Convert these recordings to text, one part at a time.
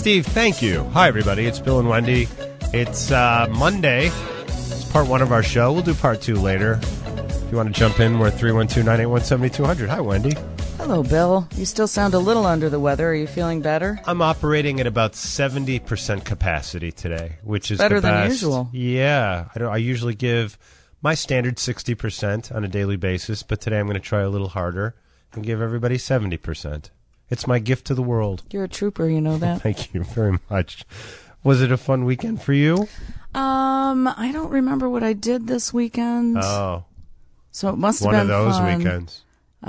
Steve, thank you. Hi, everybody. It's Bill and Wendy. It's Monday. It's part one of our show. We'll do part two later. If you want to jump in, we're 312-981-7200. Hi, Wendy. Hello, Bill. You still sound a little under the weather. Are you feeling better? I'm operating at about 70% capacity today, which is better the best. Than usual. Yeah. I usually give my standard 60% on a daily basis, but today I'm going to try a little harder and give everybody 70%. It's my gift to the world. You're a trooper, you know that. Thank you very much. Was it a fun weekend for you? I don't remember what I did this weekend. Oh. So it must have been been one of those fun. Weekends.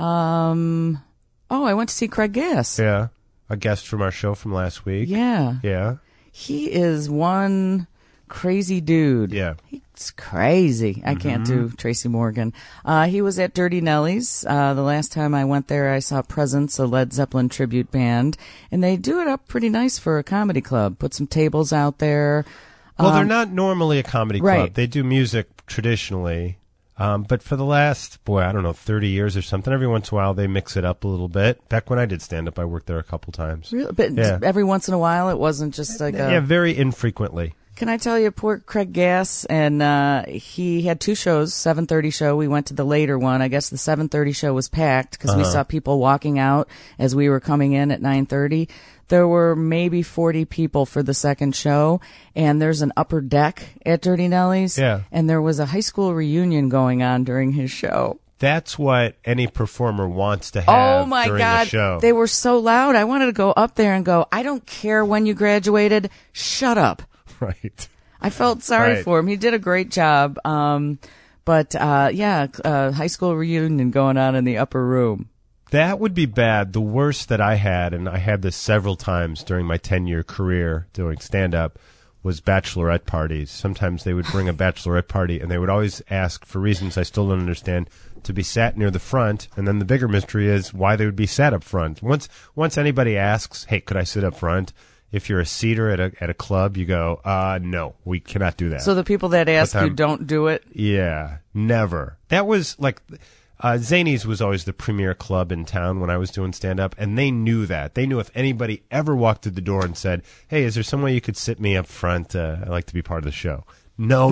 I went to see Craig Gass. Yeah. A guest from our show from last week. Yeah. Yeah. He is one crazy dude. Yeah. He's crazy. I can't do Tracy Morgan. He was at Dirty Nelly's. The last time I went there, I saw Presence, a Led Zeppelin tribute band, and they do it up pretty nice for a comedy club. Put some tables out there. Well, they're not normally a comedy club. Right. They do music traditionally. But for the last, 30 years or something, every once in a while they mix it up a little bit. Back when I did stand-up, I worked there a couple times. Really? But yeah. Every once in a while, it wasn't just like Yeah, very infrequently. Can I tell you, poor Craig Gass, and he had two shows, 7:30 show. We went to the later one. I guess the 7:30 show was packed because we saw people walking out as we were coming in at 9:30. There were maybe 40 people for the second show, and there's an upper deck at Dirty Nelly's, and there was a high school reunion going on during his show. That's what any performer wants to have during the show. They were so loud. I wanted to go up there and go, I don't care when you graduated, shut up. Right. I felt sorry for him. He did a great job. But high school reunion going on in the upper room. That would be bad. The worst that I had, and I had this several times during my 10-year career doing stand-up, was bachelorette parties. Sometimes they would bring a bachelorette party, and they would always ask, for reasons I still don't understand, to be sat near the front. And then the bigger mystery is why they would be sat up front. Once anybody asks, hey, could I sit up front? If you're a seater at a club, you go, no, we cannot do that. So the people that ask you don't do it? Yeah, never. That was like, Zanies was always the premier club in town when I was doing stand-up, and they knew that. They knew if anybody ever walked through the door and said, hey, is there some way you could sit me up front? I'd like to be part of the show. No,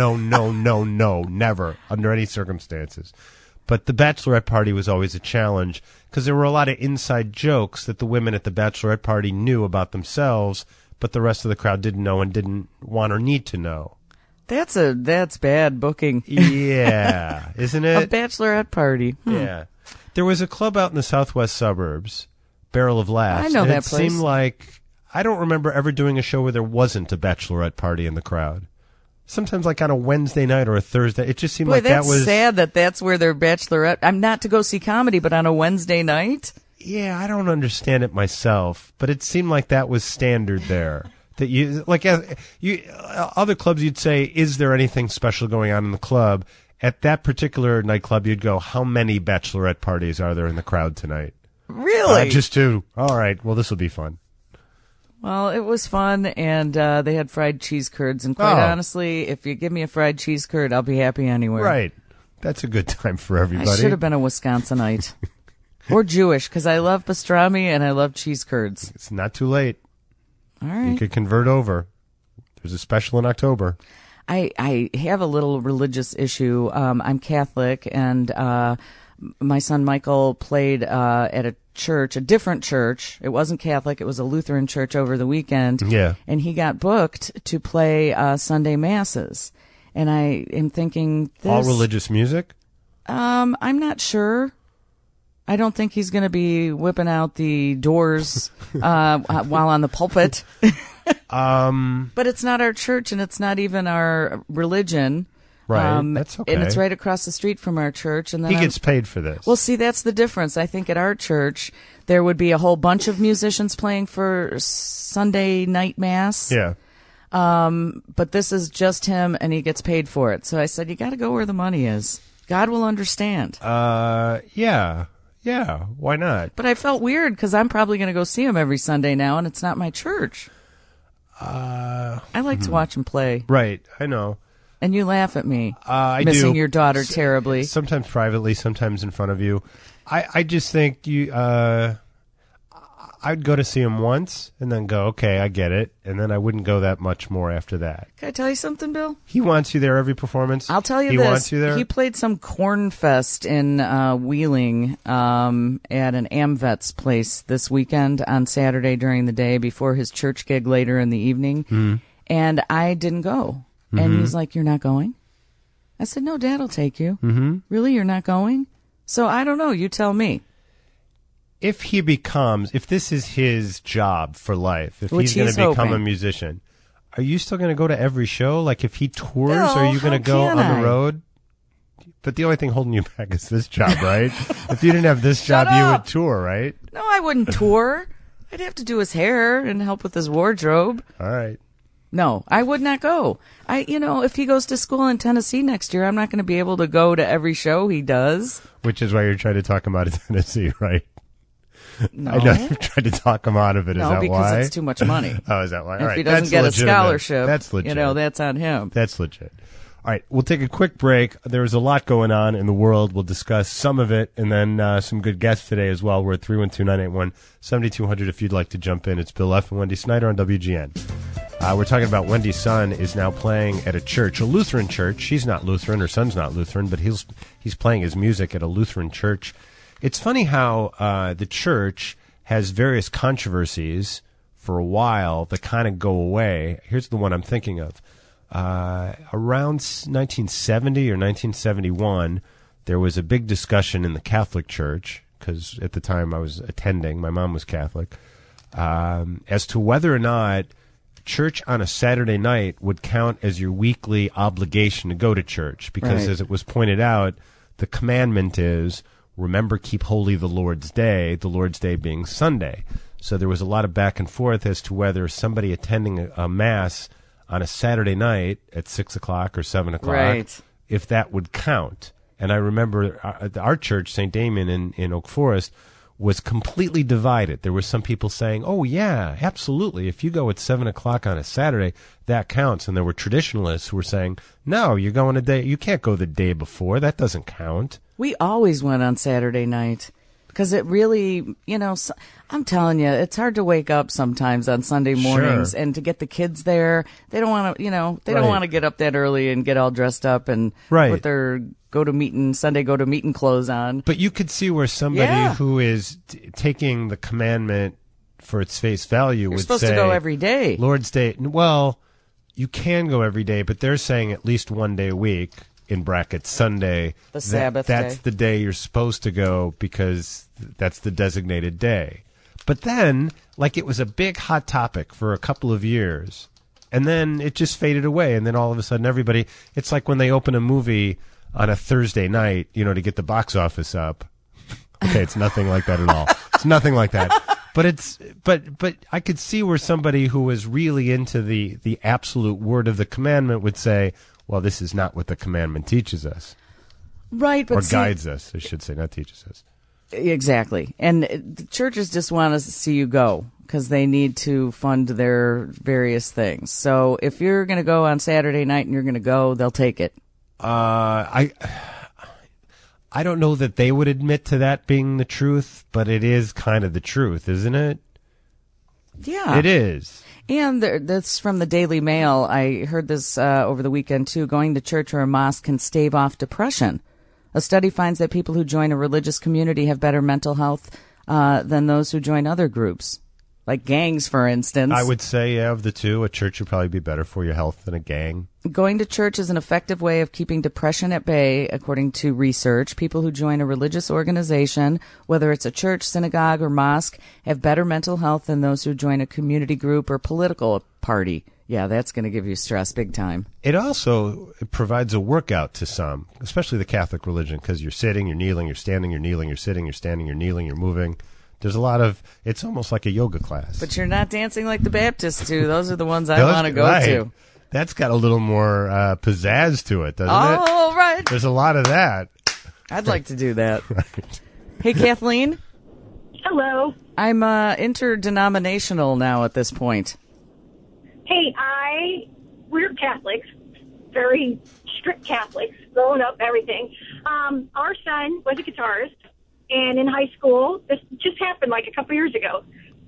never, under any circumstances. But the bachelorette party was always a challenge because there were a lot of inside jokes that the women at the bachelorette party knew about themselves, but the rest of the crowd didn't know and didn't want or need to know. That's bad booking. Yeah, isn't it? A bachelorette party. Yeah. There was a club out in the southwest suburbs, Barrel of Laughs. I know that place. It seemed like, I don't remember ever doing a show where there wasn't a bachelorette party in the crowd. Sometimes like on a Wednesday night or a Thursday. It just seemed like that was... sad that's where their bachelorette... I'm not to go see comedy, but on a Wednesday night? Yeah, I don't understand it myself, but it seemed like that was standard there. That other clubs you'd say, is there anything special going on in the club? At that particular nightclub, you'd go, how many bachelorette parties are there in the crowd tonight? Really? Just two. All right, well, this will be fun. Well, it was fun, and they had fried cheese curds, and quite honestly, if you give me a fried cheese curd, I'll be happy anywhere. Right. That's a good time for everybody. I should have been a Wisconsinite. Or Jewish, because I love pastrami and I love cheese curds. It's not too late. All right. You could convert over. There's a special in October. I have a little religious issue. I'm Catholic, and my son Michael played at a church, a different church. It wasn't Catholic. It was a Lutheran church over the weekend. Yeah. And he got booked to play Sunday masses. And I am thinking this... All religious music? I'm not sure. I don't think he's going to be whipping out the Doors while on the pulpit. But it's not our church, and it's not even our religion. Right, that's okay. And it's right across the street from our church. And then he gets paid for this. Well, see, that's the difference. I think at our church, there would be a whole bunch of musicians playing for Sunday night mass. Yeah. But this is just him, and he gets paid for it. So I said, you got to go where the money is. God will understand. Yeah. Yeah, why not? But I felt weird because I'm probably going to go see him every Sunday now, and it's not my church. I like to watch him play. Right, I know. And you laugh at me, I missing do. your daughter terribly. Sometimes privately, sometimes in front of you. I just think you. I I'd go to see him once and then go, okay, I get it. And then I wouldn't go that much more after that. Can I tell you something, Bill? He wants you there every performance? I'll tell you he this. He wants you there? He played some corn fest in Wheeling at an AmVets place this weekend on Saturday during the day before his church gig later in the evening. Mm-hmm. And I didn't go. And he's like, you're not going? I said, no, Dad will take you. Mm-hmm. Really? You're not going? So I don't know. You tell me. If this is his job for life, if Which he's going to become hoping. a musician, are you still going to go to every show? Like if he tours, Bill, are you going to go can on I? the road? But the only thing holding you back is this job, right? If you didn't have this job, Shut you up. would tour, right? No, I wouldn't tour. I'd have to do his hair and help with his wardrobe. All right. No, I would not go. If he goes to school in Tennessee next year, I'm not going to be able to go to every show he does. Which is why you're trying to talk him out of Tennessee, right? No. I know you're trying to talk him out of it. No, is that because why? it's too much money. Oh, is that why? All If right. he doesn't That's get a legitimate. scholarship, That's legit. that's on him. That's legit. All right, we'll take a quick break. There's a lot going on in the world. We'll discuss some of it, and then some good guests today as well. We're at 312-981-7200 if you'd like to jump in. It's Bill F. and Wendy Snyder on WGN. We're talking about Wendy's son is now playing at a church, a Lutheran church. She's not Lutheran, her son's not Lutheran, but he's playing his music at a Lutheran church. It's funny how the church has various controversies for a while that kind of go away. Here's the one I'm thinking of. Around 1970 or 1971, there was a big discussion in the Catholic Church, because at the time I was attending, my mom was Catholic, as to whether or not church on a Saturday night would count as your weekly obligation to go to church. Because as it was pointed out, the commandment is, remember, keep holy the Lord's Day being Sunday. So there was a lot of back and forth as to whether somebody attending a Mass on a Saturday night at 6 o'clock or 7 o'clock, if that would count. And I remember our church, St. Damien in Oak Forest, was completely divided. There were some people saying, oh, yeah, absolutely. If you go at 7 o'clock on a Saturday, that counts. And there were traditionalists who were saying, no, you're going you can't go the day before. That doesn't count. We always went on Saturday night. Because it really, I'm telling you, it's hard to wake up sometimes on Sunday mornings and to get the kids there. They don't want to, don't want to get up that early and get all dressed up and put their Sunday go to meeting clothes on. But you could see where somebody who is taking the commandment for its face value would say, supposed to go every day. Lord's Day, well, you can go every day, but they're saying at least one day a week. In brackets, Sunday, the Sabbath that's day. the day you're supposed to go because that's the designated day. But then, it was a big hot topic for a couple of years, and then it just faded away, and then all of a sudden it's like when they open a movie on a Thursday night, to get the box office up. Okay, it's nothing like that at all. It's nothing like that. But I could see where somebody who was really into the absolute word of the commandment would say, well, this is not what the commandment teaches us. Right, but guides us, I should say, not teaches us. Exactly. And the churches just want us to see you go because they need to fund their various things. So if you're going to go on Saturday night and you're going to go, they'll take it. I don't know that they would admit to that being the truth, but it is kind of the truth, isn't it? Yeah. It is. And that's from the Daily Mail. I heard this over the weekend, too. Going to church or a mosque can stave off depression. A study finds that people who join a religious community have better mental health than those who join other groups, like gangs, for instance. I would say, of the two, a church would probably be better for your health than a gang. Going to church is an effective way of keeping depression at bay, according to research. People who join a religious organization, whether it's a church, synagogue, or mosque, have better mental health than those who join a community group or political party. Yeah, that's going to give you stress big time. It also provides a workout to some, especially the Catholic religion, because you're sitting, you're kneeling, you're standing, you're kneeling, you're sitting, you're standing, you're kneeling, you're moving. There's a lot of, it's almost like a yoga class. But you're not dancing like the Baptists do. Those are the ones I want to go to. That's got a little more pizzazz to it, doesn't it? Oh, right. There's a lot of that. I'd like to do that. Right. Hey, Kathleen. Hello. I'm interdenominational now at this point. Hey, we're Catholics, very strict Catholics, growing up, everything. Our son was a guitarist, and in high school, this just happened like a couple years ago.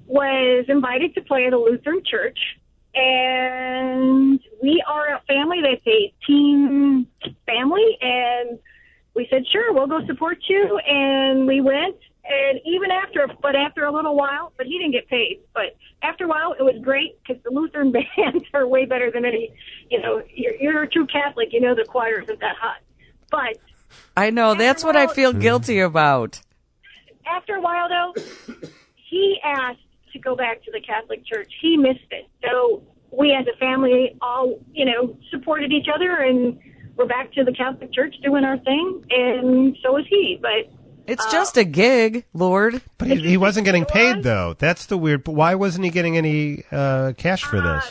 was invited to play at a Lutheran church, and we are a family that's a teen family, and we said, sure, we'll go support you, and we went, and after a little while, but he didn't get paid, but after a while, it was great, because the Lutheran bands are way better than any, you're a true Catholic, the choir isn't that hot, but... I know, that's what I feel guilty about. After a while, though, he asked to go back to the Catholic Church. He missed it. So we as a family all, supported each other, and we're back to the Catholic Church doing our thing, and so is he. But it's just a gig, Lord. But he wasn't getting paid, though. That's the weird... Why wasn't he getting any cash for this?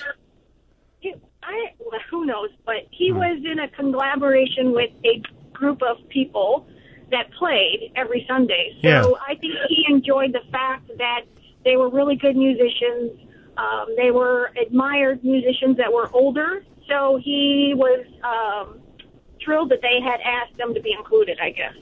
Who knows? But he was in a collaboration with a group of people that played every Sunday. So Yeah. I think he enjoyed the fact that they were really good musicians. They were admired musicians that were older. So he was thrilled that they had asked them to be included, I guess.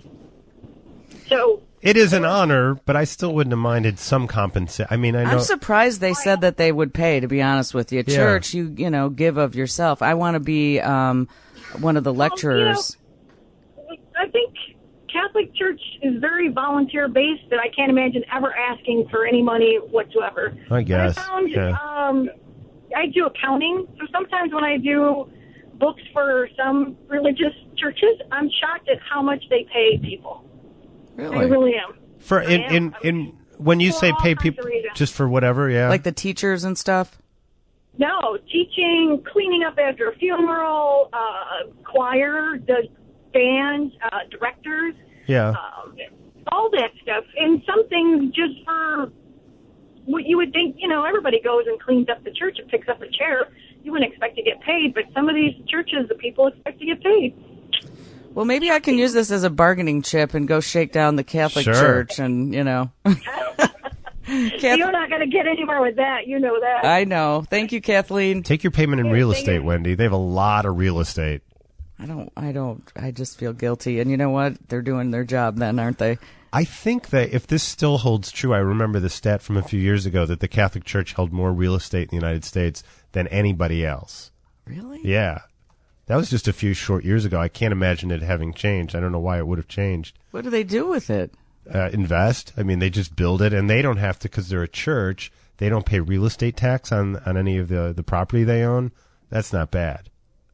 So It is an honor, but I still wouldn't have minded some compensation. I mean, I know... I'm surprised they said that they would pay, to be honest with you. Yeah. Church, you give of yourself. I want to be one of the lecturers. I think Catholic Church is very volunteer-based, and I can't imagine ever asking for any money whatsoever. I guess, I found, yeah. I do accounting, so sometimes when I do books for some religious churches, I'm shocked at how much they pay people. Really? I really am. For I am. in when you For say all pay kinds people of reasons. just for whatever, yeah. Like the teachers and stuff? No, teaching, cleaning up after a funeral, choir, the band, directors, Yeah. all that stuff. And some things just for what you would think, everybody goes and cleans up the church and picks up a chair. You wouldn't expect to get paid, but some of these churches, the people expect to get paid. Well, maybe I can use this as a bargaining chip and go shake down the Catholic Sure. Church and, You're not going to get anywhere with that. You know that. I know. Thank you, Kathleen. Take your payment in real estate, Wendy. They have a lot of real estate. I just feel guilty. And you know what? They're doing their job then, aren't they? I think that if this still holds true, I remember the stat from a few years ago that the Catholic Church held more real estate in the United States than anybody else. Really? Yeah. That was just a few short years ago. I can't imagine it having changed. I don't know why it would have changed. What do they do with it? Invest. I mean, they just build it, and they don't have to, because they're a church, they don't pay real estate tax on any of the property they own. That's not bad.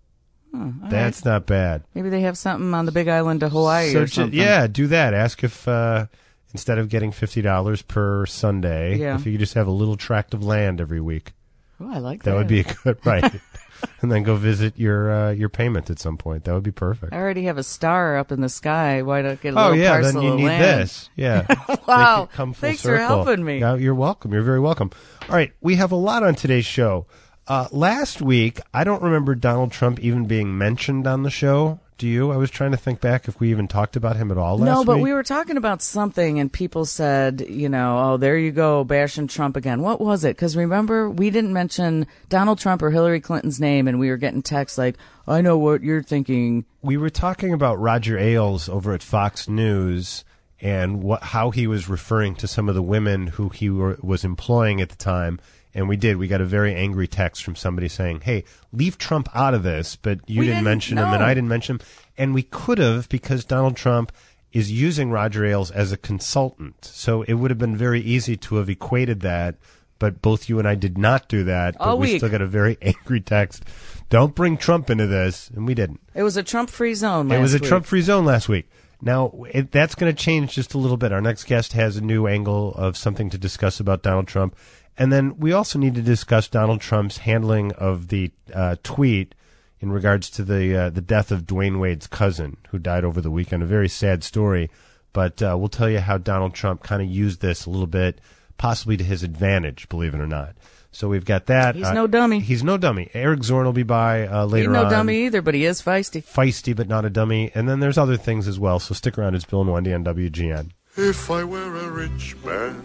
That's not bad. Maybe they have something on the Big Island of Hawaii or something. Yeah, do that. Ask if instead of getting $50 per Sunday, if you could just have a little tract of land every week. Oh, I like that. That would be a good, right. And then go visit your payment at some point. That would be perfect. I already have a star up in the sky. Why not get a little then parcel you of need land? this. Yeah. Wow. Make it come full Thanks circle. for helping me. Yeah, you're welcome. You're very welcome. All right. We have a lot on today's show. Last week, I don't remember Donald Trump even being mentioned on the show. Do you? I was trying to think back if we even talked about him at all last week. No, but we were talking about something, and people said, oh, there you go, bashing Trump again. What was it? Because remember, we didn't mention Donald Trump or Hillary Clinton's name, and we were getting texts like, I know what you're thinking. We were talking about Roger Ailes over at Fox News and how he was referring to some of the women who he was employing at the time. And we got a very angry text from somebody saying, hey, leave Trump out of this, but you didn't mention him and I didn't mention him. And we could have, because Donald Trump is using Roger Ailes as a consultant. So it would have been very easy to have equated that, but both you and I did not do that. But we still got a very angry text. Don't bring Trump into this. And we didn't. It was a Trump-free zone last week. It was a Trump-free zone last week. Now, that's going to change just a little bit. Our next guest has a new angle of something to discuss about Donald Trump. And then we also need to discuss Donald Trump's handling of the tweet in regards to the death of Dwayne Wade's cousin, who died over the weekend. A very sad story. But we'll tell you how Donald Trump kind of used this a little bit, possibly to his advantage, believe it or not. So we've got that. He's no dummy. He's no dummy. Eric Zorn will be by later on. He's no dummy either, but he is feisty. Feisty, but not a dummy. And then there's other things as well. So stick around. It's Bill and Wendy on WGN. If I were a rich man,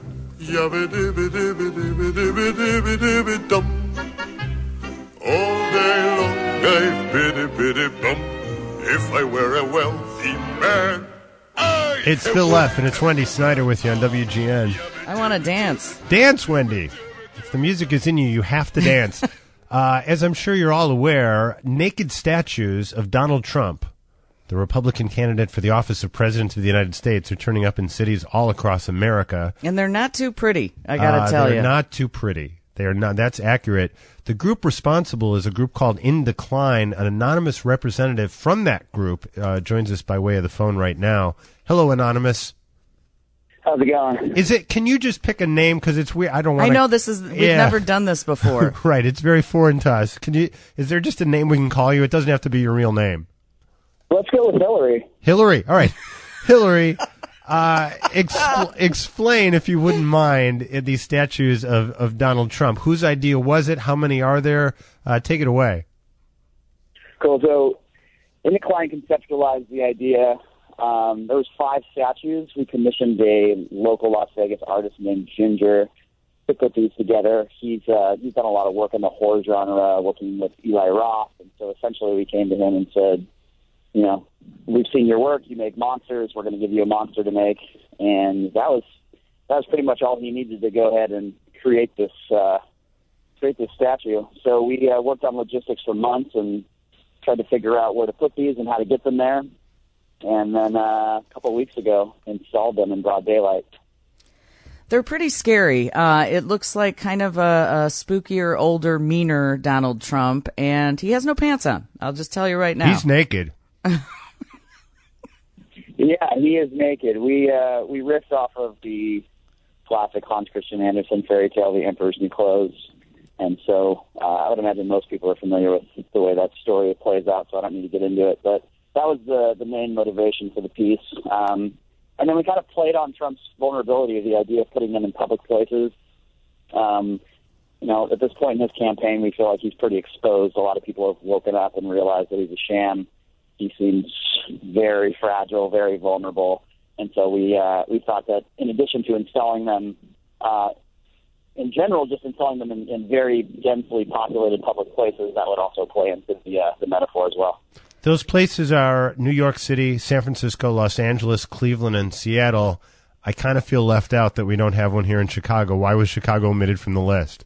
yabba-dibba-dibba-dibba-dibba-dibba-dibba-dum. All day long I biddy-biddy-bum. If I were a wealthy man, It's Bill F. and it's Wendy Snyder with you on WGN. I want to dance. Dance, Wendy. If the music is in you, you have to dance. As I'm sure you're all aware, naked statues of Donald Trump, the Republican candidate for the office of President of the United States, are turning up in cities all across America. And they're not too pretty, I got to tell you. They're not too pretty. They are not. That's accurate. The group responsible is a group called In Decline. An anonymous representative from that group joins us by way of the phone right now. Hello, Anonymous. How's it going? Can you just pick a name? Because it's weird. I don't want I know we've never done this before. Right. It's very foreign to us. Is there just a name we can call you? It doesn't have to be your real name. Let's go with Hillary. Hillary. All right. Hillary, explain, if you wouldn't mind, these statues of Donald Trump. Whose idea was it? How many are there? Take it away. Cool. So, In Decline conceptualized the idea. There was 5 statues. We commissioned a local Las Vegas artist named Ginger to put these together. He's done a lot of work in the horror genre, working with Eli Roth, and so essentially we came to him and said, you know, we've seen your work. You make monsters. We're going to give you a monster to make, and that was pretty much all he needed to go ahead and create this statue. So we worked on logistics for months and tried to figure out where to put these and how to get them there. And then a couple of weeks ago, installed them in broad daylight. They're pretty scary. It looks like kind of a spookier, older, meaner Donald Trump, and he has no pants on. I'll just tell you right now. He's naked. Yeah, he is naked. We riffed off of the classic Hans Christian Andersen fairy tale, The Emperor's New Clothes. And so I would imagine most people are familiar with the way that story plays out, so I don't need to get into it. But that was the main motivation for the piece. And then we kind of played on Trump's vulnerability, the idea of putting them in public places. You know, at this point in his campaign, we feel like he's pretty exposed. A lot of people have woken up and realized that he's a sham. He seems very fragile, very vulnerable. And so we thought that in addition to installing them, in general, just installing them in very densely populated public places, that would also play into the metaphor as well. Those places are New York City, San Francisco, Los Angeles, Cleveland, and Seattle. I kind of feel left out that we don't have one here in Chicago. Why was Chicago omitted from the list?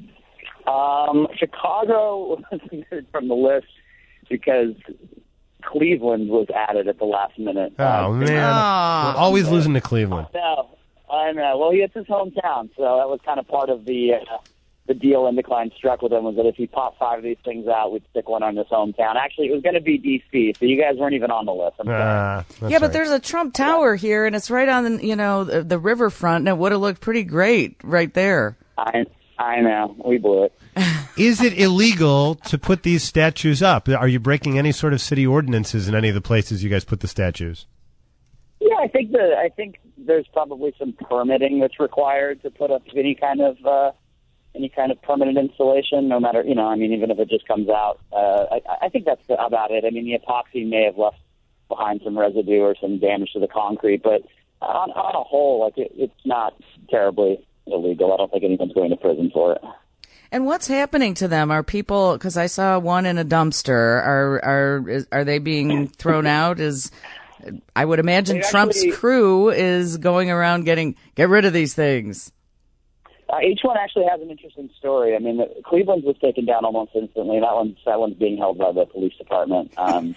Chicago was omitted from the list because Cleveland was added at the last minute. Oh, man. We're always losing to Cleveland. I know. Well, it's his hometown, so that was kind of part of the deal In Decline struck with him, was that if he popped 5 of these things out, we'd stick one on his hometown. Actually, it was going to be D.C., so you guys weren't even on the list. But there's a Trump Tower here, and it's right on, the riverfront, and it would have looked pretty great right there. I know. We blew it. Is it illegal to put these statues up? Are you breaking any sort of city ordinances in any of the places you guys put the statues? Yeah, I think there's probably some permitting that's required to put up any kind of permanent installation, no matter, even if it just comes out. I think that's about it. I mean, the epoxy may have left behind some residue or some damage to the concrete, but on a whole, it's not terribly illegal. I don't think anyone's going to prison for it. And what's happening to them? Are people? Because I saw one in a dumpster. Are they being thrown out? I would imagine Trump's crew is going around get rid of these things. Each one actually has an interesting story. I mean, Cleveland's was taken down almost instantly. That one's being held by the police department. And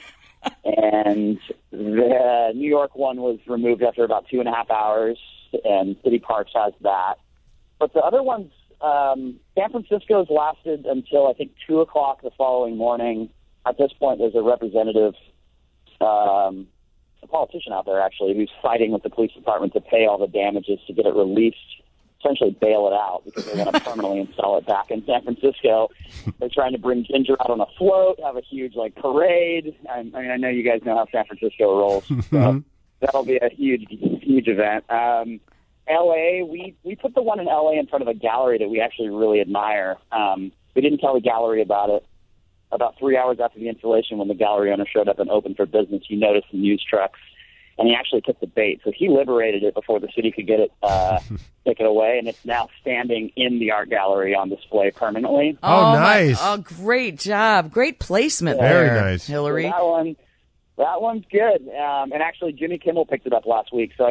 the New York one was removed after about 2.5 hours, and City Parks has that. But the other ones, San Francisco's lasted until I think 2 o'clock the following morning. At this point, there's a representative, a politician out there actually, who's fighting with the police department to pay all the damages to get it released, essentially bail it out because they want to permanently install it back in San Francisco. They're trying to bring Ginger out on a float, have a huge parade. I know you guys know how San Francisco rolls, so that'll be a huge event. L.A., we put the one in L.A. in front of a gallery that we actually really admire. We didn't tell the gallery about it. About 3 hours after the installation, when the gallery owner showed up and opened for business, he noticed the news trucks, and he actually took the bait. So he liberated it before the city could get it, take it away, and it's now standing in the art gallery on display permanently. Oh, nice. Oh, great job. Great placement Very there, nice. Hillary. So that one's good. And actually, Jimmy Kimmel picked it up last week, so I think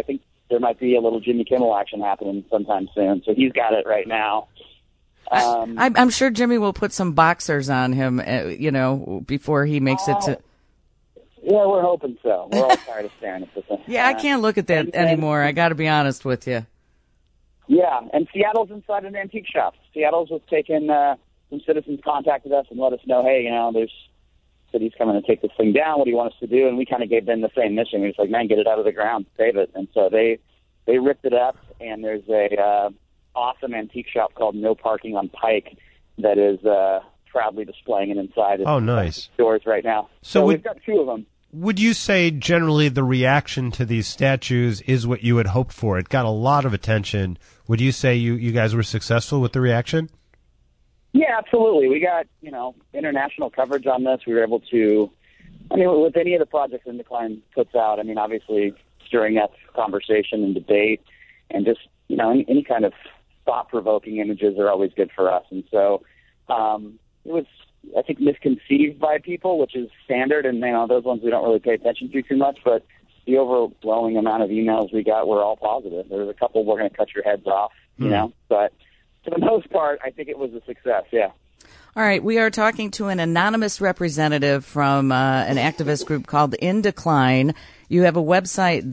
there might be a little Jimmy Kimmel action happening sometime soon. So he's got it right now. I'm sure Jimmy will put some boxers on him, before he makes it to. Yeah, we're hoping so. We're all tired of staring at this thing. Yeah, I can't look at that anymore. I got to be honest with you. Yeah, and Seattle's inside an antique shop. Seattle's was taken. Some citizens contacted us and let us know, hey, there's cities coming to take this thing down. What do you want us to do? And we kind of gave them the same mission. We were just like, man, get it out of the ground, save it. And so they ripped it up, and there's a awesome antique shop called No Parking on Pike that is proudly displaying it inside. Oh, nice. Stores right now. So we've got 2 of them. Would you say generally the reaction to these statues is what you had hoped for? It got a lot of attention. Would you say you guys were successful with the reaction? Yeah, absolutely. We got, international coverage on this. We were able to, with any of the projects Indecline puts out, obviously stirring up conversation and debate and just, any kind of thought-provoking images are always good for us. And so it was, I think, misconceived by people, which is standard, and those ones we don't really pay attention to too much, but the overwhelming amount of emails we got were all positive. There was a couple, we're going to cut your heads off, but for the most part, I think it was a success, yeah. All right, we are talking to an anonymous representative from an activist group called In Decline. You have a website,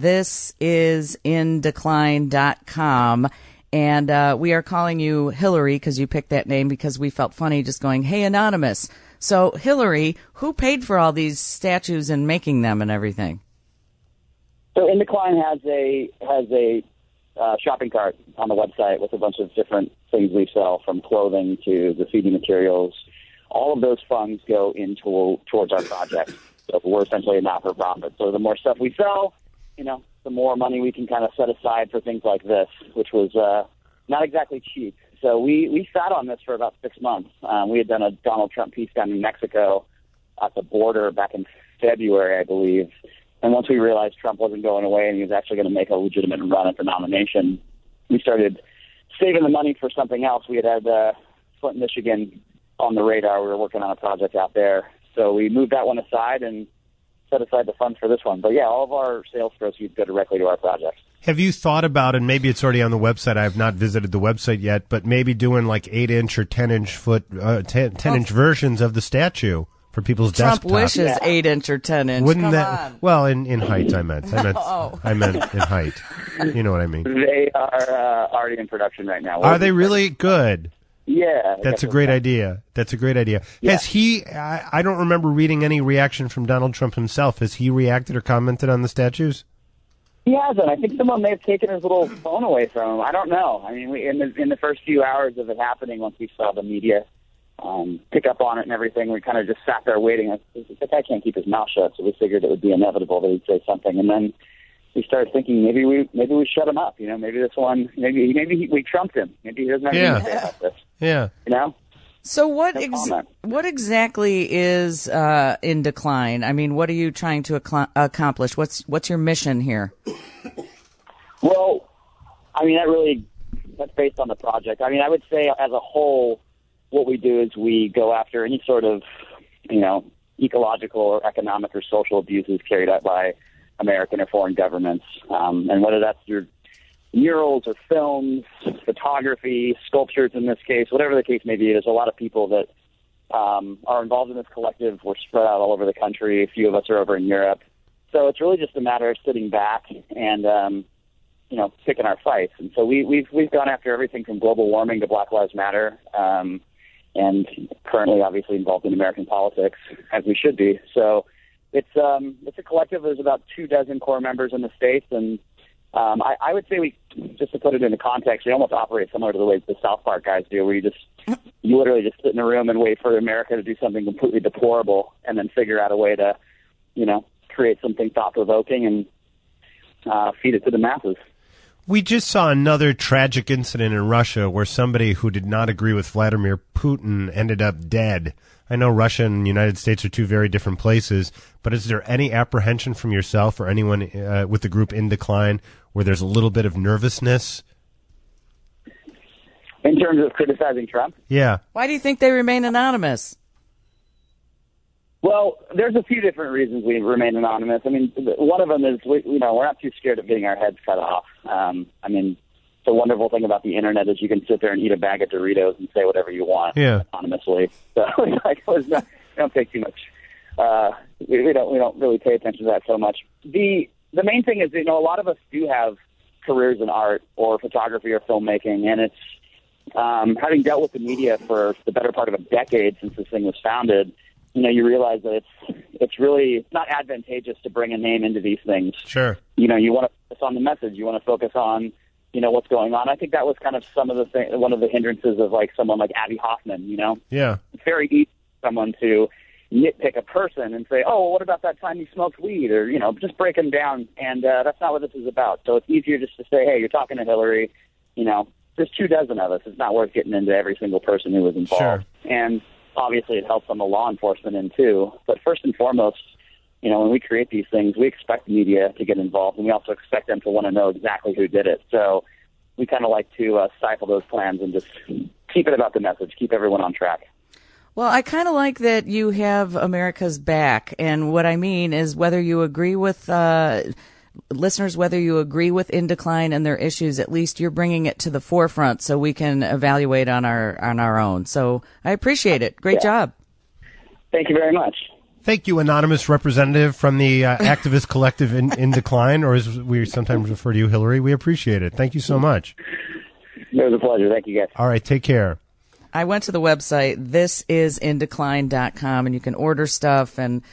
thisisindecline.com, and we are calling you Hillary because you picked that name because we felt funny just going, hey, anonymous. So, Hillary, who paid for all these statues and making them and everything? So, In Decline has a shopping cart on the website with a bunch of different things we sell, from clothing to graffiti materials. All of those funds go towards our project. So we're essentially a not-for-profit. So the more stuff we sell, the more money we can kind of set aside for things like this, which was not exactly cheap. So we sat on this for about 6 months. We had done a Donald Trump piece down in Mexico at the border back in February, I believe. And once we realized Trump wasn't going away and he was actually going to make a legitimate run at the nomination, we started saving the money for something else. We had Flint, Michigan on the radar. We were working on a project out there. So we moved that one aside and set aside the funds for this one. But, yeah, all of our sales proceeds go directly to our project. Have you thought about, and maybe it's already on the website, I have not visited the website yet, but maybe doing like 8-inch or 10-inch versions of the statue for people's Trump desktops? wishes 8-inch or 10-inch. Wouldn't Come that? on. Well, in height, I meant. Oh. I meant in height. You know what I mean? They are already in production right now. Are they really good? Yeah. That's a great idea. That's a great idea. Yeah. Has he? I don't remember reading any reaction from Donald Trump himself. Has he reacted or commented on the statues? He hasn't. I think someone may have taken his little phone away from him. I don't know. In the first few hours of it happening, once we saw the media pick up on it and everything, we kind of just sat there waiting. The guy can't keep his mouth shut, so we figured it would be inevitable that he'd say something. And then we started thinking maybe we shut him up. Maybe this one, we trumped him. Maybe he doesn't have anything to say about this. Yeah. So what exactly is In Decline? What are you trying to accomplish? What's your mission here? Well, that's based on the project. I would say as a whole, what we do is we go after any sort of, ecological or economic or social abuses carried out by American or foreign governments. And whether that's through murals or films, photography, sculptures in this case, whatever the case may be, there's a lot of people that are involved in this collective. We're spread out all over the country. A few of us are over in Europe. So it's really just a matter of sitting back and, picking our fights. And so we've gone after everything from global warming to Black Lives Matter, and currently obviously involved in American politics, as we should be. So it's a collective. There's about 24 core members in the States, and I would say we, just to put it into context, we almost operate similar to the way the South Park guys do, where you literally just sit in a room and wait for America to do something completely deplorable and then figure out a way to, create something thought-provoking and feed it to the masses. We just saw another tragic incident in Russia where somebody who did not agree with Vladimir Putin ended up dead. I know Russia and the United States are two very different places, but is there any apprehension from yourself or anyone with the group In Decline where there's a little bit of nervousness? In terms of criticizing Trump? Yeah. Why do you think they remain anonymous? Well, there's a few different reasons we remain anonymous. I mean, one of them is, we're not too scared of getting our heads cut off. I mean, the wonderful thing about the internet is you can sit there and eat a bag of Doritos and say whatever you want anonymously. So, we don't take too much. We don't really pay attention to that so much. The main thing is, a lot of us do have careers in art or photography or filmmaking, and it's having dealt with the media for the better part of a decade since this thing was founded. You realize that it's really not advantageous to bring a name into these things. Sure. You want to focus on the message. You want to focus on, what's going on. I think that was kind of one of the hindrances of someone like Abby Hoffman. Yeah. It's very easy for someone to nitpick a person and say, oh, well, what about that time you smoked weed? Or, just break them down. And that's not what this is about. So it's easier just to say, hey, you're talking to Hillary. There's 24 of us. It's not worth getting into every single person who was involved. Sure. And obviously it helps on the law enforcement end too. But first and foremost, when we create these things, we expect the media to get involved, and we also expect them to want to know exactly who did it. So we kind of like to stifle those plans and just keep it about the message, keep everyone on track. Well, I kind of like that you have America's back. And what I mean is whether you agree with listeners, whether you agree with In Decline and their issues, at least you're bringing it to the forefront so we can evaluate on our own. So I appreciate it. Great job. Thank you very much. Thank you, anonymous representative from the activist collective In Decline, or as we sometimes refer to you, Hillary. We appreciate it. Thank you so much. It was a pleasure. Thank you, guys. All right, take care. I went to the website, thisisindecline.com, and you can order stuff, and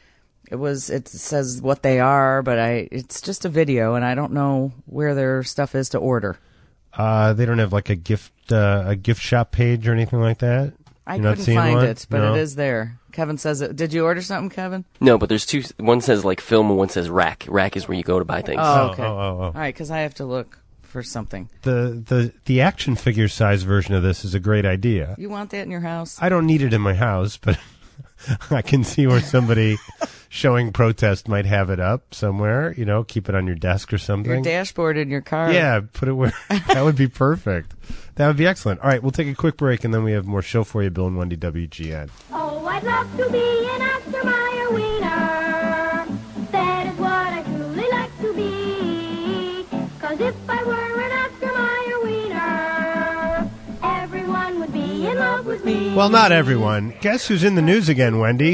it says what they are, but it's just a video, and I don't know where their stuff is to order. They don't have like a gift shop page or anything like that? I couldn't find it, but it is there. Kevin says it. Did you order something, Kevin? No, but there's two. One says like film and one says rack. Rack is where you go to buy things. Oh, okay. Oh. All right, because I have to look for something. The action figure size version of this is a great idea. You want that in your house? I don't need it in my house, but I can see where somebody showing protest might have it up somewhere. Keep it on your desk or something. Your dashboard in your car. Yeah, put it where. That would be perfect. That would be excellent. All right, we'll take a quick break, and then we have more show for you, Bill and Wendy, WGN. Oh, I'd love to be an Oscar Mayer wiener. That is what I truly like to be. 'Cause if I were an Oscar Mayer wiener, everyone would be in love with me. Well, not everyone. Guess who's in the news again, Wendy?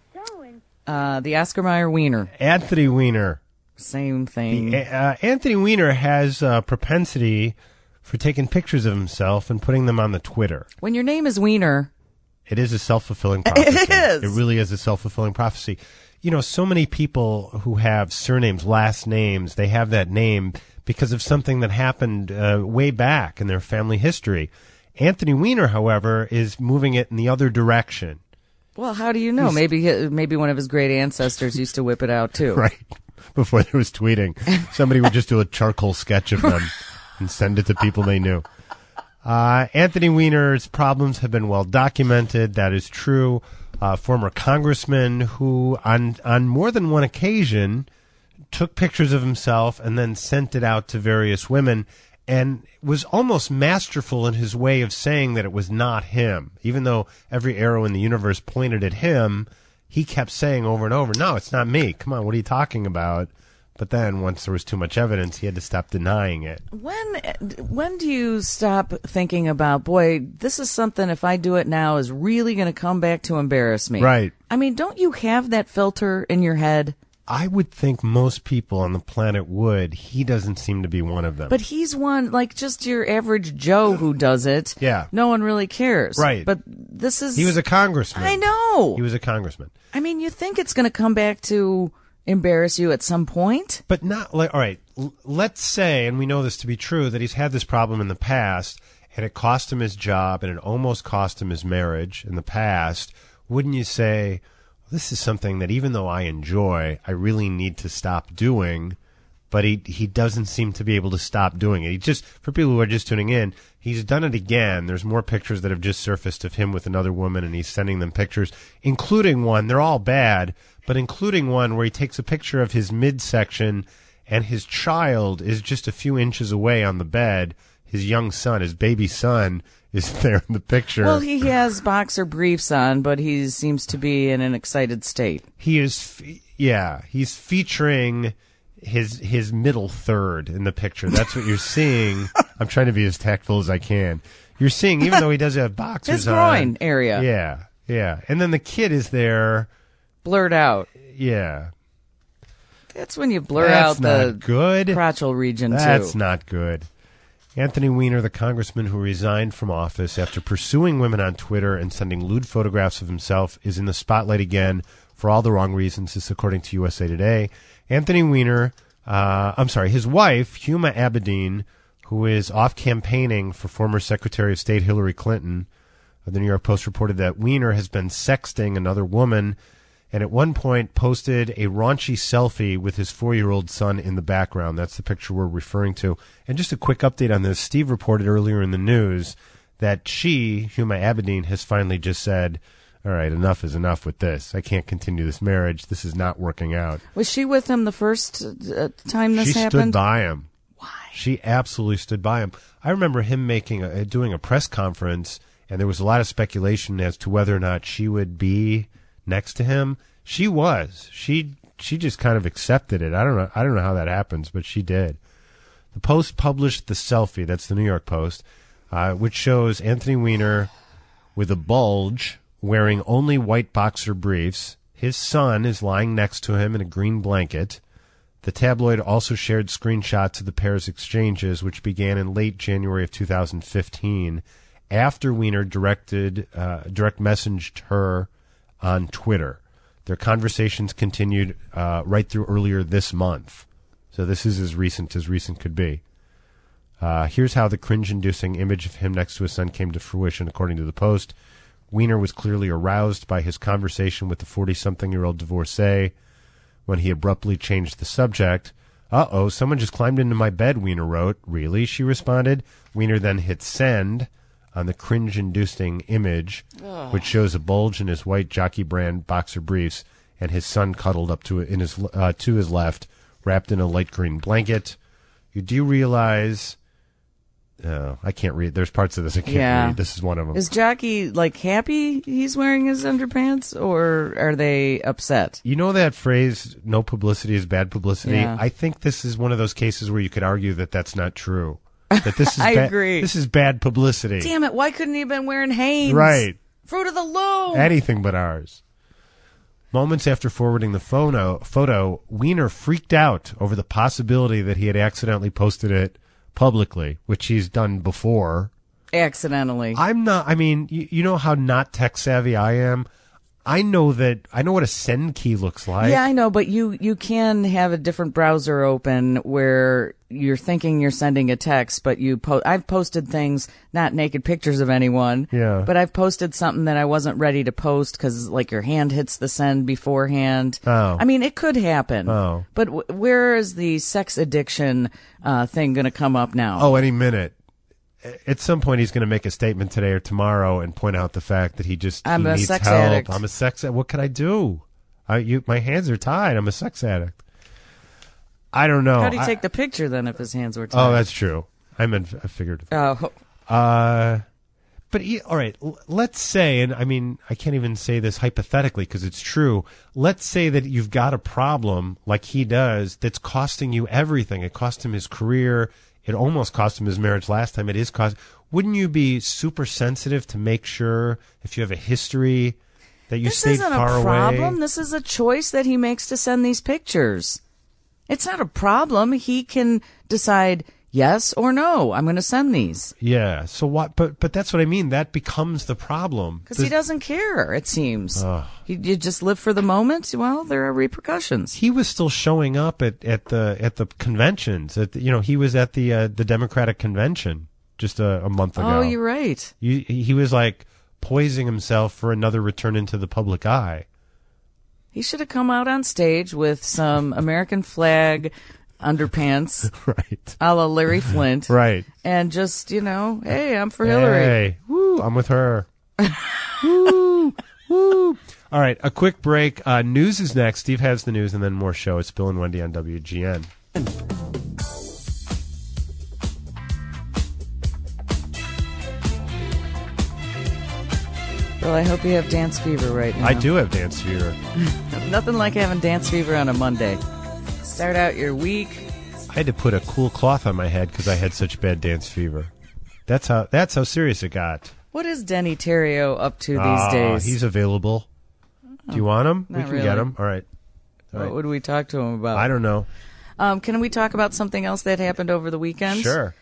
The Oscar Mayer wiener. Anthony Weiner. Same thing. Anthony Weiner has a propensity for taking pictures of himself and putting them on the Twitter. When your name is Wiener. It is a self-fulfilling prophecy. It is. It really is a self-fulfilling prophecy. So many people who have surnames, last names, they have that name because of something that happened way back in their family history. Anthony Weiner, however, is moving it in the other direction. Well, how do you know? Maybe one of his great ancestors used to whip it out, too. Right. Before there was tweeting. Somebody would just do a charcoal sketch of them and send it to people they knew. Anthony Weiner's problems have been well documented. That is true. Former congressman who, on more than one occasion, took pictures of himself and then sent it out to various women and was almost masterful in his way of saying that it was not him. Even though every arrow in the universe pointed at him, he kept saying over and over, no, it's not me. Come on, what are you talking about? But then once there was too much evidence, he had to stop denying it. When do you stop thinking about, boy, this is something, if I do it now, is really going to come back to embarrass me? Right. I mean, don't you have that filter in your head? I would think most people on the planet would. He doesn't seem to be one of them. But he's one, like just your average Joe who does it. Yeah. No one really cares. Right. But this is... He was a congressman. I know. He was a congressman. I mean, you think it's going to come back to embarrass you at some point? But not like, all right, let's say, and we know this to be true, that he's had this problem in the past, and it cost him his job, and it almost cost him his marriage in the past. Wouldn't you say, this is something that even though I enjoy, I really need to stop doing, but he doesn't seem to be able to stop doing it. He just, for people who are just tuning in, he's done it again. There's more pictures that have just surfaced of him with another woman, and he's sending them pictures, including one, they're all bad, but including one where he takes a picture of his midsection and his child is just a few inches away on the bed. his young son, his baby son, is there in the picture. Well, he has boxer briefs on, but he seems to be in an excited state. He is, he's featuring his middle third in the picture. That's what you're seeing. I'm trying to be as tactful as I can. You're seeing, even though he does have boxers His groin on, area. Yeah. And then the kid is there. Blurred out. Yeah. That's when you blur That's out the not good. crotchal region, That's too. not good. Anthony Weiner, the congressman who resigned from office after pursuing women on Twitter and sending lewd photographs of himself, is in the spotlight again for all the wrong reasons, this according to USA Today. Anthony Weiner, his wife, Huma Abedin, who is off campaigning for former Secretary of State Hillary Clinton. The New York Post reported that Weiner has been sexting another woman and at one point posted a raunchy selfie with his 4-year-old son in the background. That's the picture we're referring to. And just a quick update on this. Steve reported earlier in the news that she, Huma Abedin, has finally just said, all right, enough is enough with this. I can't continue this marriage. This is not working out. Was she with him the first time this happened? She stood by him. Why? She absolutely stood by him. I remember him doing a press conference, and there was a lot of speculation as to whether or not she would be next to him. She was. She just kind of accepted it. I don't know how that happens, but she did. The Post published the selfie. That's the New York Post, which shows Anthony Weiner with a bulge, wearing only white boxer briefs. His son is lying next to him in a green blanket. The tabloid also shared screenshots of the pair's exchanges, which began in late January of 2015, after Weiner direct messaged her on Twitter. Their conversations continued right through earlier this month. So this is as recent could be. Here's how the cringe-inducing image of him next to his son came to fruition, according to the Post. Weiner was clearly aroused by his conversation with the 40-something-year-old divorcee when he abruptly changed the subject. Uh-oh, someone just climbed into my bed, Weiner wrote. Really? She responded. Weiner then hit send on the cringe-inducing image, which shows a bulge in his white jockey brand boxer briefs and his son cuddled up to his left, wrapped in a light green blanket. You do realize... I can't read. There's parts of this I can't read. This is one of them. Is Jockey, happy he's wearing his underpants, or are they upset? You know that phrase, no publicity is bad publicity? Yeah. I think this is one of those cases where you could argue that that's not true. That this is I agree. This is bad publicity. Damn it, why couldn't he have been wearing Hanes? Right. Fruit of the Loom. Anything but ours. Moments after forwarding the photo, Weiner freaked out over the possibility that he had accidentally posted it publicly, which he's done before. Accidentally. I'm not, you know how not tech savvy I am? I know what a send key looks like. Yeah, I know, but you can have a different browser open where you're thinking you're sending a text, but I've posted things, not naked pictures of anyone, but I've posted something that I wasn't ready to post because, your hand hits the send beforehand. Oh. It could happen. Oh. But where is the sex addiction thing going to come up now? Oh, any minute. At some point, he's going to make a statement today or tomorrow and point out the fact that he needs sex help. addict. I'm a sex addict. What can I do? My hands are tied. I'm a sex addict. I don't know. How do you take the picture then if his hands were tied? Oh, that's true. I figured. Oh. But all right, let's say, and I can't even say this hypothetically because it's true. Let's say that you've got a problem like he does that's costing you everything. It cost him his career. It almost cost him his marriage last time. It is cost. Wouldn't you be super sensitive to make sure if you have a history that you stayed far away? This isn't a problem. This is a choice that he makes to send these pictures. It's not a problem. He can decide yes or no. I'm going to send these. Yeah. So what? But that's what I mean. That becomes the problem because he doesn't care. It seems you just live for the moment. Well, there are repercussions. He was still showing up at the conventions. He was at the Democratic convention just a month ago. Oh, you're right. He was poising himself for another return into the public eye. He should have come out on stage with some American flag underpants, right, a la Larry Flint, right, and just hey, I'm for Hillary. Hey, woo, I'm with her. Woo, woo. All right, a quick break. News is next. Steve has the news, and then more show. It's Bill and Wendy on WGN. Well, I hope you have dance fever right now. I do have dance fever. Nothing like having dance fever on a Monday. Start out your week. I had to put a cool cloth on my head because I had such bad dance fever. That's how serious it got. What is Denny Terrio up to these days? He's available. Do you want him? We not can really. get him. All right. What would we talk to him about? I don't know. Can we talk about something else that happened over the weekend? Sure.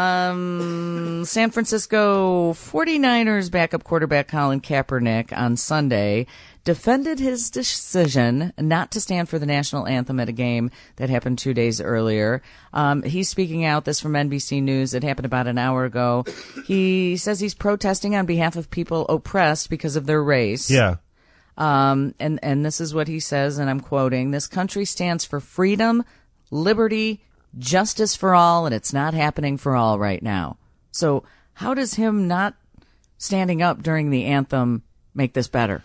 San Francisco 49ers backup quarterback Colin Kaepernick on Sunday defended his decision not to stand for the national anthem at a game that happened 2 days earlier. He's speaking out, this from NBC News. It happened about an hour ago. He says he's protesting on behalf of people oppressed because of their race. Yeah. And this is what he says, and I'm quoting, "This country stands for freedom, liberty, justice for all, and it's not happening for all right now." So how does him not standing up during the anthem make this better?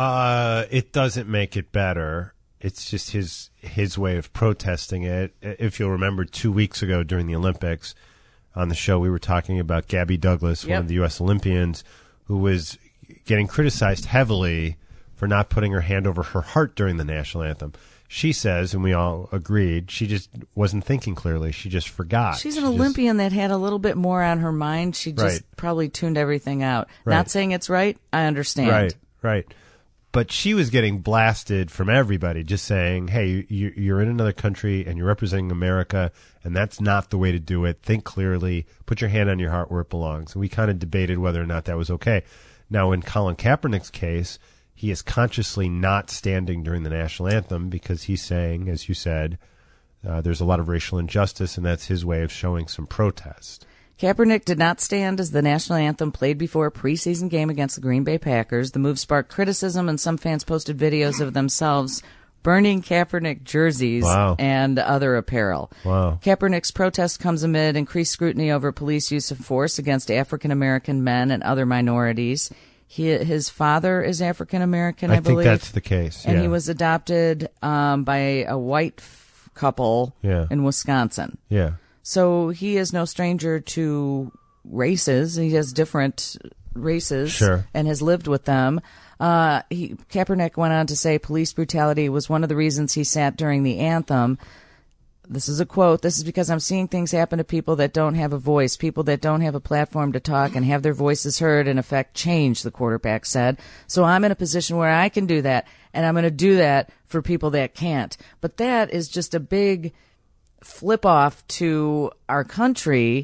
It doesn't make it better. It's just his way of protesting it. If you'll remember, 2 weeks ago during the Olympics, on the show we were talking about Gabby Douglas, one of the U.S. Olympians, who was getting criticized heavily for not putting her hand over her heart during the national anthem. She says, and we all agreed, she just wasn't thinking clearly. She just forgot. She's an Olympian that had a little bit more on her mind. She just probably tuned everything out. Right. Not saying it's right. I understand. Right. But she was getting blasted from everybody, just saying, hey, you're in another country and you're representing America, and that's not the way to do it. Think clearly. Put your hand on your heart where it belongs. And we kind of debated whether or not that was okay. Now, in Colin Kaepernick's case, he is consciously not standing during the national anthem because he's saying, as you said, there's a lot of racial injustice, and that's his way of showing some protest. Kaepernick did not stand as the national anthem played before a preseason game against the Green Bay Packers. The move sparked criticism, and some fans posted videos of themselves burning Kaepernick jerseys and other apparel. Wow. Kaepernick's protest comes amid increased scrutiny over police use of force against African-American men and other minorities. His father is African-American, I believe. I think that's the case, and he was adopted by a white couple in Wisconsin. Yeah. So he is no stranger to races. He has different races and has lived with them. Kaepernick went on to say police brutality was one of the reasons he sat during the anthem. This is a quote. "This is because I'm seeing things happen to people that don't have a voice, people that don't have a platform to talk and have their voices heard and affect change," the quarterback said. "So I'm in a position where I can do that, and I'm going to do that for people that can't." But that is just a big flip off to our country.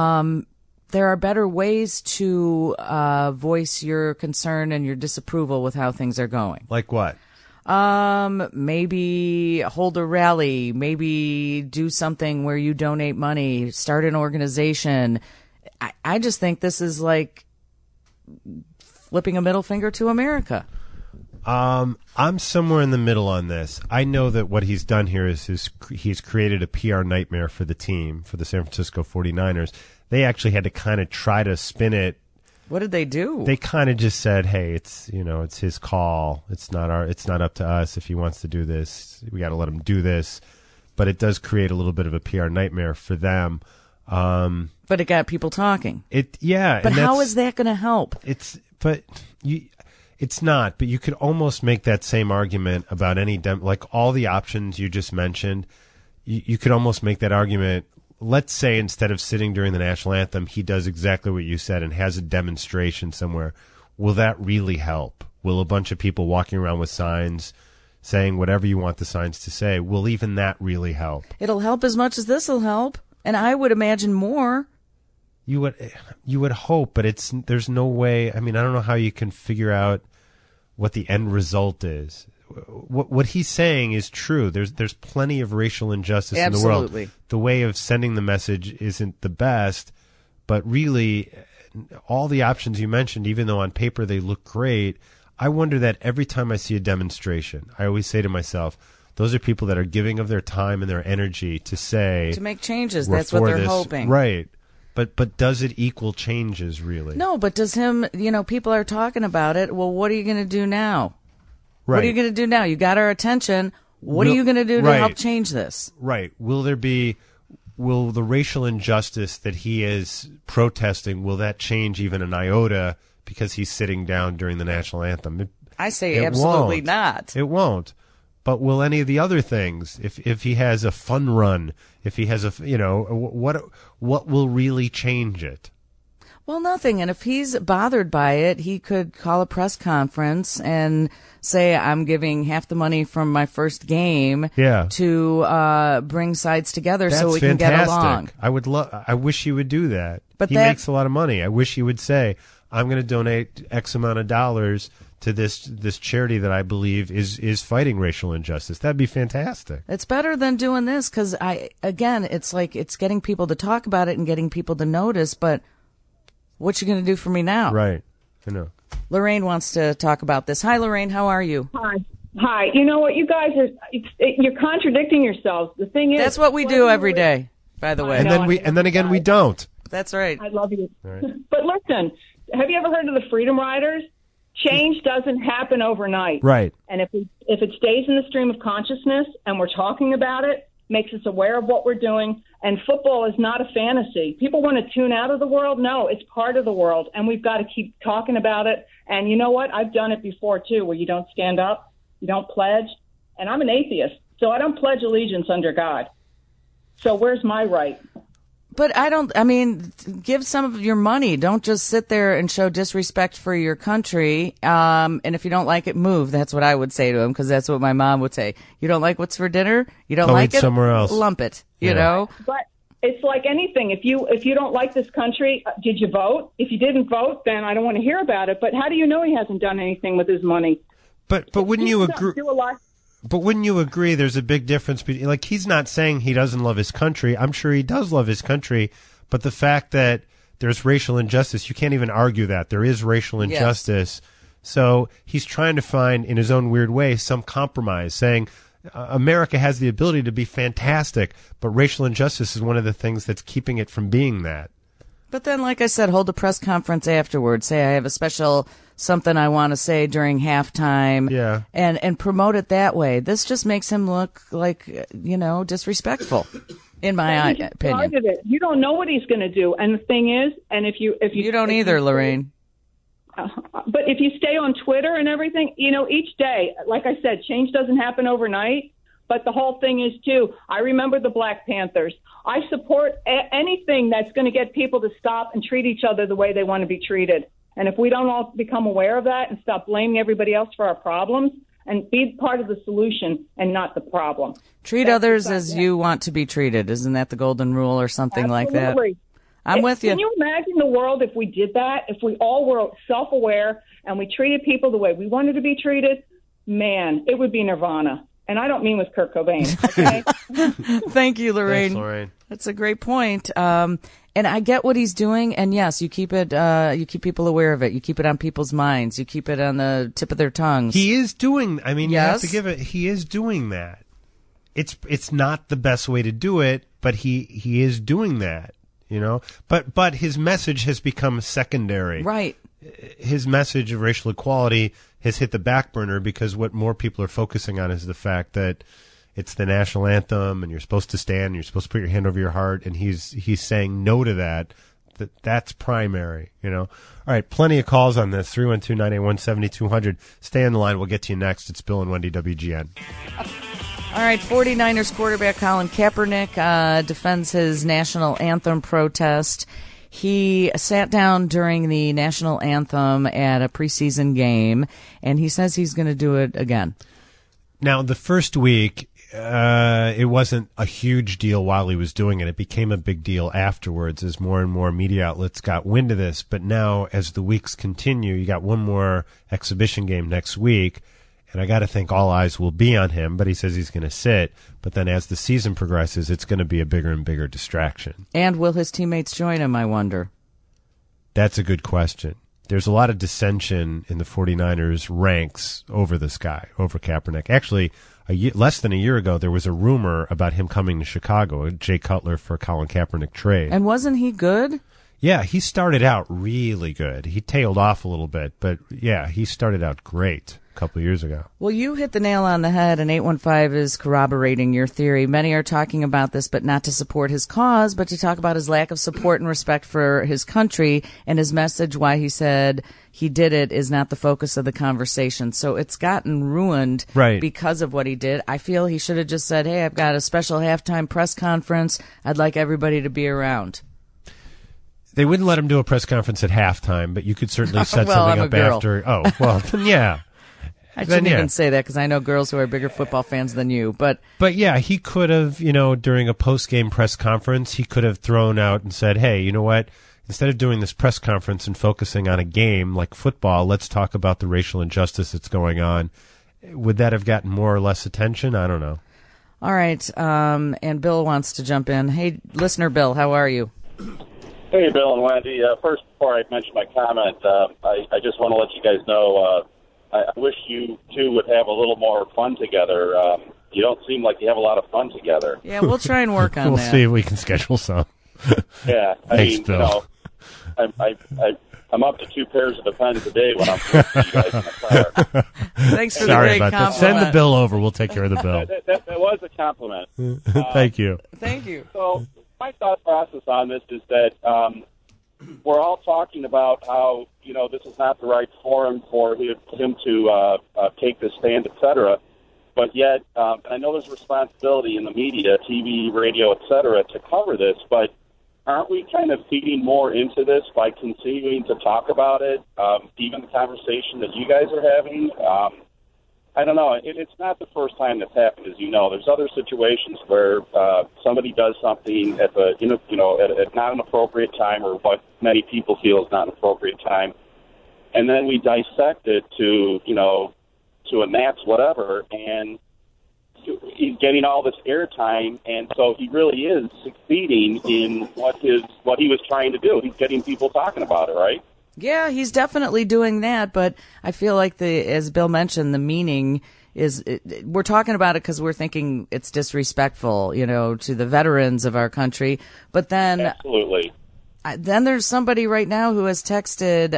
There are better ways to voice your concern and your disapproval with how things are going. Like what? Maybe hold a rally, maybe do something where you donate money, start an organization. I just think this is like flipping a middle finger to America. I'm somewhere in the middle on this. I know that what he's done here is he's created a PR nightmare for the team, for the San Francisco 49ers. They actually had to kind of try to spin it. What did they do? They kind of just said, "Hey, it's his call. It's not up to us if he wants to do this. We got to let him do this." But it does create a little bit of a PR nightmare for them. But it got people talking. But how is that going to help? It's not. But you could almost make that same argument about any like all the options you just mentioned. You could almost make that argument. Let's say instead of sitting during the national anthem, he does exactly what you said and has a demonstration somewhere. Will that really help? Will a bunch of people walking around with signs saying whatever you want the signs to say, will even that really help? It'll help as much as this will help, and I would imagine more. You would hope, but there's no way. I mean, I don't know how you can figure out what the end result is. What he's saying is true. There's plenty of racial injustice in the world. The way of sending the message isn't the best, but really, all the options you mentioned, even though on paper they look great, I wonder that every time I see a demonstration, I always say to myself, those are people that are giving of their time and their energy to make changes. That's what they're hoping, right? But does it equal changes really? No, but does him? People are talking about it. Well, what are you going to do now? Right. What are you going to do now? You got our attention. What are you going to do to help change this? Right. Will the racial injustice that he is protesting, will that change even an iota because he's sitting down during the national anthem. I say It absolutely won't. not. It won't. But will any of the other things, if he has a fun run, if he has what will really change it? Well, nothing. And if he's bothered by it, he could call a press conference and say, I'm giving half the money from my first game to bring sides together so we can get along. I wish he would do that. But he makes a lot of money. I wish he would say, I'm going to donate X amount of dollars to this charity that I believe is fighting racial injustice. That'd be fantastic. It's better than doing this because, it's like it's getting people to talk about it and getting people to notice, but what you going to do for me now? Right. I know. Lorraine wants to talk about this. Hi, Lorraine. How are you? Hi. You know what? You guys you're contradicting yourselves. The thing is, that's what we do every day, by the way. And then again, we don't. That's right. I love you. Right. But listen, have you ever heard of the Freedom Riders? Change doesn't happen overnight. Right. And if it stays in the stream of consciousness and we're talking about it, makes us aware of what we're doing. And football is not a fantasy. People want to tune out of the world. No, it's part of the world, and we've got to keep talking about it. And you know what? I've done it before, too, where you don't stand up, you don't pledge. And I'm an atheist, so I don't pledge allegiance under God. So where's my right? But give some of your money. Don't just sit there and show disrespect for your country. And if you don't like it, move. That's what I would say to him, because that's what my mom would say. You don't like what's for dinner? You don't like it? Somewhere else. Lump it, you know? But it's like anything. If you don't like this country, did you vote? If you didn't vote, then I don't want to hear about it. But how do you know he hasn't done anything with his money? But wouldn't you agree? But wouldn't you agree there's a big difference between, like, he's not saying he doesn't love his country. I'm sure he does love his country, but the fact that there's racial injustice, you can't even argue that. There is racial injustice. Yes. So he's trying to find, in his own weird way, some compromise, saying America has the ability to be fantastic, but racial injustice is one of the things that's keeping it from being that. But then, like I said, hold a press conference afterwards. Say, I have a special something I want to say during halftime. Yeah. And promote it that way. This just makes him look like, disrespectful, in my opinion. You don't know what he's going to do. And the thing is, and if you don't either, Lorraine. But if you stay on Twitter and everything, each day, like I said, change doesn't happen overnight. But the whole thing is, too, I remember the Black Panthers. I support anything that's going to get people to stop and treat each other the way they want to be treated. And if we don't all become aware of that and stop blaming everybody else for our problems and be part of the solution and not the problem. Treat others as you want to be treated. Isn't that the golden rule or something like that? I'm with you. Can you imagine the world if we did that? If we all were self-aware and we treated people the way we wanted to be treated? Man, it would be nirvana. And I don't mean with Kurt Cobain, okay? Thank you, Lorraine. Thanks, Lorraine. That's a great point. And I get what he's doing. And yes, you keep people aware of it. You keep it on people's minds. You keep it on the tip of their tongues. He is doing, you have to Yes. give it, he is doing that. It's not the best way to do it, but he is doing that, But his message has become secondary. Right. His message of racial equality has hit the back burner because what more people are focusing on is the fact that it's the national anthem and you're supposed to stand and you're supposed to put your hand over your heart, and he's saying no to that. That's primary, All right, plenty of calls on this. 312-981-7200. Stay on the line. We'll get to you next. It's Bill and Wendy, WGN. All right, 49ers quarterback Colin Kaepernick defends his national anthem protest. He sat down during the national anthem at a preseason game, and he says he's going to do it again. Now, the first week, it wasn't a huge deal while he was doing it. It became a big deal afterwards as more and more media outlets got wind of this. But now, as the weeks continue, you got one more exhibition game next week, and I got to think all eyes will be on him, but he says he's going to sit. But then as the season progresses, it's going to be a bigger and bigger distraction. And will his teammates join him, I wonder? That's a good question. There's a lot of dissension in the 49ers ranks over this guy, over Kaepernick. Actually, less than a year ago, there was a rumor about him coming to Chicago, Jay Cutler for Colin Kaepernick trade. And wasn't he good? Yeah, he started out really good. He tailed off a little bit, but yeah, he started out great. a couple of years ago. Well, you hit the nail on the head, and 815 is corroborating your theory. Many are talking about this, but not to support his cause, but to talk about his lack of support and respect for his country, and his message why he said he did it is not the focus of the conversation. So it's gotten ruined because of what he did. I feel he should have just said, hey, I've got a special halftime press conference. I'd like everybody to be around. They wouldn't let him do a press conference at halftime, but you could certainly set Well, something I'm a up girl. after. Oh, well, then yeah. I shouldn't even say that because I know girls who are bigger football fans than you. But yeah, he could have, during a post-game press conference, he could have thrown out and said, hey, you know what? Instead of doing this press conference and focusing on a game like football, let's talk about the racial injustice that's going on. Would that have gotten more or less attention? I don't know. All right. And Bill wants to jump in. Hey, listener Bill, how are you? Hey, Bill and Wendy. First, before I mention my comment, I just want to let you guys know I wish you two would have a little more fun together. You don't seem like you have a lot of fun together. Yeah, we'll try and work on we'll that. See if we can schedule some. Yeah, Thanks, Bill. I'm up to 2 pairs of Depends a day when I'm with you guys in the car. Thanks for Sorry the great about compliment. that. Send the bill over. We'll take care of the bill. That was a compliment. Thank you. Thank you. So my thought process on this is that we're all talking about how, this is not the right forum for him to take this stand, et cetera. But yet, I know there's responsibility in the media, TV, radio, et cetera, to cover this. But aren't we kind of feeding more into this by continuing to talk about it, even the conversation that you guys are having? I don't know. It's not the first time that's happened, as you know. There's other situations where somebody does something at at not an appropriate time, or what many people feel is not an appropriate time, and then we dissect it to a gnat's whatever, and he's getting all this airtime, and so he really is succeeding in what he was trying to do. He's getting people talking about it, right? Yeah, he's definitely doing that, but I feel like as Bill mentioned, the meaning is we're talking about it because we're thinking it's disrespectful, to the veterans of our country. But then, absolutely, then there's somebody right now who has texted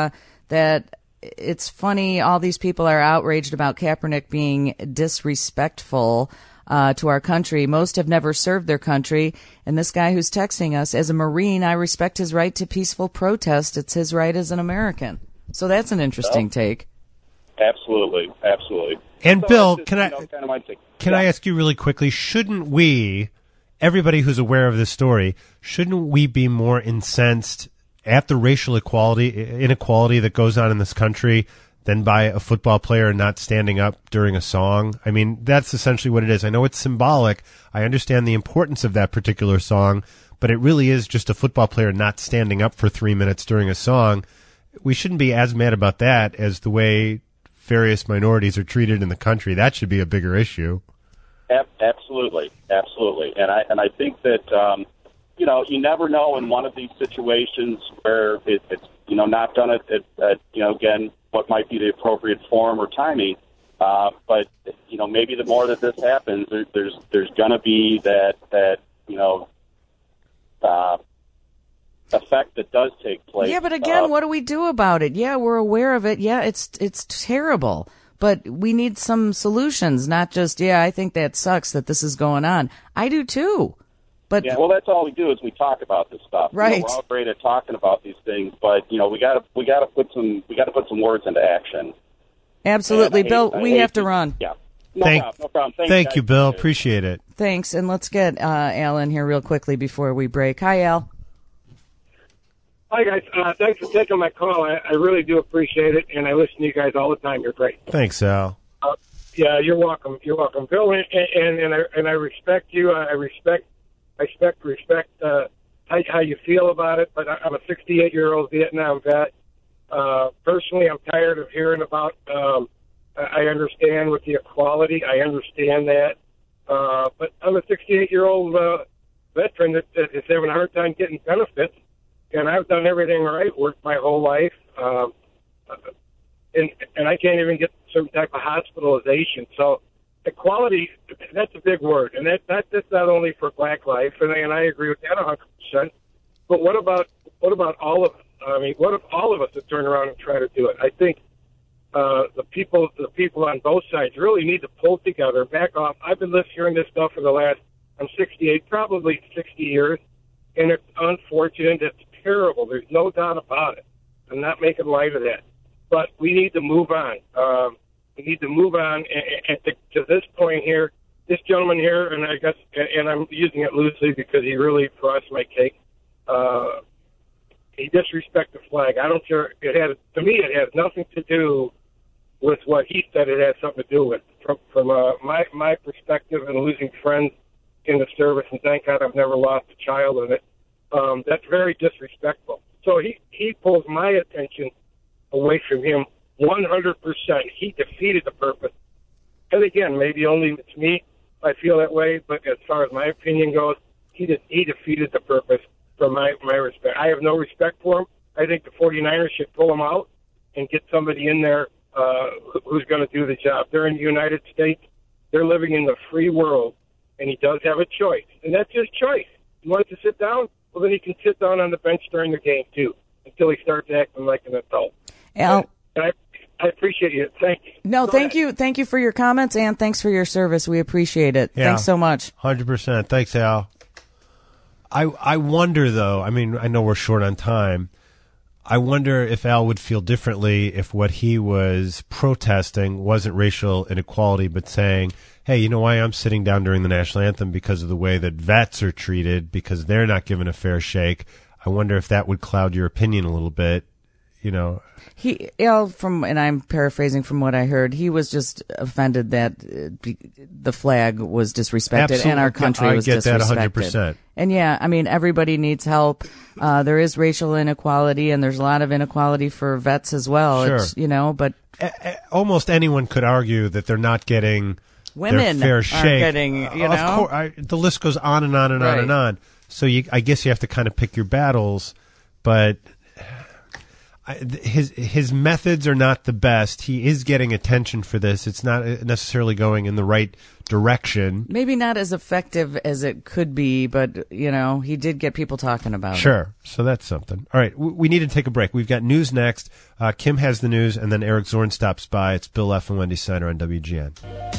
that it's funny. All these people are outraged about Kaepernick being disrespectful to our country. Most have never served their country. And this guy who's texting us, as a Marine, I respect his right to peaceful protest. It's his right as an American. So that's an interesting take. Absolutely. And so Bill, just, can I ask you really quickly, shouldn't we, everybody who's aware of this story, shouldn't we be more incensed at the racial inequality that goes on in this country than by a football player not standing up during a song? I mean, that's essentially what it is. I know it's symbolic. I understand the importance of that particular song, but it really is just a football player not standing up for 3 minutes during a song. We shouldn't be as mad about that as the way various minorities are treated in the country. That should be a bigger issue. Absolutely. And I think that, you never know in one of these situations where it's, not done at again, what might be the appropriate form or timing. But maybe the more that this happens, there's going to be that effect that does take place. Yeah, but again, what do we do about it? Yeah, we're aware of it. Yeah, it's terrible. But we need some solutions, not just, I think that sucks that this is going on. I do too. But yeah, well, that's all we do is we talk about this stuff. Right. We're all great at talking about these things, but we got to put some words into action. Absolutely, Bill. We have to run. Yeah. No problem. Thank you, Bill. Appreciate it. Thanks, and let's get Al in here real quickly before we break. Hi, Al. Hi, guys. Thanks for taking my call. I really do appreciate it, and I listen to you guys all the time. You're great. Thanks, Al. Yeah, you're welcome. You're welcome, Bill. And I respect you. I respect how you feel about it. But I'm a 68-year-old Vietnam vet. Personally, I'm tired of hearing about. I understand with the equality. I understand that. But I'm a 68-year-old veteran that is having a hard time getting benefits. And I've done everything right, worked my whole life, and I can't even get some type of hospitalization. So equality, that's a big word, and that's not only for Black life, and I agree with that 100%. But what about all of us? I mean, what if all of us would turn around and try to do it? I think the people on both sides really need to pull together, back off. I've been hearing this stuff for the last, I'm 68, probably 60 years, and it's unfortunate. It's terrible. There's no doubt about it. I'm not making light of that. But we need to move on. We need to move on. And to this point here, this gentleman here, and I guess, and I'm using it loosely because he really frosted my cake. He disrespected the flag. I don't care. To me, it has nothing to do with what he said. It has something to do with from my perspective and losing friends in the service. And thank God I've never lost a child in it. That's very disrespectful. So he pulls my attention away from him 100%. He defeated the purpose. And again, maybe only it's me. I feel that way, but as far as my opinion goes, he defeated the purpose from my respect. I have no respect for him. I think the 49ers should pull him out and get somebody in there who's going to do the job. They're in the United States. They're living in the free world, and he does have a choice, and that's his choice. He wants to sit down, well, then he can sit down on the bench during the game, too, until he starts acting like an adult. Al, and I appreciate you. Thank you. No, thank you. Thank you for your comments, and thanks for your service. We appreciate it. Yeah, thanks so much. 100%. Thanks, Al. I wonder, though, I mean, I know we're short on time. I wonder if Al would feel differently if what he was protesting wasn't racial inequality, but saying, hey, you know why I'm sitting down during the national anthem? Because of the way that vets are treated, because they're not given a fair shake. I wonder if that would cloud your opinion a little bit, you know. Al, and I'm paraphrasing from what I heard, he was just offended that the flag was disrespected. Absolutely. And our country was disrespected. I get that 100%. And yeah, I mean, everybody needs help. There is racial inequality, and there's a lot of inequality for vets as well. Sure. It's, you know, but almost anyone could argue that they're not getting women their fair shake. Aren't getting, you know, of course, the list goes on and on and on and on. So I guess you have to kind of pick your battles, but his methods are not the best. He is getting attention for this. It's not necessarily going in the right direction. Maybe not as effective as it could be, but, you know, he did get people talking about it. Sure. So that's something. All right. We need to take a break. We've got news next. Kim has the news, and then Eric Zorn stops by. It's Bill F. and Wendy Snyder on WGN.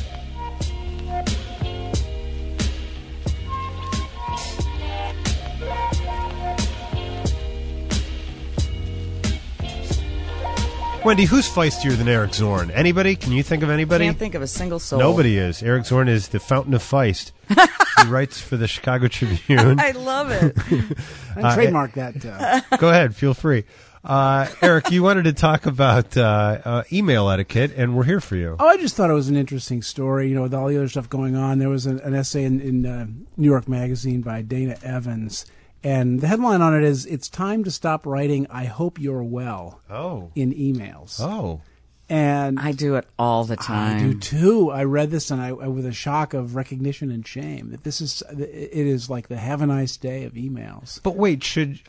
Wendy, who's feistier than Eric Zorn? Anybody? Can you think of anybody? Can't think of a single soul. Nobody is. Eric Zorn is the fountain of feist. He writes for the Chicago Tribune. I love it. I trademark that. Go ahead. Feel free. Eric, you wanted to talk about email etiquette, and we're here for you. Oh, I just thought it was an interesting story, you know, with all the other stuff going on. There was an essay in New York Magazine by Dana Evans, and the headline on it is, "It's time to stop writing, I hope you're well," in emails. Oh. And I do it all the time. I do too. I read this and I with a shock of recognition and shame that it is like the have a nice day of emails. But wait,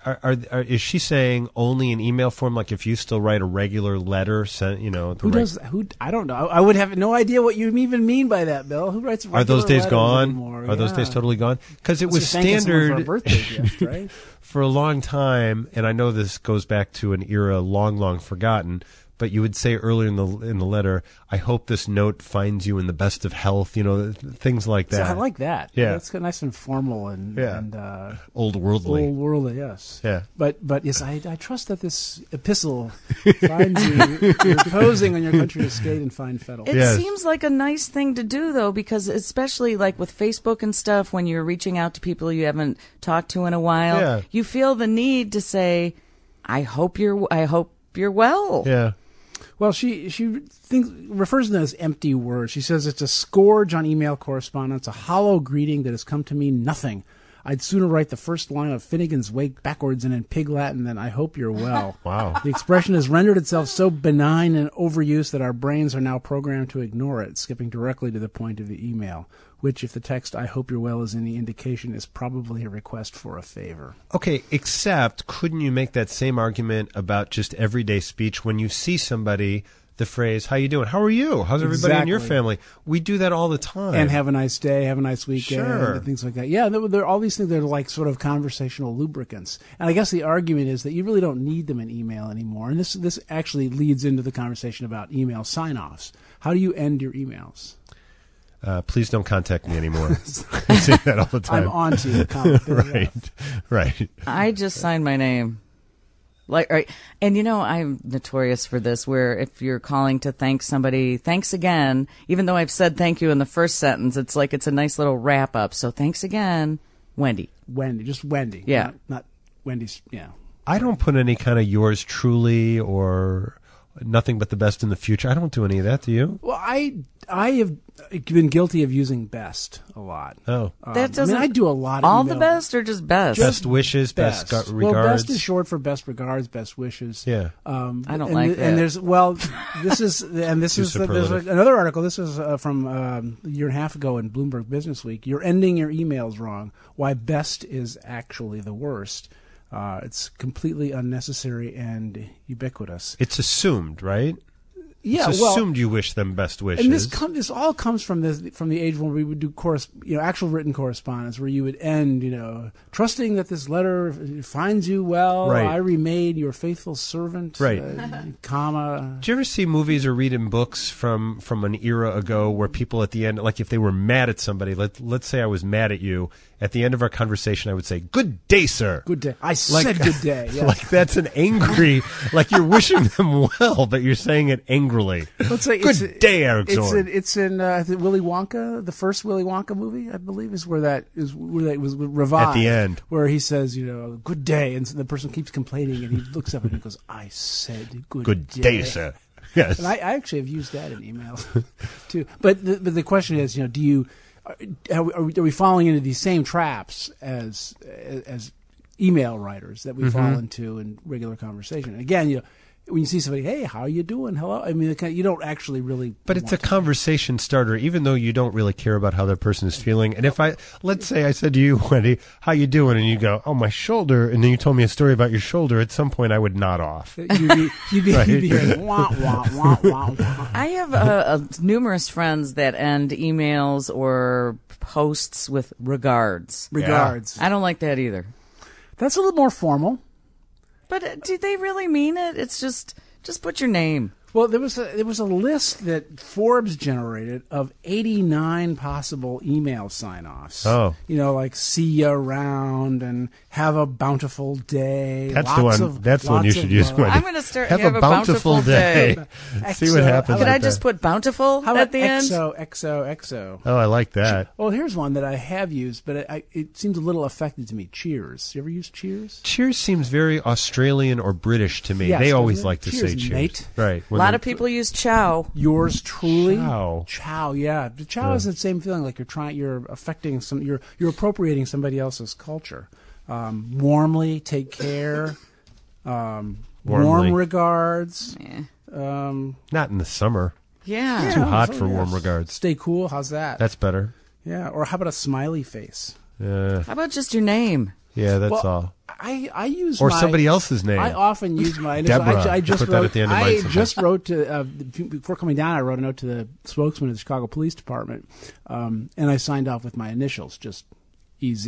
is she saying only in email form? Like if you still write a regular letter, you know, I don't know. I would have no idea what you even mean by that, Bill. Who writes regular Are those days gone? Anymore? Are those days totally gone? Because it was standard standard for a birthday gift, right? For a long time, and I know this goes back to an era long, long forgotten. But you would say earlier in the letter, I hope this note finds you in the best of health, you know, things like that. So I like that. Yeah. It's nice and formal and old worldly. Old worldly, yes. Yeah. But yes, I trust that this epistle finds you reposing on your country estate in fine fettle. It seems like a nice thing to do, though, because especially like with Facebook and stuff, when you're reaching out to people you haven't talked to in a while, you feel the need to say, I hope you're well. Yeah. Well, she refers to them as empty words. She says it's a scourge on email correspondence, a hollow greeting that has come to mean nothing. I'd sooner write the first line of Finnegan's Wake backwards and in pig Latin than I hope you're well. Wow. The expression has rendered itself so benign and overused that our brains are now programmed to ignore it, skipping directly to the point of the email, which, if the text I hope you're well is any indication, is probably a request for a favor. Okay, except couldn't you make that same argument about just everyday speech when you see somebody the phrase, how you doing? How are you? How's everybody in your Exactly. family? We do that all the time. And have a nice day, have a nice weekend, Sure. and things like that. Yeah, there are all these things that are like sort of conversational lubricants. And I guess the argument is that you really don't need them in email anymore. And this actually leads into the conversation about email sign-offs. How do you end your emails? Please don't contact me anymore. I say that all the time. I'm on to you. Comment there. Right. I just signed my name. Right. And I'm notorious for this, where if you're calling to thank somebody, thanks again, even though I've said thank you in the first sentence, it's like it's a nice little wrap up. So thanks again, Wendy. Just Wendy. Yeah. Not Wendy's, yeah. I don't put any kind of yours truly or nothing but the best in the future. I don't do any of that. Do you? Well, I have been guilty of using best a lot. Oh. That doesn't. I do a lot of all email. the best or just best? Best wishes, best regards. Well, best is short for best regards, best wishes. Yeah. I don't like that. And there's there's another article. This is from a year and a half ago in Bloomberg Business Week. You're ending your emails wrong. Why best is actually the worst. It's completely unnecessary and ubiquitous. It's assumed, right? Yeah, it's assumed you wish them best wishes. And this all comes from the age when we would do actual written correspondence, where you would end, trusting that this letter finds you well. Right. I remain your faithful servant. Right. Comma. Do you ever see movies or read in books from an era ago where people at the end, like if they were mad at somebody, let's say I was mad at you, at the end of our conversation I would say, "Good day, sir." Good day. I said good day. Yeah. Like that's an angry, like you're wishing them well, but you're saying it angrily. Let's say Good day, Eric Zorn. It's in Willy Wonka, the first Willy Wonka movie, I believe, is where that was revived. At the end. Where he says, good day, and the person keeps complaining, and he looks up and he goes, I said good day, sir. Yes. And I actually have used that in emails, too. But the question is, do you... Are we falling into these same traps as email writers that we fall into in regular conversation? And again, when you see somebody, hey, how are you doing? Hello. I mean, you don't actually really. But it's a conversation starter, even though you don't really care about how that person is feeling. And if let's say I said to you, Wendy, how you doing? And you go, oh, my shoulder. And then you told me a story about your shoulder. At some point, I would nod off. You'd be hearing, wah, wah, wah, wah, wah. I have numerous friends that end emails or posts with regards. Regards. I don't like that either. That's a little more formal. But do they really mean it? It's just put your name. Well, there was a list that Forbes generated of 89 possible email sign-offs. Oh. Like see you around and have a bountiful day. That's the one you should use, Wendy. I'm going to start have a bountiful day. See what happens. Could I just put bountiful at the end? XOXO. Oh, I like that. Well, here's one that I have used, but it seems a little affected to me. Cheers. You ever use Cheers? Cheers seems very Australian or British to me. Yes, they always doesn't it? like to Cheers, say cheers. mate. Right. A lot of people use chow. Yours truly. Chow, yeah. The chow is the same feeling, like you're affecting you're appropriating somebody else's culture. Warmly, take care. Warm regards. Not in the summer. Yeah. Too hot for warm regards. Stay cool. How's that? That's better. Yeah. Or how about a smiley face? How about just your name? Yeah, that's all. I use somebody else's name. I often use my Deborah. I just put wrote. That at the end of I mine just wrote to before coming down. I wrote a note to the spokesman of the Chicago Police Department, and I signed off with my initials, just EZ.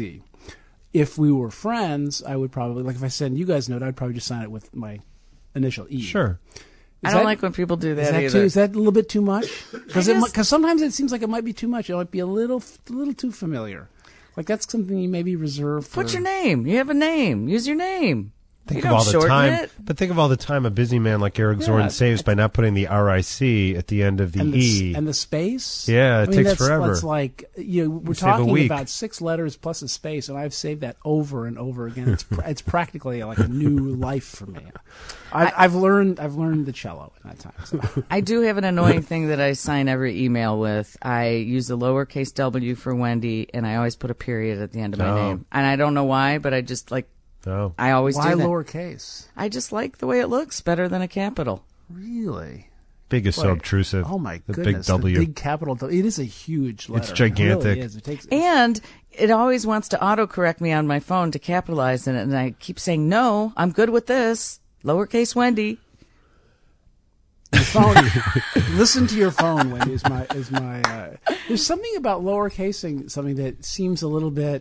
If we were friends, I would probably if I send you guys a note, I'd probably just sign it with my initial E. Sure. I don't like when people do that either. Is that a little bit too much? Because sometimes it seems like it might be too much. It might be a little too familiar. Like that's something you maybe reserve for. Put your name. You have a name. Use your name. Think of all the time, but think of all the time a busy man like Eric Zorn saves by not putting the RIC at the end of the E and the space. Yeah, it takes forever. It's like we're talking about 6 letters plus a space, and I've saved that over and over again. It's practically like a new life for me. I've learned the cello in that time. So. I do have an annoying thing that I sign every email with. I use the lowercase W for Wendy, and I always put a period at the end of my name. And I don't know why, but I just I always do that. Why lowercase? I just like the way it looks better than a capital. Really? Big is so obtrusive. Oh my goodness! The big W. The big capital W. It is a huge letter. It's gigantic. It really is. And it always wants to autocorrect me on my phone to capitalize in it, and I keep saying, no, I'm good with this. Lowercase Wendy. phone. Listen to your phone, Wendy. Is my. There's something about lowercasing something that seems a little bit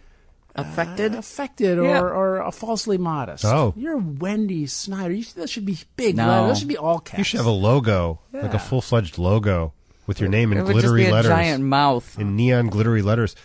affected, or falsely modest. Oh. You're Wendy Snyder. That should be big. No. That should be all caps. You should have a logo, like a full-fledged logo with your name in It would glittery just be letters. a giant mouth. In neon glittery letters.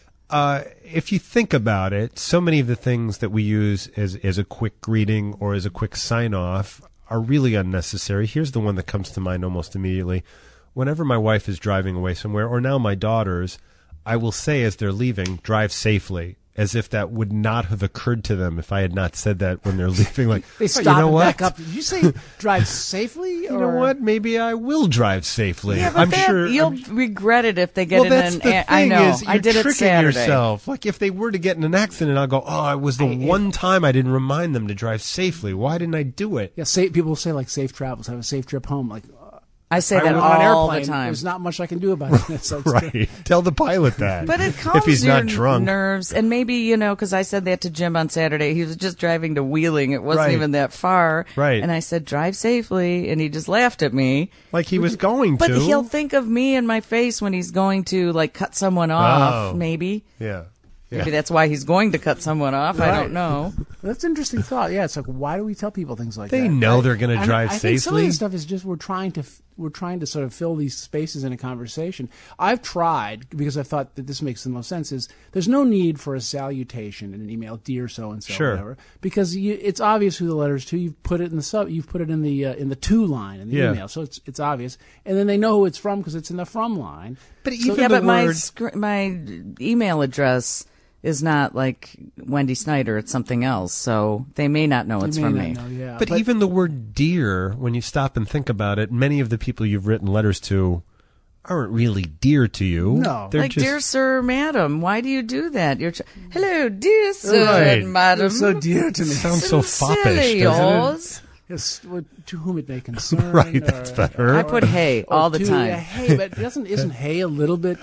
If you think about it, so many of the things that we use as a quick greeting or as a quick sign-off are really unnecessary. Here's the one that comes to mind almost immediately. Whenever my wife is driving away somewhere, or now my daughters, I will say as they're leaving, drive safely, as if that would not have occurred to them if I had not said that when they're leaving. Like, They stop you know and what? back up. Did you say drive safely? You know what? Maybe I will drive safely. Yeah, but I'm sure you'll regret it if they get well, in that's an. the thing I know. is, you're I did it tricking Saturday. yourself. Like if they were to get in an accident, I'll go, "Oh, it was the one time I didn't remind them to drive safely. Why didn't I do it?" Yeah, people say like safe travels, have a safe trip home. Like I say that was on an all airplane. the time. There's not much I can do about it. So it's Right. Tell the pilot that. But it calms if he's your not drunk. nerves, and maybe because I said that to Jim on Saturday. He was just driving to Wheeling; it wasn't Right. even that far. Right. And I said, "Drive safely," and he just laughed at me. Like he was going But to. he'll think of me and my face when he's going to cut someone off. Oh. Maybe. Yeah. Maybe that's why he's going to cut someone off. I Right. don't know. That's an interesting thought. Yeah, it's like why do we tell people things like They that? know they're going to And drive I think some of safely. this stuff is just we're trying to sort of fill these spaces in a conversation. I've tried because I thought that this makes the most sense. Is there's no need for a salutation in an email, dear so and so, Sure. whatever, because it's obvious who the letter's to. You've put it in the you've put it in the to line in the Yeah. email, so it's obvious, and then they know who it's from because it's in the from line. But So- even Yeah, the but word, my email address is not like Wendy Snyder. It's something else, so they may not know it's You may from not me. know, yeah. but even the word dear, when you stop and think about it, many of the people you've written letters to aren't really dear to you. No. They're Like, just, dear sir, madam, why do you do that? Hello, dear sir Right. and madam. You're so dear to me. sounds so foppish, Sincerely doesn't it? yours. Yes, to whom it may concern. Right, that's better. I put hey or all the to- time. yeah, hey, but isn't hey a little bit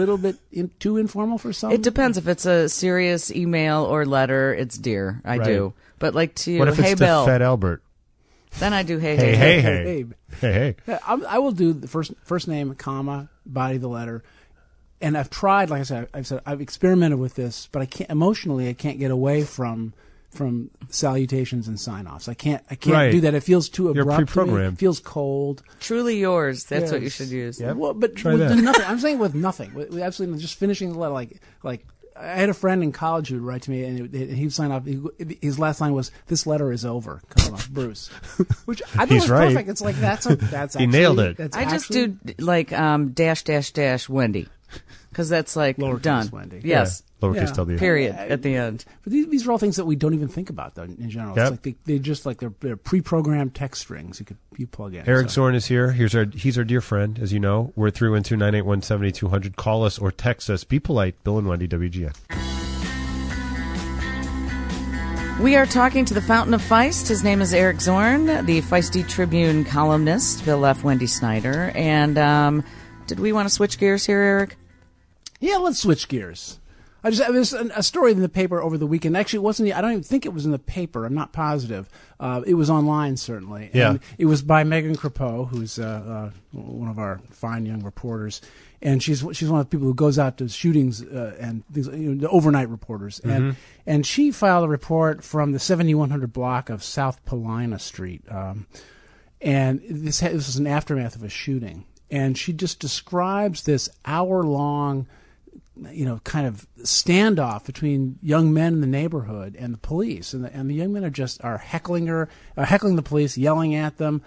too informal for some? It depends if it's a serious email or letter. It's dear. I Right. do. But like to What if hey it's Bill, to Fed Albert? then I do hey Hey, hey. hey, hey. Hey. Hey, hey. Yeah, I will do the first name, comma, body of the letter, and I've tried. Like I said, I've experimented with this, but I can't get away from salutations and sign-offs. I can't Right. do that. It feels too You're abrupt. to me. pre-programmed. It feels cold. Truly yours. That's what you Yes. should use. Yep. Well, but Try with that. nothing. I'm saying with nothing. With absolutely just finishing the letter. Like I had a friend in college who would write to me, and he would sign off. His last line was, "This letter is over, comma, Bruce," which I thought He's was right. perfect. It's like that's He actually, nailed it. That's I just actually- do like dash dash dash Wendy, because that's like Lowercase done. Wendy. Yes. Lowercase Yeah. W. Period at the end. But these are all things that we don't even think about, though. In general, Yep. it's like they just like they're pre-programmed text strings you plug in. Eric so. Zorn is here. He's our dear friend, as you know. We're at 312-981-7200. Call us or text us. Be polite. Bill and Wendy, WGN. We are talking to the Fountain of Feist. His name is Eric Zorn, the Feisty Tribune columnist. Bill F. Wendy Snyder. And did we want to switch gears here, Eric? Yeah, let's switch gears. There's a story in the paper over the weekend. Actually, it wasn't. I don't even think it was in the paper. I'm not positive. It was online, certainly. Yeah. And it was by Megan Crepeau, who's one of our fine young reporters, and she's one of the people who goes out to shootings and things, the overnight reporters. And she filed a report from the 7100 block of South Paulina Street, and this was an aftermath of a shooting. And she just describes this hour-long, kind of standoff between young men in the neighborhood and the police, and the young men are heckling the police, yelling at them,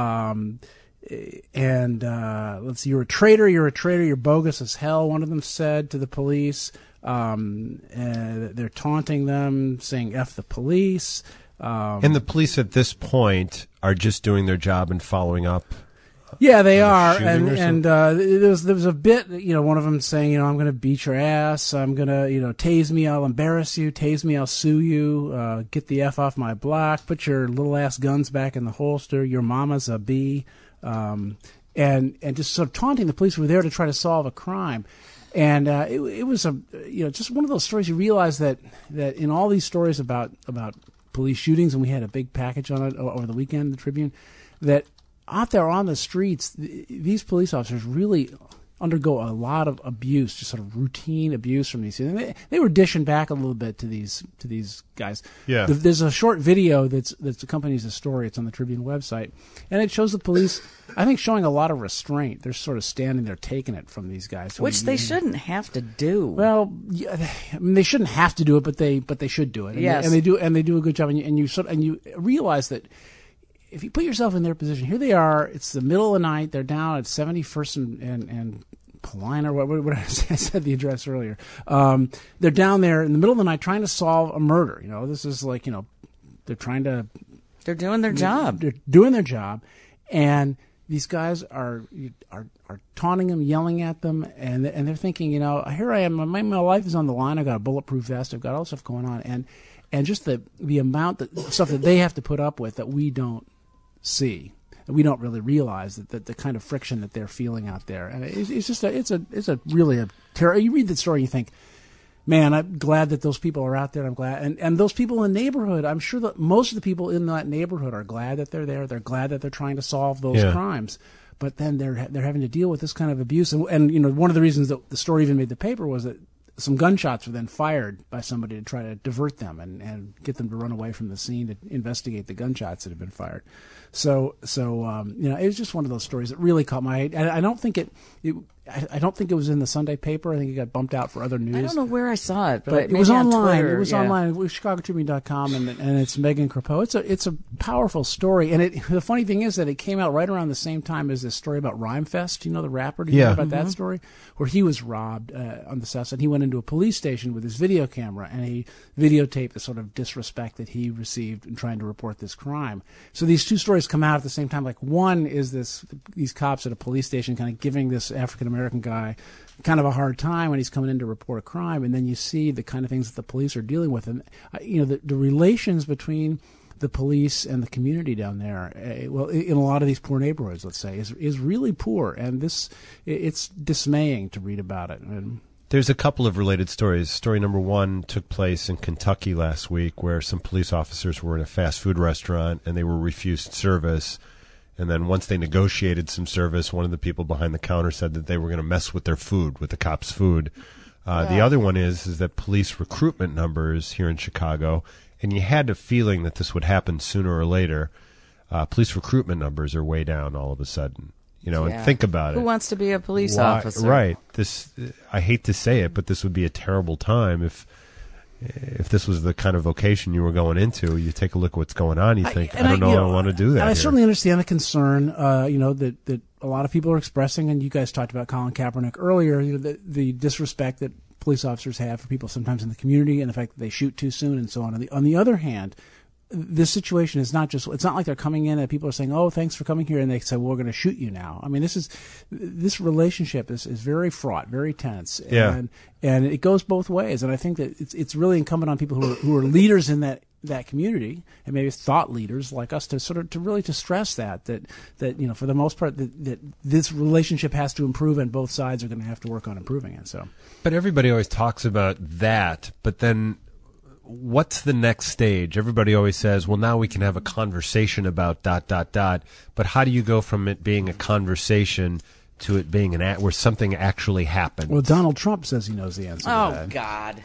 and let's see, you're a traitor, you're bogus as hell. One of them said to the police, and they're taunting them, saying "F the police." And the police at this point are just doing their job and following up. Yeah, they are, shooting or and there was a bit, one of them saying, I'm going to beat your ass, I'm going to, tase me, I'll embarrass you, tase me, I'll sue you, get the F off my block, put your little ass guns back in the holster, your mama's a bee, and just sort of taunting the police who were there to try to solve a crime. And it was just one of those stories. You realize that in all these stories about police shootings, and we had a big package on it over the weekend, the Tribune, that out there on the streets, these police officers really undergo a lot of abuse, just sort of routine abuse from these. And they were dishing back a little bit to these guys. Yeah. There's a short video that accompanies the story. It's on the Tribune website, and it shows the police, I think, showing a lot of restraint. They're sort of standing there taking it from these guys, which they shouldn't have to do. Well, yeah, I mean, they shouldn't have to do it, but they should do it. And yes, they do a good job. And you realize that if you put yourself in their position, here they are. It's the middle of the night. They're down at 71st and Paulina, or what I said the address earlier. They're down there in the middle of the night trying to solve a murder. This is like, they're doing their job. They're doing their job, and these guys are taunting them, yelling at them, and they're thinking, here I am. My life is on the line. I've got a bulletproof vest. I've got all this stuff going on, and just the amount of stuff that they have to put up with that we don't see. We don't really realize that the kind of friction that they're feeling out there, and it's really a terror. You read the story, and you think, man, I'm glad that those people are out there. I'm glad, and those people in the neighborhood. I'm sure that most of the people in that neighborhood are glad that they're there. They're glad that they're trying to solve those crimes. But then they're having to deal with this kind of abuse, and one of the reasons that the story even made the paper was that some gunshots were then fired by somebody to try to divert them and get them to run away from the scene to investigate the gunshots that had been fired. So it was just one of those stories that really caught my eye. I don't think I don't think it was in the Sunday paper. I think it got bumped out for other news. I don't know where I saw it, but it was online. Twitter, it was online. It was ChicagoTribune.com, and it's Megan Crepeau. It's a powerful story, and the funny thing is that it came out right around the same time as this story about Rhymefest. You know the rapper? Do you know about that story? Where he was robbed on the South Side. He went into a police station with his video camera, and he videotaped the sort of disrespect that he received in trying to report this crime. So these two stories come out at the same time. Like, one is these cops at a police station kind of giving this African-American guy kind of a hard time when he's coming in to report a crime, and then you see the kind of things that the police are dealing with, and the relations between the police and the community down there, in a lot of these poor neighborhoods, let's say, is really poor, and it's dismaying to read about it. There's a couple of related stories. Story number one took place in Kentucky last week, where some police officers were in a fast food restaurant and they were refused service. And then once they negotiated some service, one of the people behind the counter said that they were going to mess with their food, with the cops' food. The other one is that police recruitment numbers here in Chicago, and you had a feeling that this would happen sooner or later, police recruitment numbers are way down all of a sudden. And think about it. Who wants to be a police officer? Right. I hate to say it, but this would be a terrible time if this was the kind of vocation you were going into. You take a look at what's going on, you think, I don't know I want to do that. I certainly understand the concern, that a lot of people are expressing, and you guys talked about Colin Kaepernick earlier, the disrespect that police officers have for people sometimes in the community, and the fact that they shoot too soon and so on. On the other hand, this situation is it's not like they're coming in and people are saying, oh, thanks for coming here, and they say, well, we're going to shoot you now. I mean, this relationship is very fraught, very tense, and it goes both ways. And I think that it's really incumbent on people who are leaders in that community, and maybe thought leaders like us, to stress that for the most part that this relationship has to improve, and both sides are going to have to work on improving it. So, but everybody always talks about that, but then what's the next stage? Everybody always says, well, now we can have a conversation about ... But how do you go from it being a conversation to it being where something actually happened? Well, Donald Trump says he knows the answer to that. Oh, God.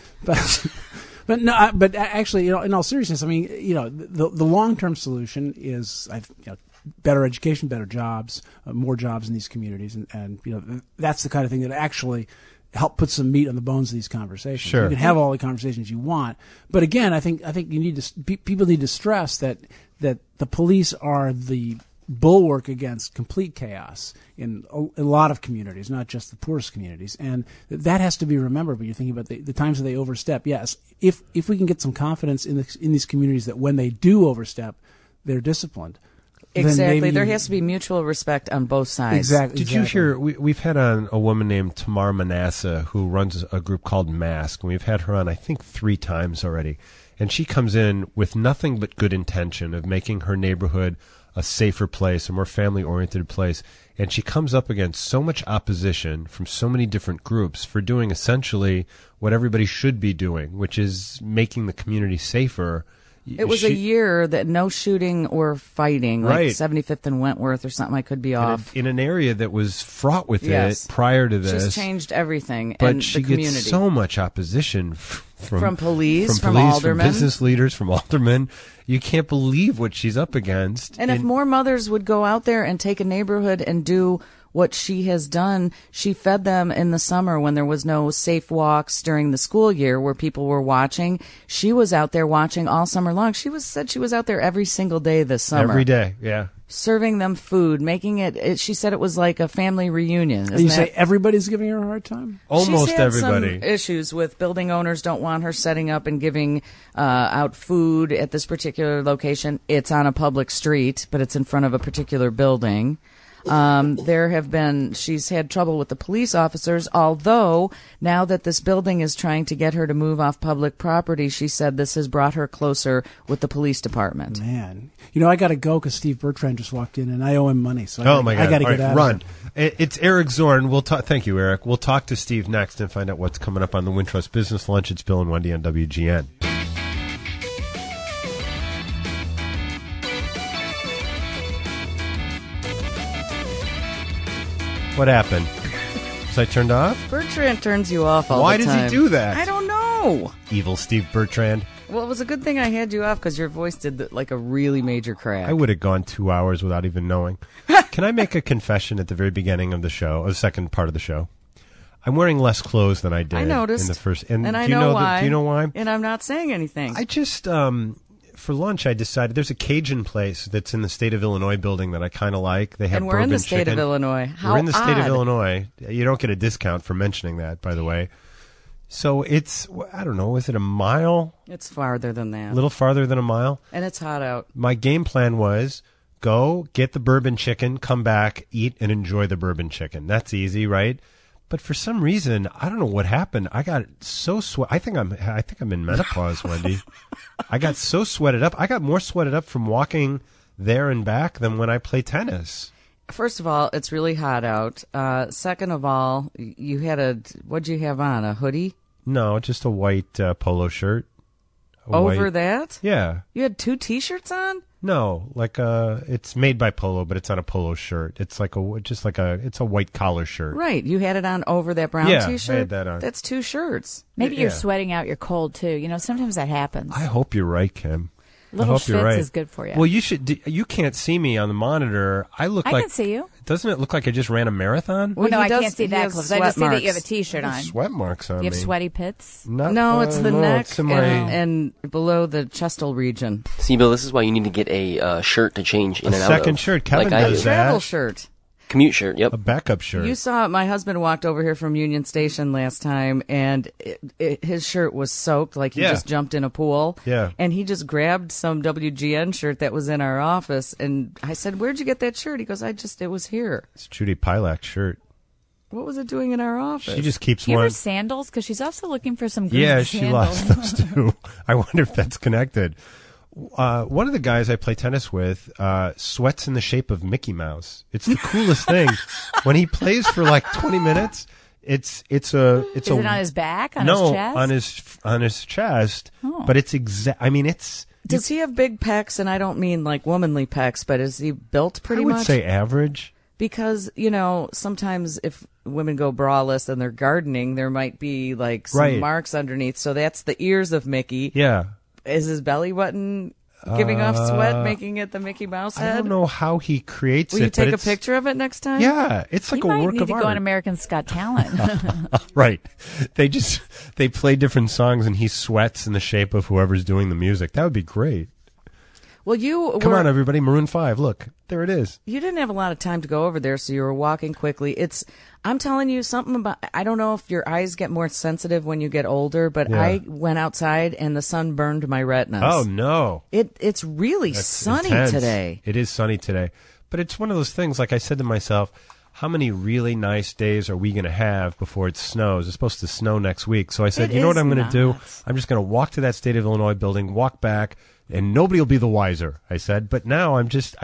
But no, but actually, in all seriousness, I mean, the long-term solution is better education, better jobs, more jobs in these communities, and that's the kind of thing that actually help put some meat on the bones of these conversations. Sure. You can have all the conversations you want, but again, I think you need to people need to stress that the police are the bulwark against complete chaos in a lot of communities, not just the poorest communities, and that has to be remembered when you're thinking about the times that they overstep. Yes, if we can get some confidence in these communities that when they do overstep, they're disciplined. Exactly. There has to be mutual respect on both sides. Exactly. Did you hear, we've had on a woman named Tamar Manasseh who runs a group called Mask, and we've had her on, I think, 3 times already. And she comes in with nothing but good intention of making her neighborhood a safer place, a more family-oriented place. And she comes up against so much opposition from so many different groups for doing essentially what everybody should be doing, which is making the community safer. It was a year that no shooting or fighting, like Right. 75th and Wentworth or something. I could be off. in an area that was fraught with Yes. it prior to this. She's changed everything. But and she the community. gets so much opposition From police, from from aldermen. business leaders, from aldermen. You can't believe what she's up against. And if more mothers would go out there and take a neighborhood and do what she has done, she fed them in the summer when there was no safe walks during the school year where people were watching. She was out there watching all summer long. Said she was out there every single day this summer. Every day, yeah. Serving them food, making it she said it was like a family reunion. And you say everybody's giving her a hard time? Almost She's had everybody. some issues with building owners don't want her setting up and giving out food at this particular location. It's on a public street, but it's in front of a particular building. She's had trouble with the police officers, although now that this building is trying to get her to move off public property, she said this has brought her closer with the police department. Man. I got to go because Steve Bertrand just walked in and I owe him money. So My God! I got to All get right, out run. of here. It's Eric Zorn. We'll talk. Thank you, Eric. We'll talk to Steve next and find out what's coming up on the Wintrust Business Lunch. It's Bill and Wendy on WGN. What happened? Was I turned off? Bertrand turns you off all Why the does time. he do that? I don't know. Evil Steve Bertrand. Well, it was a good thing I had you off because your voice did like a really major crack. I would have gone 2 hours without even knowing. Can I make a confession at the very beginning of the show, or the second part of the show? I'm wearing less clothes than I did I noticed. in the first. And I do you know why. Do you know why? And I'm not saying anything. I just for lunch I decided there's a Cajun place that's in the State of Illinois building that I kind of like. They have and we're in bourbon the state chicken. of Illinois. How We're in the state of odd. Illinois. You don't get a discount for mentioning that, by the way. So it's, I don't know, is it a mile? It's farther than that. A little farther than a mile? And it's hot out. My game plan was go get the bourbon chicken, come back, eat, and enjoy the bourbon chicken. That's easy, right? But for some reason, I don't know what happened. I got so sweat. I think I'm in menopause, Wendy. I got so sweated up. I got more sweated up from walking there and back than when I play tennis. First of all, it's really hot out. Second of all, you had what'd you have on? A hoodie? No, just a white polo shirt. Over that? Yeah. You had 2 T-shirts on? No, like it's made by Polo, but it's on a polo shirt. It's like it's a white collar shirt. Right. You had it on over that brown Yeah, T-shirt? I had that on. That's 2 shirts. Maybe Yeah. you're sweating out your cold too. Sometimes that happens. I hope you're right, Kim. Little I hope you're schwitz right. is good for you. Well, you should. You can't see me on the monitor. I can see you. Doesn't it look like I just ran a marathon? Well, no, he I does- can't see he that has close. I just see sweat that you have a marks. T-shirt on. Sweat marks on Do you have me. sweaty pits? No, it's the no, neck it's in my- and below the chestal region. See, Bill, this is why you need to get a shirt to change in A and out of. second shirt. Kevin like I does do. that. Travel shirt. Commute shirt, yep. A backup shirt. You saw my husband walked over here from Union Station last time, and his shirt was soaked, like he Yeah. just jumped in a pool. Yeah. And he just grabbed some WGN shirt that was in our office, and I said, "Where'd you get that shirt?" He goes, it was here." It's Judy Pilak's shirt. What was it doing in our office? She just keeps Do you one. wear sandals? Because she's also looking for some green Yeah, she sandals. lost those too. I wonder if that's connected. One of the guys I play tennis with sweats in the shape of Mickey Mouse. It's the coolest thing. When he plays for like 20 minutes, it's Is it on his back? On his chest? on his chest. Oh. But it's I mean, it's. Does he have big pecs? And I don't mean like womanly pecs, but is he built pretty I would much? say average. Because, sometimes if women go braless and they're gardening, there might be like some Right. marks underneath. So that's the ears of Mickey. Yeah. Is his belly button giving off sweat, making it the Mickey Mouse head? I don't know how he creates Will it. you take but a it's- picture of it next time? Yeah, it's like You a might work need of to art. go on American's Got Talent. Right. They play different songs and he sweats in the shape of whoever's doing the music. That would be great. Well, Come on, everybody. Maroon 5. Look, there it is. You didn't have a lot of time to go over there, so you were walking quickly. I'm telling you something about, I don't know if your eyes get more sensitive when you get older, but Yeah. I went outside and the sun burned my retinas. Oh, no. It's really That's sunny intense. today. It is sunny today. But it's one of those things, like I said to myself, how many really nice days are we going to have before it snows? It's supposed to snow next week. So I said, It you know what is I'm going to do? not. I'm just going to walk to that State of Illinois building, walk back, and nobody will be the wiser, I said. But now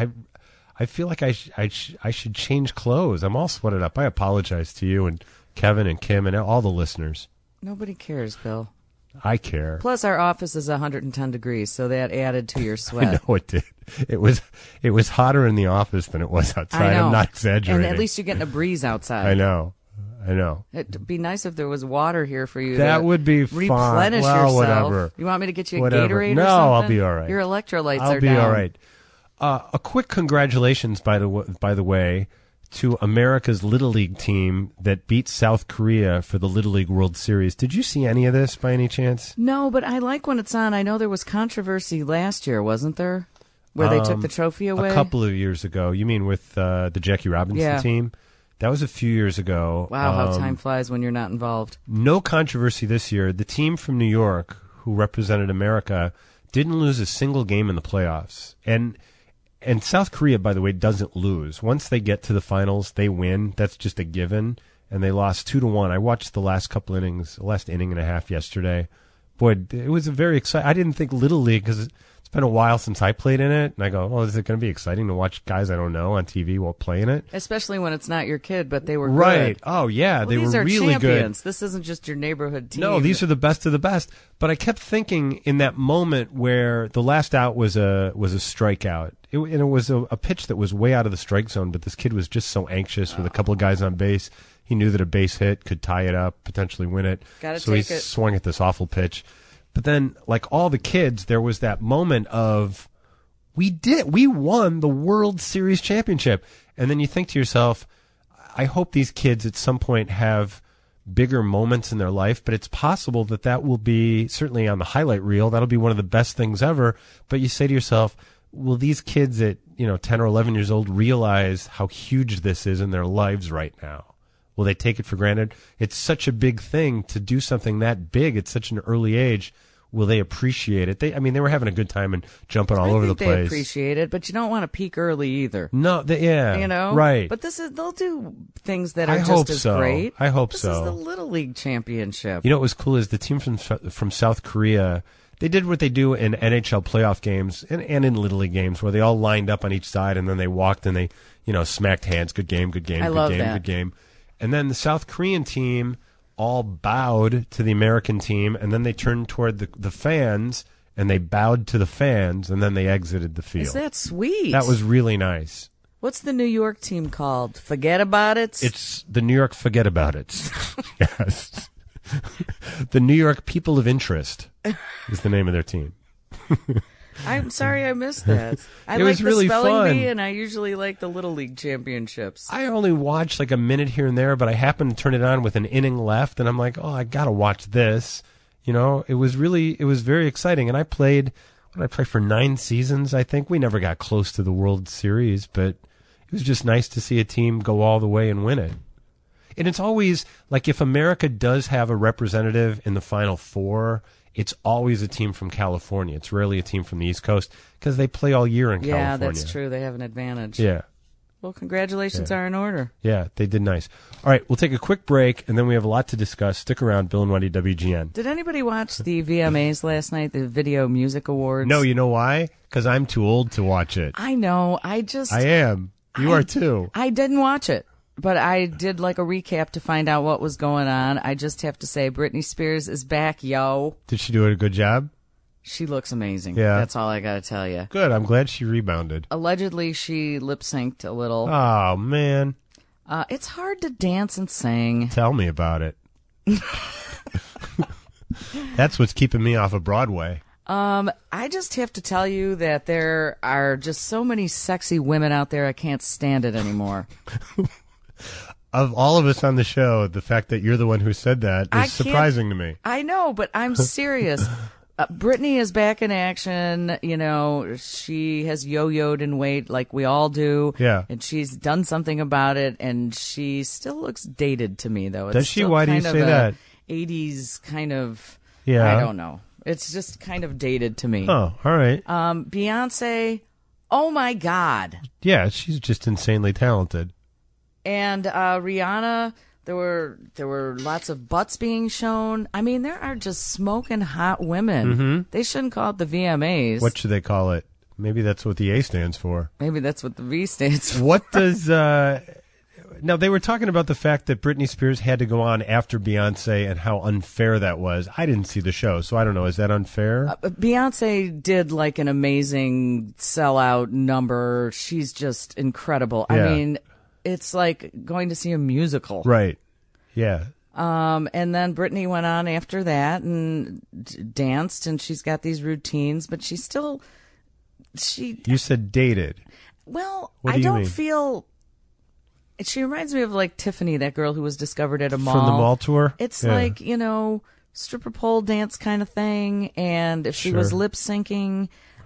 I feel like I should change clothes. I'm all sweated up. I apologize to you and Kevin and Kim and all the listeners. Nobody cares, Bill. I care. Plus, our office is 110 degrees, so that added to your I sweat. know it did. It was hotter in the office than it was outside. I know. I'm not exaggerating. And at least you're getting a breeze outside. I know. It'd be nice if there was water here for you. That to would be fun. replenish Well, yourself. whatever. You want me to get you a Whatever. Gatorade No, or something? I'll be all right. Your electrolytes I'll are be down. all right. A quick congratulations, by the way, to America's Little League team that beat South Korea for the Little League World Series. Did you see any of this by any chance? No, but I like when it's on. I know there was controversy last year, wasn't there? Where they took the trophy away? A couple of years ago. You mean with the Jackie Robinson team? That was a few years ago. Wow, how time flies when you're not involved. No controversy this year. The team from New York, who represented America, didn't lose a single game in the playoffs. And South Korea, by the way, doesn't lose. Once they get to the finals, they win. That's just a given. And they lost 2-1. I watched the last couple innings, the last inning and a half yesterday. Boy, it was a very exciting. I didn't think Little League, because it's been a while since I played in it. And I go, oh, is it going to be exciting to watch guys I don't know on TV while playing it? Especially when it's not your kid, but they were right. good. Oh, yeah. They these were are really champions. good. This isn't just your neighborhood team. No, these are the best of the best. But I kept thinking in that moment where the last out was a strikeout. And it was a pitch that was way out of the strike zone, but this kid was just so anxious with a couple of guys on base. He knew that a base hit could tie it up, potentially win it. So he swung at this awful pitch. But then, like all the kids, there was that moment of, we won the World Series championship. And then you think to yourself, I hope these kids at some point have bigger moments in their life, but it's possible that will be, certainly on the highlight reel, that'll be one of the best things ever. But you say to yourself, will these kids at 10 or 11 years old realize how huge this is in their lives right now? Will they take it for granted? It's such a big thing to do something that big at such an early age. Will they appreciate it? They were having a good time and jumping all over the place. They appreciate it, but you don't want to peak early either. No, right. But they'll do things that are just as great. I hope so. This is the Little League Championship. You know what was cool is the team from South Korea. They did what they do in NHL playoff games and in Little League games, where they all lined up on each side and then they walked and they smacked hands. Good game, good game, good game. And then the South Korean team all bowed to the American team, and then they turned toward the fans, and they bowed to the fans, and then they exited the field. Is that sweet? That was really nice. What's the New York team called? Forget About It? It's the New York Forget About It. Yes. The New York People of Interest is the name of their team. I'm sorry I missed that. I It was really the spelling fun. bee, and I usually like the Little League Championships. I only watched like a minute here and there, but I happened to turn it on with an inning left, and I'm like, oh, I got to watch this. It was very exciting. And I played for 9 seasons, I think. We never got close to the World Series, but it was just nice to see a team go all the way and win it. And it's always, like, if America does have a representative in the Final Four, it's always a team from California. It's rarely a team from the East Coast because they play all year in California. Yeah, that's true. They have an advantage. Yeah. Well, congratulations are in order. Yeah, they did nice. All right, we'll take a quick break, and then we have a lot to discuss. Stick around, Bill and Wendy, WGN. Did anybody watch the VMAs last night, the Video Music Awards? No, you know why? Because I'm too old to watch it. I know. I am. You are too. I didn't watch it, but I did like a recap to find out what was going on. I just have to say, Britney Spears is back, yo. Did she do a good job? She looks amazing. Yeah. That's all I got to tell you. Good. I'm glad she rebounded. Allegedly, she lip-synced a little. Oh, man. It's hard to dance and sing. Tell me about it. That's what's keeping me off of Broadway. I just have to tell you that there are just so many sexy women out there, I can't stand it anymore. Of all of us on the show, the fact that you're the one who said that is surprising to me. I know, but I'm serious. Britney is back in action. She has yo-yoed in weight like we all do. Yeah. And she's done something about it, and she still looks dated to me, though. Does she? Why do you say that? 80s kind of, yeah. I don't know. It's just kind of dated to me. Oh, all right. Beyonce, oh my God. Yeah, she's just insanely talented. And Rihanna, there were lots of butts being shown. I mean, there are just smoking hot women. Mm-hmm. They shouldn't call it the VMAs. What should they call it? Maybe that's what the A stands for. Maybe that's what the V stands for. What does Now, they were talking about the fact that Britney Spears had to go on after Beyonce and how unfair that was. I didn't see the show, so I don't know. Is that unfair? Beyonce did like an amazing sellout number. She's just incredible. Yeah. I mean, it's like going to see a musical. Right. Yeah. And then Britney went on after that and danced, and she's got these routines, but she's still... You said dated. Well, What do I you don't mean? feel... She reminds me of like Tiffany, that girl who was discovered at a mall. From the mall tour? It's Yeah. like, stripper pole dance kind of thing. And if she was Sure. lip syncing,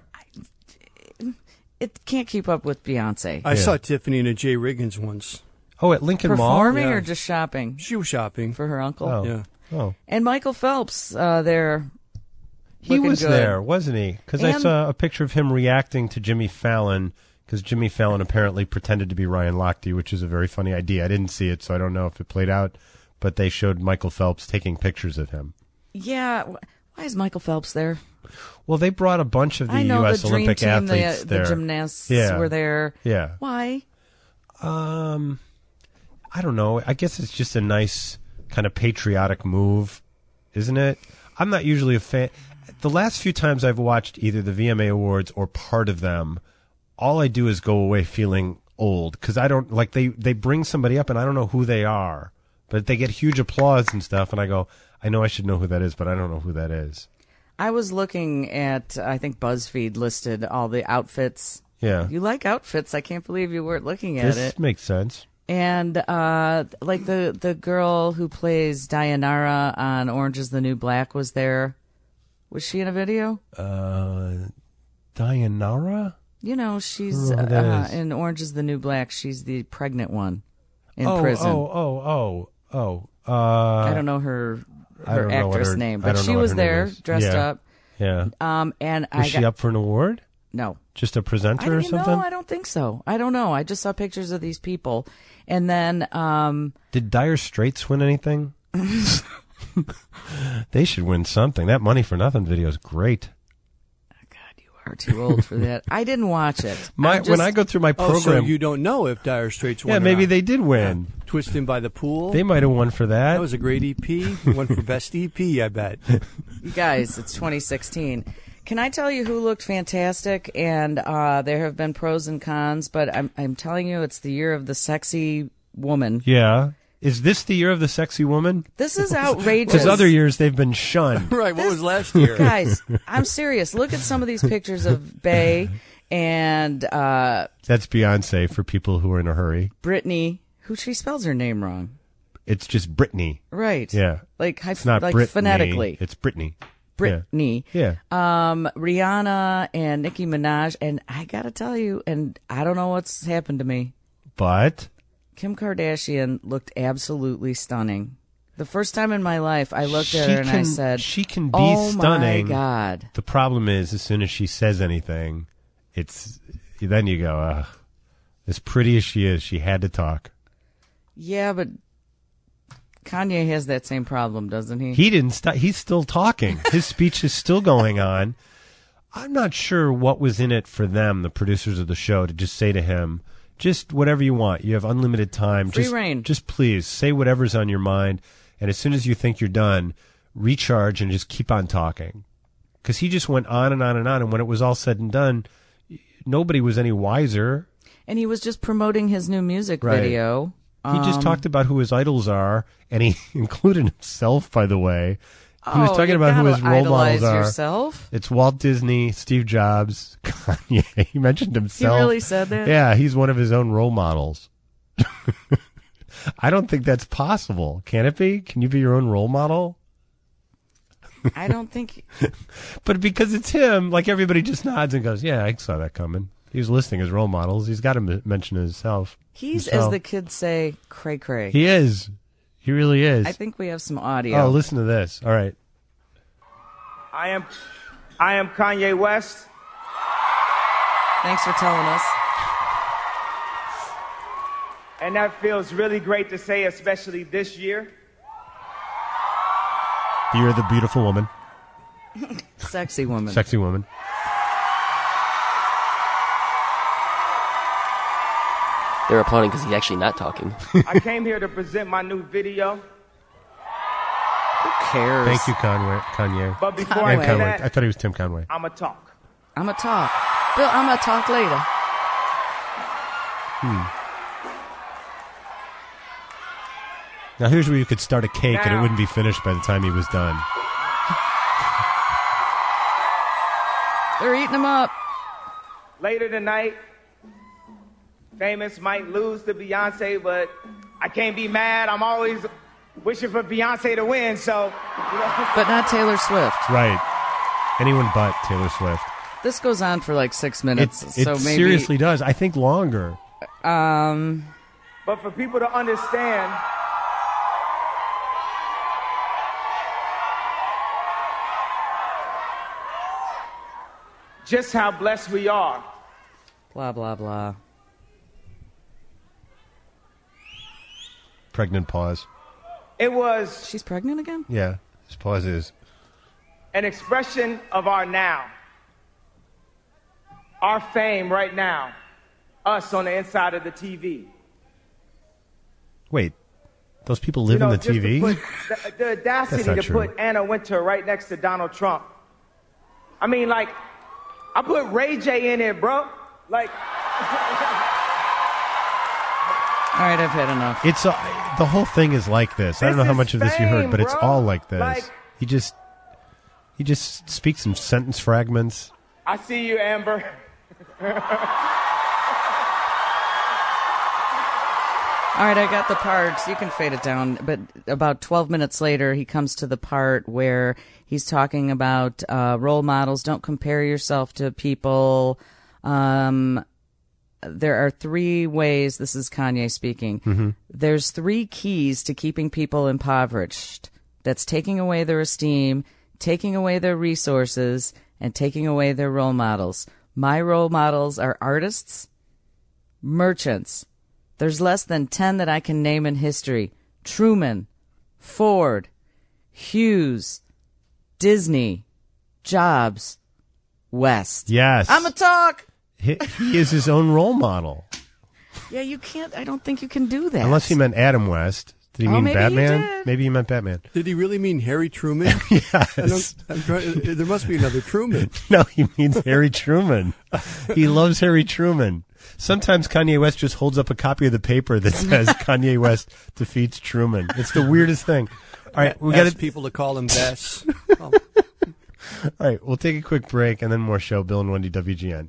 it can't keep up with Beyonce. I saw Tiffany in a Jay Riggins once. Oh, at Lincoln Mall? Performing Yeah. or just shopping? She was shopping. For her uncle? Oh. Yeah. Oh. And Michael Phelps there. He looking was good. there, wasn't he? Because I And- saw a picture of him reacting to Jimmy Fallon, because Jimmy Fallon apparently pretended to be Ryan Lochte, which is a very funny idea. I didn't see it, so I don't know if it played out, but they showed Michael Phelps taking pictures of him. Yeah. Why is Michael Phelps there? Well, they brought a bunch of the I know U.S. the dream Olympic team, athletes the there. gymnasts Yeah. were there. Yeah. Why? I don't know. I guess it's just a nice kind of patriotic move, isn't it? I'm not usually a fan. The last few times I've watched either the VMA Awards or part of them, all I do is go away feeling old, because I don't like they bring somebody up and I don't know who they are, but they get huge applause and stuff, and I go, I know I should know who that is, but I don't know who that is. I was looking at, I think BuzzFeed listed all the outfits. Yeah. You like outfits. I can't believe you weren't looking at This it. makes sense. And like the girl who plays Dayanara on Orange is the New Black was there. Was she in a video? Dayanara? She's I don't know who that is. in Orange is the New Black. She's the pregnant one in Oh, prison. I don't know her I don't know what actress her- name, I but don't she know what was her name there is. dressed Yeah. up. Yeah. And Was she up for an award? No. Just a presenter or something? No, I don't think so. I don't know. I just saw pictures of these people, and then Did Dire Straits win anything? They should win something. That Money for Nothing video is great. are too old for that. I didn't watch it. When I go through my program, so you don't know if Dire Straits won. yeah, or maybe not. they did win. Twisting by the Pool. They might have won for that. That was a great EP. One for best EP, I bet. You guys, it's 2016. Can I tell you who looked fantastic? And there have been pros and cons, but I'm telling you, it's the year of the sexy woman. Yeah. Is this the year of the sexy woman? This is outrageous. Because other years they've been shunned. Right, what was last year? Guys, I'm serious. Look at some of these pictures of Bey and That's Beyonce for people who are in a hurry. Brittany, who she spells her name wrong. It's just Britney. Right. Yeah. Like, it's not like Brittany. phonetically. It's Britney. Brittany. Yeah. Rihanna and Nicki Minaj. And I got to tell you, and I don't know what's happened to me. But Kim Kardashian looked absolutely stunning. The first time in my life, I looked at her and I said, she can be oh stunning. my God. The problem is, as soon as she says anything, then you go, as pretty as she is, she had to talk. Yeah, but Kanye has that same problem, doesn't he? He didn't stop. He's still talking. His speech is still going on. I'm not sure what was in it for them, the producers of the show, to just say to him, just whatever you want. You have unlimited time. Free reign. Just please say whatever's on your mind. And as soon as you think you're done, recharge and just keep on talking. Because he just went on and on and on. And when it was all said and done, nobody was any wiser. And he was just promoting his new music video. He just talked about who his idols are, and he included himself, by the way. He was talking about who his role models are. Yourself? It's Walt Disney, Steve Jobs, Kanye. He mentioned himself. He really said that? Yeah, he's one of his own role models. I don't think that's possible. Can it be? Can you be your own role model? I don't think. But because it's him, like everybody just nods and goes, yeah, I saw that coming. He was listing his role models. He's got to mention himself. He's, as the kids say, cray-cray. He is. He really is. I think we have some audio. Oh, listen to this. All right. I am Kanye West. Thanks for telling us. And that feels really great to say, especially this year. You're the beautiful woman. Sexy woman. Sexy woman. They're applauding because he's actually not talking. I came here to present my new video. Who cares? Thank you, Kanye. But before And I do Conway. that, I thought he was Tim Conway. I'ma talk. I'm a talk. Bill, I'm a talk later. Now here's where you could start a cake and it wouldn't be finished by the time he was done. They're eating them up. Later tonight, Famous might lose to Beyonce, but I can't be mad. I'm always wishing for Beyonce to win, so. But not Taylor Swift. Right. Anyone but Taylor Swift. This goes on for like 6 minutes. It so maybe, seriously does. I think longer. But for people to understand, just how blessed we are. Blah, blah, blah. Pregnant pause. It was She's pregnant again? Yeah, his pause is. an expression of our now. Our fame right now. Us on the inside of the TV. Wait, those people live in the just to TV? put the audacity That's not to true. put Anna Wintour right next to Donald Trump. I mean, like, I put Ray J in it, bro. Like, All right, I've had enough. It's the whole thing is like this. I don't know how much of this you heard, but it's all like this. Like- he just speaks in sentence fragments. I see you, Amber. All right, I got the parts. You can fade it down. But about 12 minutes later, he comes to the part where he's talking about role models. Don't compare yourself to people. There are 3 ways. This is Kanye speaking. Mm-hmm. There's 3 keys to keeping people impoverished. That's taking away their esteem, taking away their resources, and taking away their role models. My role models are artists, merchants. There's less than 10 that I can name in history. Truman, Ford, Hughes, Disney, Jobs, West. Yes. I'm a talk. He is his own role model. Yeah, you can't. I don't think you can do that. Unless he meant Adam West. Did he mean maybe he Batman? did. Maybe he meant Batman. Did he really mean Harry Truman? Yes. There must be another Truman. No, he means Harry Truman. He loves Harry Truman. Sometimes Kanye West just holds up a copy of the paper that says Kanye West defeats Truman. It's the weirdest thing. All right, we got people to call him Bess. All right, we'll take a quick break and then more show. Bill and Wendy, WGN.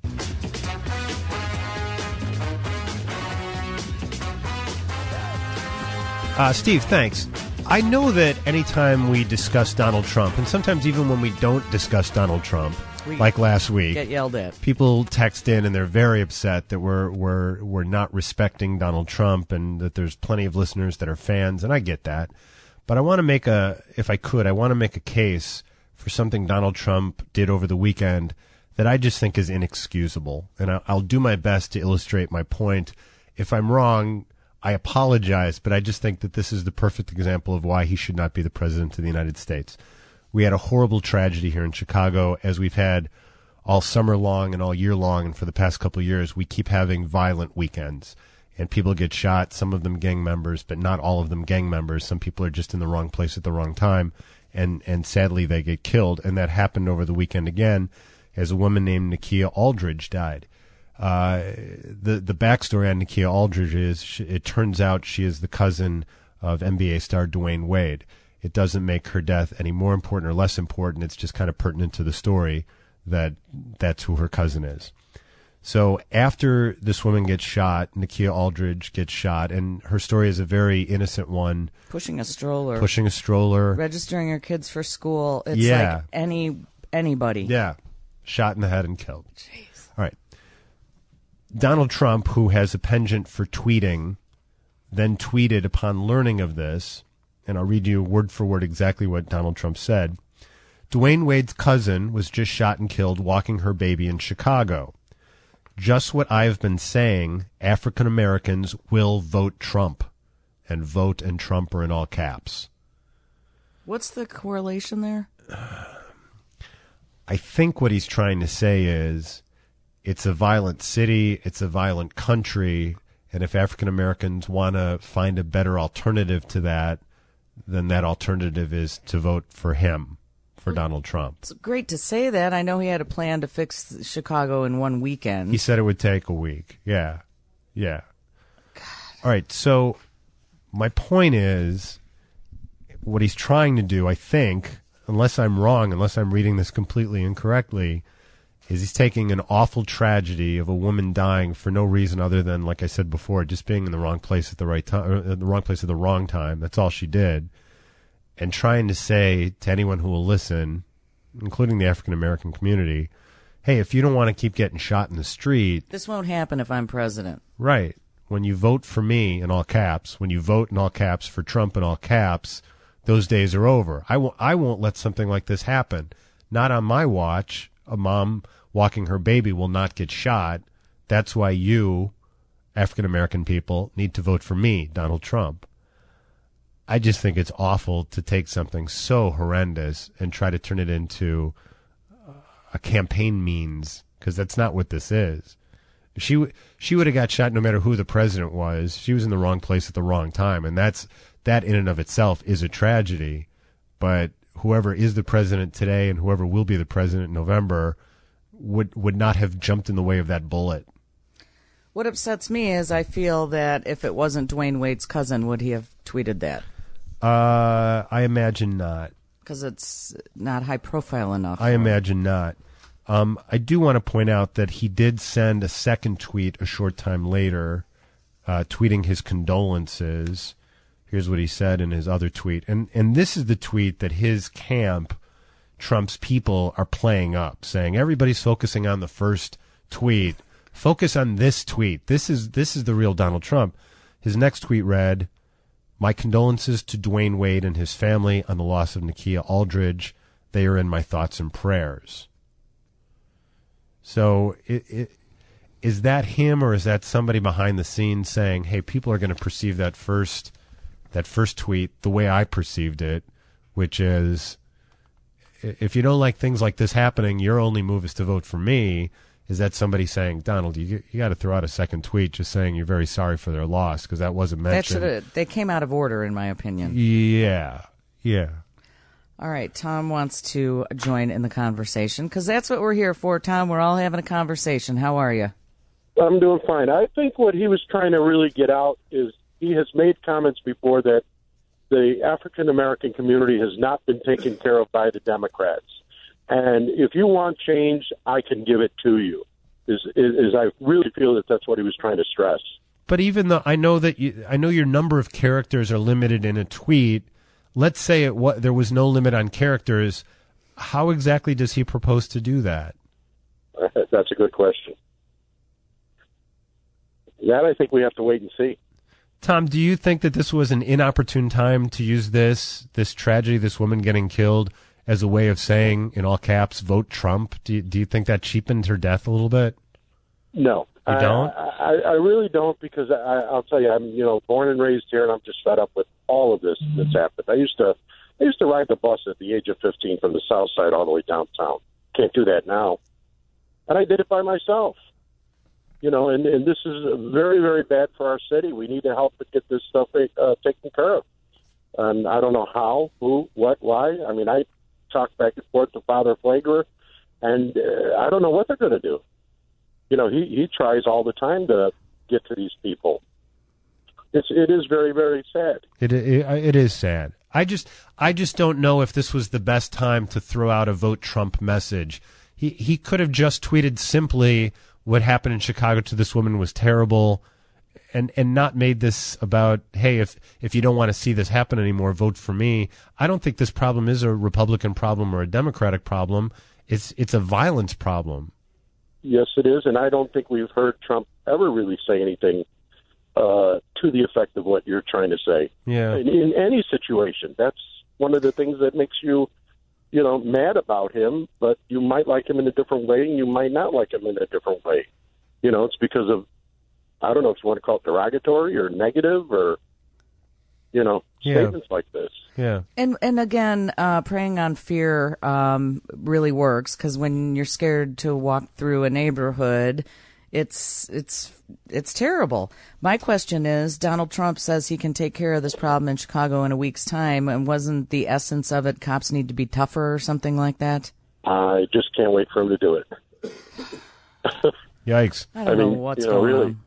Steve, thanks. I know that anytime we discuss Donald Trump, and sometimes even when we don't discuss Donald Trump, like last week, Get yelled at. people text in and they're very upset that we're not respecting Donald Trump and that there's plenty of listeners that are fans, and I get that. But I want to make if I could, I want to make a case for something Donald Trump did over the weekend that I just think is inexcusable. And I'll do my best to illustrate my point. If I'm wrong, I apologize, but I just think that this is the perfect example of why he should not be the president of the United States. We had a horrible tragedy here in Chicago, as we've had all summer long and all year long, and for the past couple of years, we keep having violent weekends. And people get shot, some of them gang members, but not all of them gang members. Some people are just in the wrong place at the wrong time, and sadly they get killed. And that happened over the weekend again, as a woman named Nakia Aldridge died. The backstory on Nakia Aldridge is, it turns out she is the cousin of NBA star Dwayne Wade. It doesn't make her death any more important or less important. It's just kind of pertinent to the story that that's who her cousin is. So after this woman gets shot, Nakia Aldridge gets shot, and her story is a very innocent one. Pushing a stroller. Registering her kids for school. It's like anybody. Yeah. Shot in the head and killed. Jeez. All right. Donald Trump, who has a penchant for tweeting, then tweeted upon learning of this, and I'll read you word for word exactly what Donald Trump said. Dwayne Wade's cousin was just shot and killed walking her baby in Chicago. Just what I've been saying, African Americans will vote Trump. And vote and Trump are in all caps. What's the correlation there? I think what he's trying to say is it's a violent city, it's a violent country, And if African Americans want to find a better alternative to that, then that alternative is to vote for him, for Donald Trump. It's great to say that. I know he had a plan to fix Chicago in one weekend. He said it would take a week. Yeah. Yeah. God. All right. So my point is, what he's trying to do, I think, unless I'm wrong, unless I'm reading this completely incorrectly, is he's taking an awful tragedy of a woman dying for no reason other than, like I said before, just being in the wrong place at the right time, or the wrong place at the wrong time. That's all she did. And trying to say to anyone who will listen, including the African American community, hey, if you don't want to keep getting shot in the street, this won't happen if I'm president. Right. When you vote for me in all caps, when you vote in all caps for Trump in all caps, those days are over. I won't let something like this happen. Not on my watch. A mom walking her baby will not get shot. That's why you, African American people, need to vote for me, Donald Trump. I just think it's awful to take something so horrendous and try to turn it into a campaign means, because that's not what this is. She would have got shot no matter who the president was. She was in the wrong place at the wrong time, and that in and of itself is a tragedy. But whoever is the president today and whoever will be the president in November would not have jumped in the way of that bullet. What upsets me is I feel that if it wasn't Dwayne Wade's cousin, would he have tweeted that? I imagine not. Because it's not high profile enough. I imagine not. I do want to point out that he did send a second tweet a short time later, tweeting his condolences. Here's what he said in his other tweet. And this is the tweet that his camp, Trump's people, are playing up, saying everybody's focusing on the first tweet. Focus on this tweet. This is the real Donald Trump. His next tweet read, "My condolences to Dwayne Wade and his family on the loss of Nakia Aldridge. They are in my thoughts and prayers." So is that him, or is that somebody behind the scenes saying, hey, people are going to perceive that first tweet the way I perceived it, which is, if you don't like things like this happening, your only move is to vote for me. Is that somebody saying, Donald, you got to throw out a second tweet just saying you're very sorry for their loss, because that wasn't mentioned. They came out of order, in my opinion. Yeah. All right, Tom wants to join in the conversation, because that's what we're here for, Tom. We're all having a conversation. How are you? I'm doing fine. I think what he was trying to really get out is he has made comments before that the African-American community has not been taken care of by the Democrats. And if you want change, I can give it to you. I really feel that that's what he was trying to stress. But even though I know your number of characters are limited in a tweet, let's say there was no limit on characters. How exactly does he propose to do that? That's a good question. That I think we have to wait and see. Tom, do you think that this was an inopportune time to use this tragedy, this woman getting killed, as a way of saying, in all caps, vote Trump? Do you think that cheapened her death a little bit? No. You don't? I really don't, because I'll tell you, I'm born and raised here, and I'm just fed up with all of this that's happened. I used to ride the bus at the age of 15 from the south side all the way downtown. Can't do that now. And I did it by myself. And this is very, very bad for our city. We need to help to get this stuff taken care of. And I don't know how, who, what, why. I mean, I talked back and forth to Father Flagler, and I don't know what they're going to do. He tries all the time to get to these people. It is very, very sad. It is sad. I just don't know if this was the best time to throw out a vote Trump message. He could have just tweeted simply, what happened in Chicago to this woman was terrible, and not made this about, hey, if you don't want to see this happen anymore, vote for me. I don't think this problem is a Republican problem or a Democratic problem. It's a violence problem. Yes, it is, and I don't think we've heard Trump ever really say anything to the effect of what you're trying to say. Yeah. In any situation, that's one of the things that makes you, mad about him, but you might like him in a different way, and you might not like him in a different way. It's because of, I don't know if you want to call it derogatory or negative or, statements like this. Yeah. And again, preying on fear really works, because when you're scared to walk through a neighborhood, It's terrible. My question is, Donald Trump says he can take care of this problem in Chicago in a week's time, and wasn't the essence of it cops need to be tougher or something like that? I just can't wait for him to do it. Yikes. I don't know what's going really. on.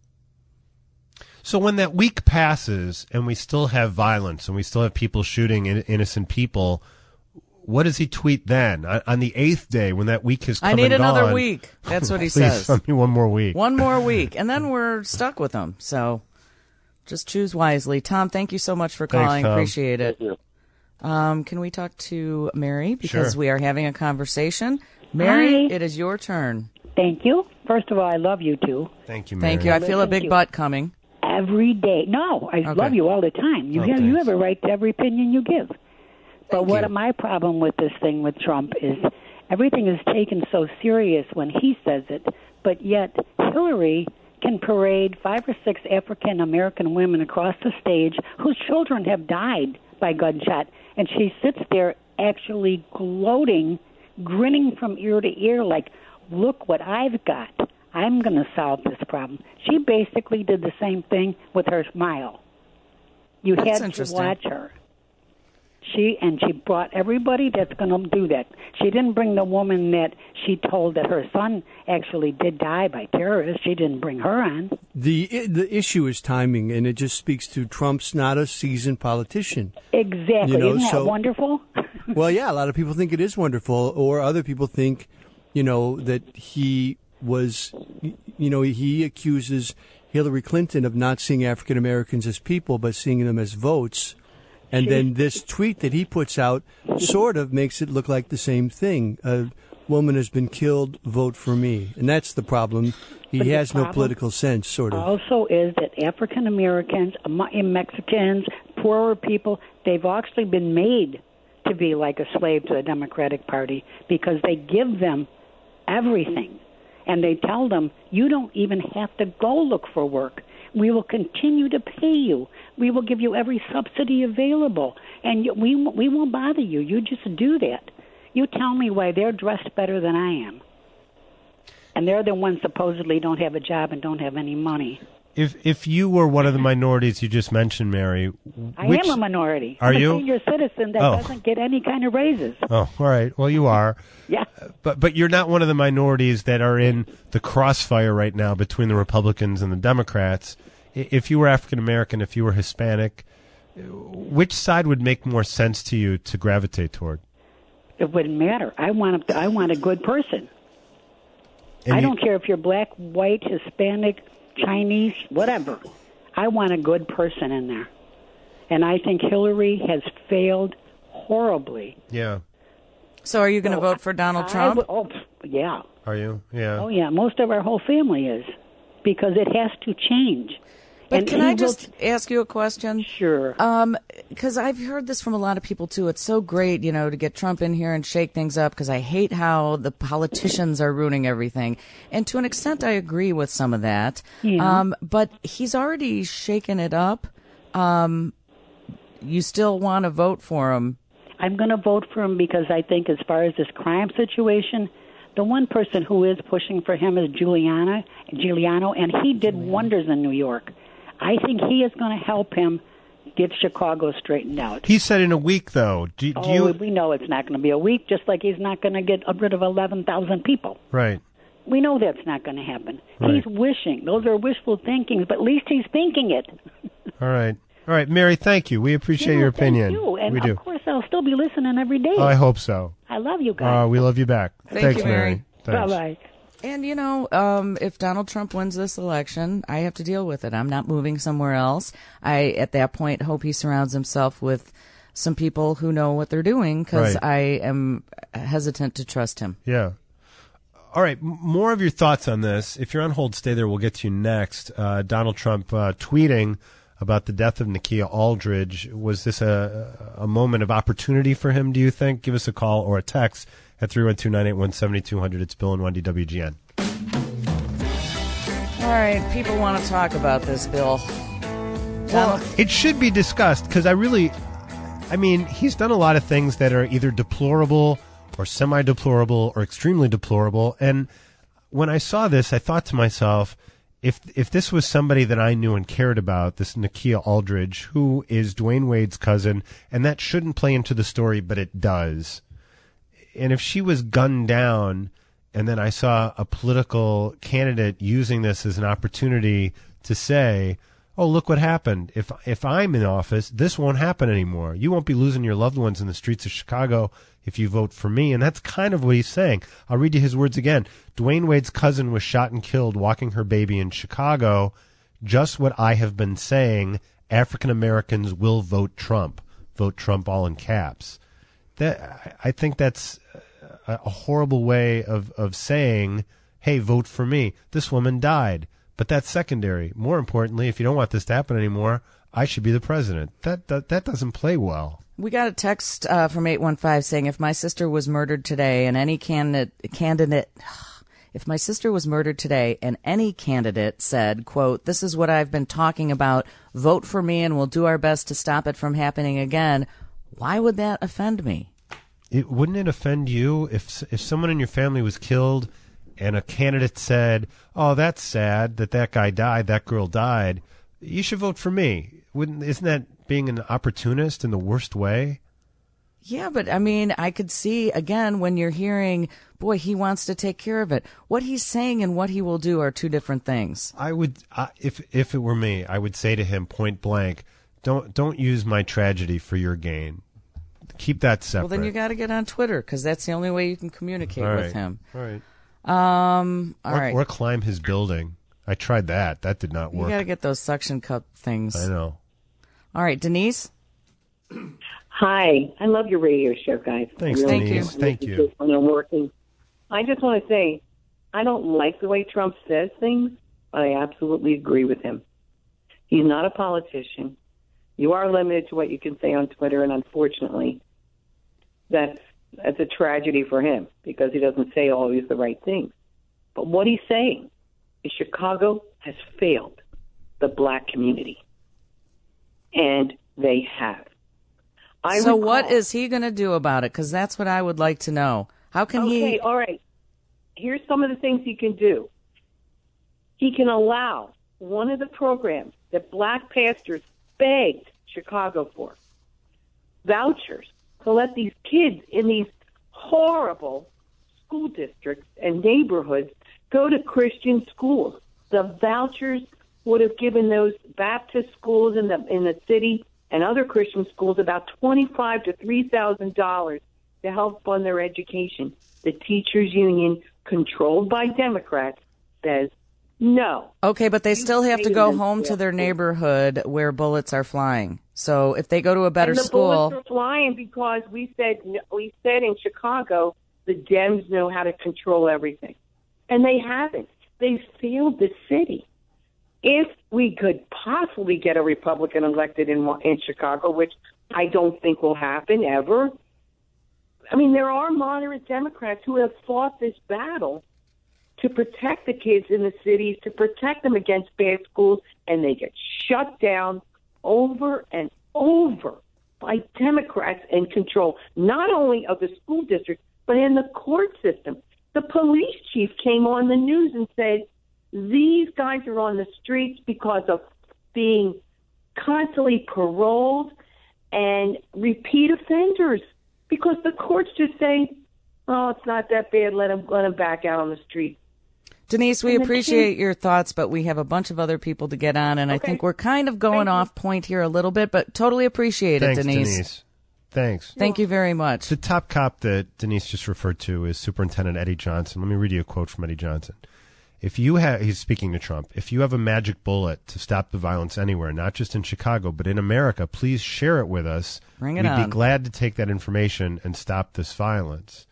So when that week passes and we still have violence and we still have people shooting innocent people, what does he tweet then? On the 8th day, when that week has come I need and gone, another week. That's what he please says. send me one more week. One more week, and then we're stuck with him. So just choose wisely. Tom, thank you so much for Thanks, calling. Tom. Appreciate it. Thank you. Can we talk to Mary? Because Sure. we are having a conversation. Mary, Hi. it is your turn. Thank you. First of all, I love you too. Thank you, Mary. Thank you. I feel a Thank big you. butt coming. Every day. No, I Okay. love you all the time. You Oh, have thanks. a right to every opinion you give. But Thank you. my problem with this thing with Trump is everything is taken so serious when he says it, but yet Hillary can parade 5 or 6 African American women across the stage whose children have died by gunshot, and she sits there actually gloating, grinning from ear to ear like, look what I've got. I'm going to solve this problem. She basically did the same thing with her smile. You That's had to interesting. watch her. She brought everybody that's going to do that. She didn't bring the woman that she told that her son actually did die by terrorists. She didn't bring her on. The issue is timing, and it just speaks to Trump's not a seasoned politician. Exactly. You know, Isn't that so- wonderful? Well, yeah, a lot of people think it is wonderful, or other people think, that he was, he accuses Hillary Clinton of not seeing African Americans as people, but seeing them as votes. And then this tweet that he puts out sort of makes it look like the same thing. A woman has been killed, vote for me. And that's the problem. He But the has no problem political sense, sort of. Also is that African Americans, Mexicans, poorer people, they've actually been made to be like a slave to the Democratic Party because they give them everything. And they tell them, you don't even have to go look for work. We will continue to pay you. We will give you every subsidy available. And we won't bother you. You just do that. You tell me why they're dressed better than I am. And they're the ones supposedly don't have a job and don't have any money. If you were one of the minorities you just mentioned, Mary, I am a minority. Are I'm you? a senior citizen that doesn't get any kind of raises. Oh, all right. Well, you are. Yeah. But you're not one of the minorities that are in the crossfire right now between the Republicans and the Democrats. If you were African American, if you were Hispanic, which side would make more sense to you to gravitate toward? It wouldn't matter. I want a good person. And I don't care if you're black, white, Hispanic, Chinese, whatever. I want a good person in there. And I think Hillary has failed horribly. Yeah. So are you going to vote for Donald Trump? Yeah. Are you? Yeah. Oh, yeah. Most of our whole family is because it has to change. But And can I he just ask you a question? Sure. Because I've heard this from a lot of people, too. It's so great, to get Trump in here and shake things up because I hate how the politicians are ruining everything. And to an extent, I agree with some of that. Yeah. But he's already shaken it up. You still want to vote for him. I'm going to vote for him because I think as far as this crime situation, the one person who is pushing for him is Giuliano, and he did wonders in New York. I think he is going to help him get Chicago straightened out. He said in a week, though. Do you? We know it's not going to be a week, just like he's not going to get rid of 11,000 people. Right. We know that's not going to happen. Right. He's wishing. Those are wishful thinkings, but at least he's thinking it. All right. All right, Mary, thank you. We appreciate your opinion. Thank you. And we do. of course, I'll still be listening every day. Oh, I hope so. I love you guys. We love you back. Thank Thanks, you, Mary. Thanks. Bye-bye. And, if Donald Trump wins this election, I have to deal with it. I'm not moving somewhere else. I, at that point, hope he surrounds himself with some people who know what they're doing because Right. I am hesitant to trust him. Yeah. All right, more of your thoughts on this. If you're on hold, stay there. We'll get to you next. Donald Trump tweeting about the death of Nakia Aldridge. Was this a moment of opportunity for him, do you think? Give us a call or a text at 312-981-7200. It's Bill and Wendy, WGN. All right, people want to talk about this, Bill. Well, it should be discussed because he's done a lot of things that are either deplorable or semi-deplorable or extremely deplorable. And when I saw this, I thought to myself, if this was somebody that I knew and cared about, this Nakia Aldridge, who is Dwayne Wade's cousin, and that shouldn't play into the story, but it does. And if she was gunned down, and then I saw a political candidate using this as an opportunity to say, oh, look what happened. If I'm in office, this won't happen anymore. You won't be losing your loved ones in the streets of Chicago if you vote for me. And that's kind of what he's saying. I'll read you his words again. Dwayne Wade's cousin was shot and killed walking her baby in Chicago. Just what I have been saying. African Americans will vote Trump. Vote Trump all in caps. I think that's a horrible way of saying, hey, vote for me. This woman died. But that's secondary. More importantly, if you don't want this to happen anymore, I should be the president. That doesn't play well. We got a text from 815 saying, if my sister was murdered today and any candidate said, quote, this is what I've been talking about, vote for me and we'll do our best to stop it from happening again, why would that offend me? Wouldn't it offend you if someone in your family was killed and a candidate said, oh, that's sad that guy died, that girl died, you should vote for me? Isn't that being an opportunist in the worst way? Yeah, but I mean, I could see, again, when you're hearing, boy, he wants to take care of it. What he's saying and what he will do are two different things. I would, if it were me, I would say to him point blank, don't use my tragedy for your gain. Keep that separate. Well, then you got to get on Twitter because that's the only way you can communicate with him. All right. All right. Or climb his building. I tried that. That did not work. You got to get those suction cup things. I know. All right, Denise? Hi. I love your radio show, guys. Thanks, Denise. Thank you. When I'm working. I just want to say, I don't like the way Trump says things, but I absolutely agree with him. He's not a politician. You are limited to what you can say on Twitter, and unfortunately, that's a tragedy for him because he doesn't say always the right things. But what he's saying is Chicago has failed the black community. And they have. So what is he going to do about it? Because that's what I would like to know. How can he... Okay, all right. Here's some of the things he can do. He can allow one of the programs that black pastors begged Chicago for, vouchers, to let these kids in these horrible school districts and neighborhoods go to Christian schools. The vouchers would have given those Baptist schools in the city and other Christian schools about $2,500 to $3,000 to help fund their education. The teachers union, controlled by Democrats, says no. Okay, but they still have to go home to their neighborhood where bullets are flying. So if they go to a better school, bullets are flying because we said in Chicago the Dems know how to control everything, and they haven't. They failed the city. If we could possibly get a Republican elected in Chicago, which I don't think will happen ever, I mean, there are moderate Democrats who have fought this battle to protect the kids in the cities, to protect them against bad schools, and they get shut down over and over by Democrats in control, not only of the school district, but in the court system. The police chief came on the news and said, these guys are on the streets because of being constantly paroled and repeat offenders, because the courts just say, oh, it's not that bad, let them back out on the street. Denise, we appreciate your thoughts, but we have a bunch of other people to get on, and I think we're kind of going off point here a little bit, but totally appreciate it, Denise. Thanks. Thank you very much. The top cop that Denise just referred to is Superintendent Eddie Johnson. Let me read you a quote from Eddie Johnson. He's speaking to Trump. If you have a magic bullet to stop the violence anywhere, not just in Chicago, but in America, please share it with us. Bring it on. We'd be glad to take that information and stop this violence.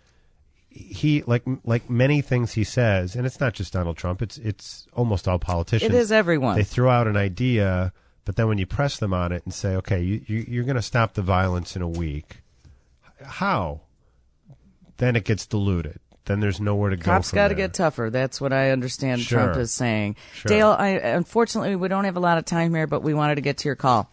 He, like many things he says, and it's not just Donald Trump, it's almost all politicians. It is everyone. They throw out an idea, but then when you press them on it and say, okay, you're going to stop the violence in a week, how? Then it gets diluted. Then there's nowhere to go. Cops got to get tougher. That's what I understand Trump is saying. Sure. Dale, unfortunately, we don't have a lot of time here, but we wanted to get to your call.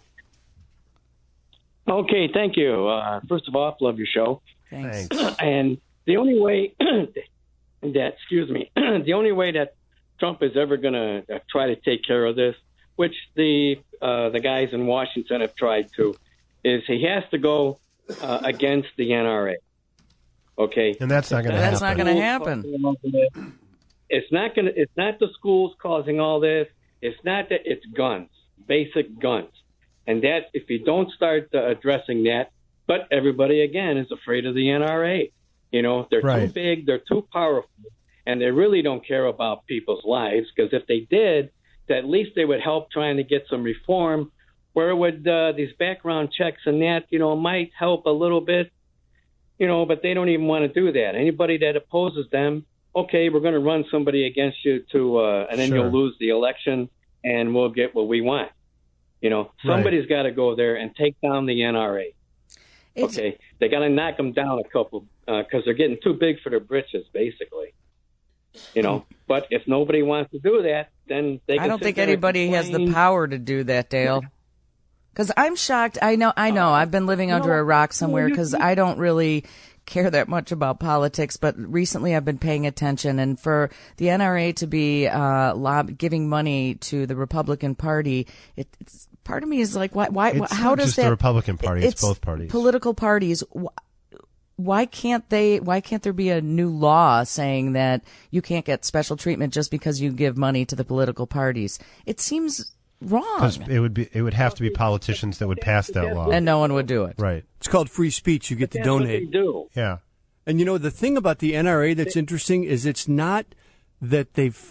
Okay, thank you. First of all, love your show. Thanks. And the only way that, the only way that Trump is ever going to try to take care of this, which the guys in Washington have tried to, is he has to go against the NRA. Okay, and that's not going to happen. That's not going to happen. It's not going to. It's not the schools causing all this. It's not that. It's guns, basic guns, and that if you don't start addressing that, but everybody again is afraid of the NRA. You know, they're too big, they're too powerful, and they really don't care about people's lives. Because if they did, at least they would help trying to get some reform. Where would these background checks and that, might help a little bit, but they don't even want to do that. Anybody that opposes them, okay, we're going to run somebody against you and then you'll lose the election and we'll get what we want. Somebody's got to go there and take down the NRA. Okay, they got to knock them down a couple because they're getting too big for their britches, basically. But if nobody wants to do that, then they can. I don't think anybody has the power to do that, Dale. Because I'm shocked. I know. I've been living under a rock somewhere because I don't really care that much about politics. But recently I've been paying attention. And for the NRA to be giving money to the Republican Party, it's part of me is like, why? How does just that? The Republican Party. It's both parties. Political parties. Why can't there be a new law saying that you can't get special treatment just because you give money to the political parties? It seems wrong. Because it would have to be politicians that would pass that law, and no one would do it. Right. It's called free speech. You get to donate. Do. Yeah. And the thing about the NRA that's interesting is it's not that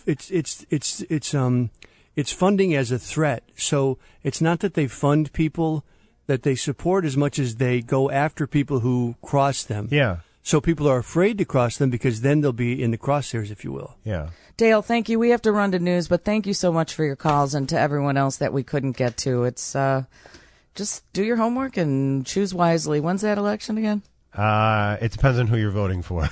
it's funding as a threat. So it's not that they fund people that they support as much as they go after people who cross them. Yeah. So people are afraid to cross them because then they'll be in the crosshairs, if you will. Yeah. Dale, thank you. We have to run to news, but thank you so much for your calls and to everyone else that we couldn't get to. It's just do your homework and choose wisely. When's that election again? It depends on who you're voting for.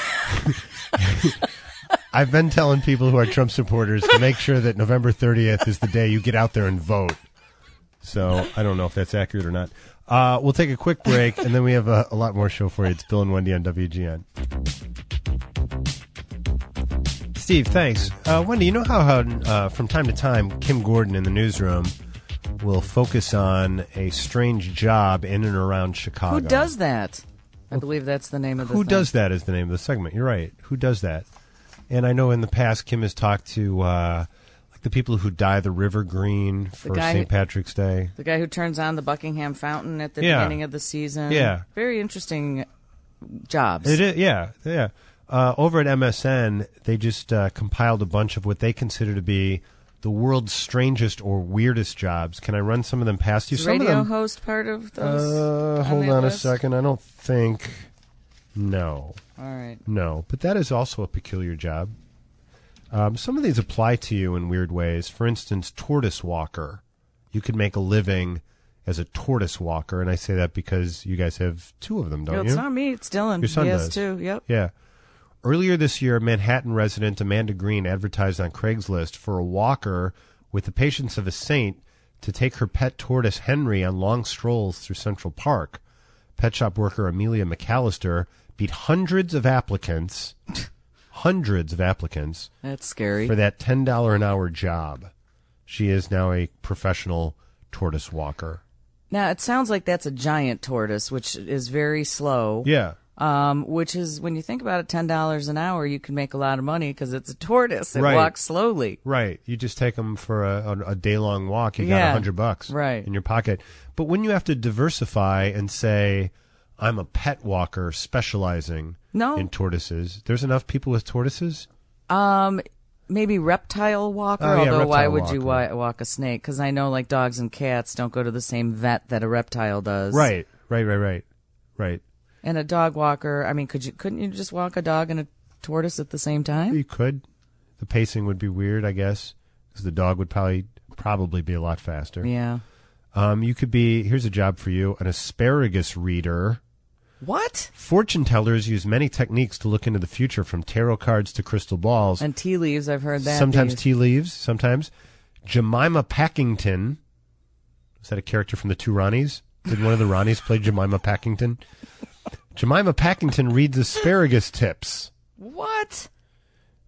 I've been telling people who are Trump supporters to make sure that November 30th is the day you get out there and vote. So I don't know if that's accurate or not. We'll take a quick break, and then we have a lot more show for you. It's Bill and Wendy on WGN. Steve, thanks. Wendy, you know how from time to time Kim Gordon in the newsroom will focus on a strange job in and around Chicago. Who does that? I believe that's the name of the Who thing. does that is the name of the segment. You're right. Who does that? And I know in the past Kim has talked to the people who dye the river green for St. Patrick's Day. The guy who turns on the Buckingham Fountain at the beginning of the season. Yeah. Very interesting jobs. It is, yeah. Over at MSN, they just compiled a bunch of what they consider to be the world's strangest or weirdest jobs. Can I run some of them past you? Is some radio of them, host part of those? Hold on a second. I don't think. No. All right. No, but that is also a peculiar job. Some of these apply to you in weird ways. For instance, tortoise walker. You could make a living as a tortoise walker, and I say that because you guys have two of them, don't you? It's not me. It's Dylan. Your son he has does. two. Yep. Yeah. Earlier this year, Manhattan resident Amanda Green advertised on Craigslist for a walker with the patience of a saint to take her pet tortoise Henry on long strolls through Central Park. Pet shop worker Amelia McAllister beat hundreds of applicants. That's scary. For that $10 an hour job. She is now a professional tortoise walker. Now, it sounds like that's a giant tortoise, which is very slow. Yeah. Which is, when you think about it, $10 an hour, you can make a lot of money because it's a tortoise. It Right. walks slowly. Right. You just take them for a day-long walk. You got $100 right. in your pocket. But when you have to diversify and say, I'm a pet walker specializing in tortoises, there's enough people with tortoises? Maybe reptile walker, Oh, yeah, although why reptile would you walker. walk a snake? Because I know like dogs and cats don't go to the same vet that a reptile does. Right. And a dog walker, I mean, couldn't you just walk a dog and a tortoise at the same time? You could. The pacing would be weird, I guess, because the dog would probably be a lot faster. Yeah. You could be, here's a job for you, an asparagus reader. What? Fortune tellers use many techniques to look into the future, from tarot cards to crystal balls. And tea leaves, I've heard that. Sometimes tea leaves, sometimes. Jemima Packington. Is that a character from the Two Ronnies? Did one of the Ronnies play Jemima Packington? Jemima Packington reads asparagus tips. What?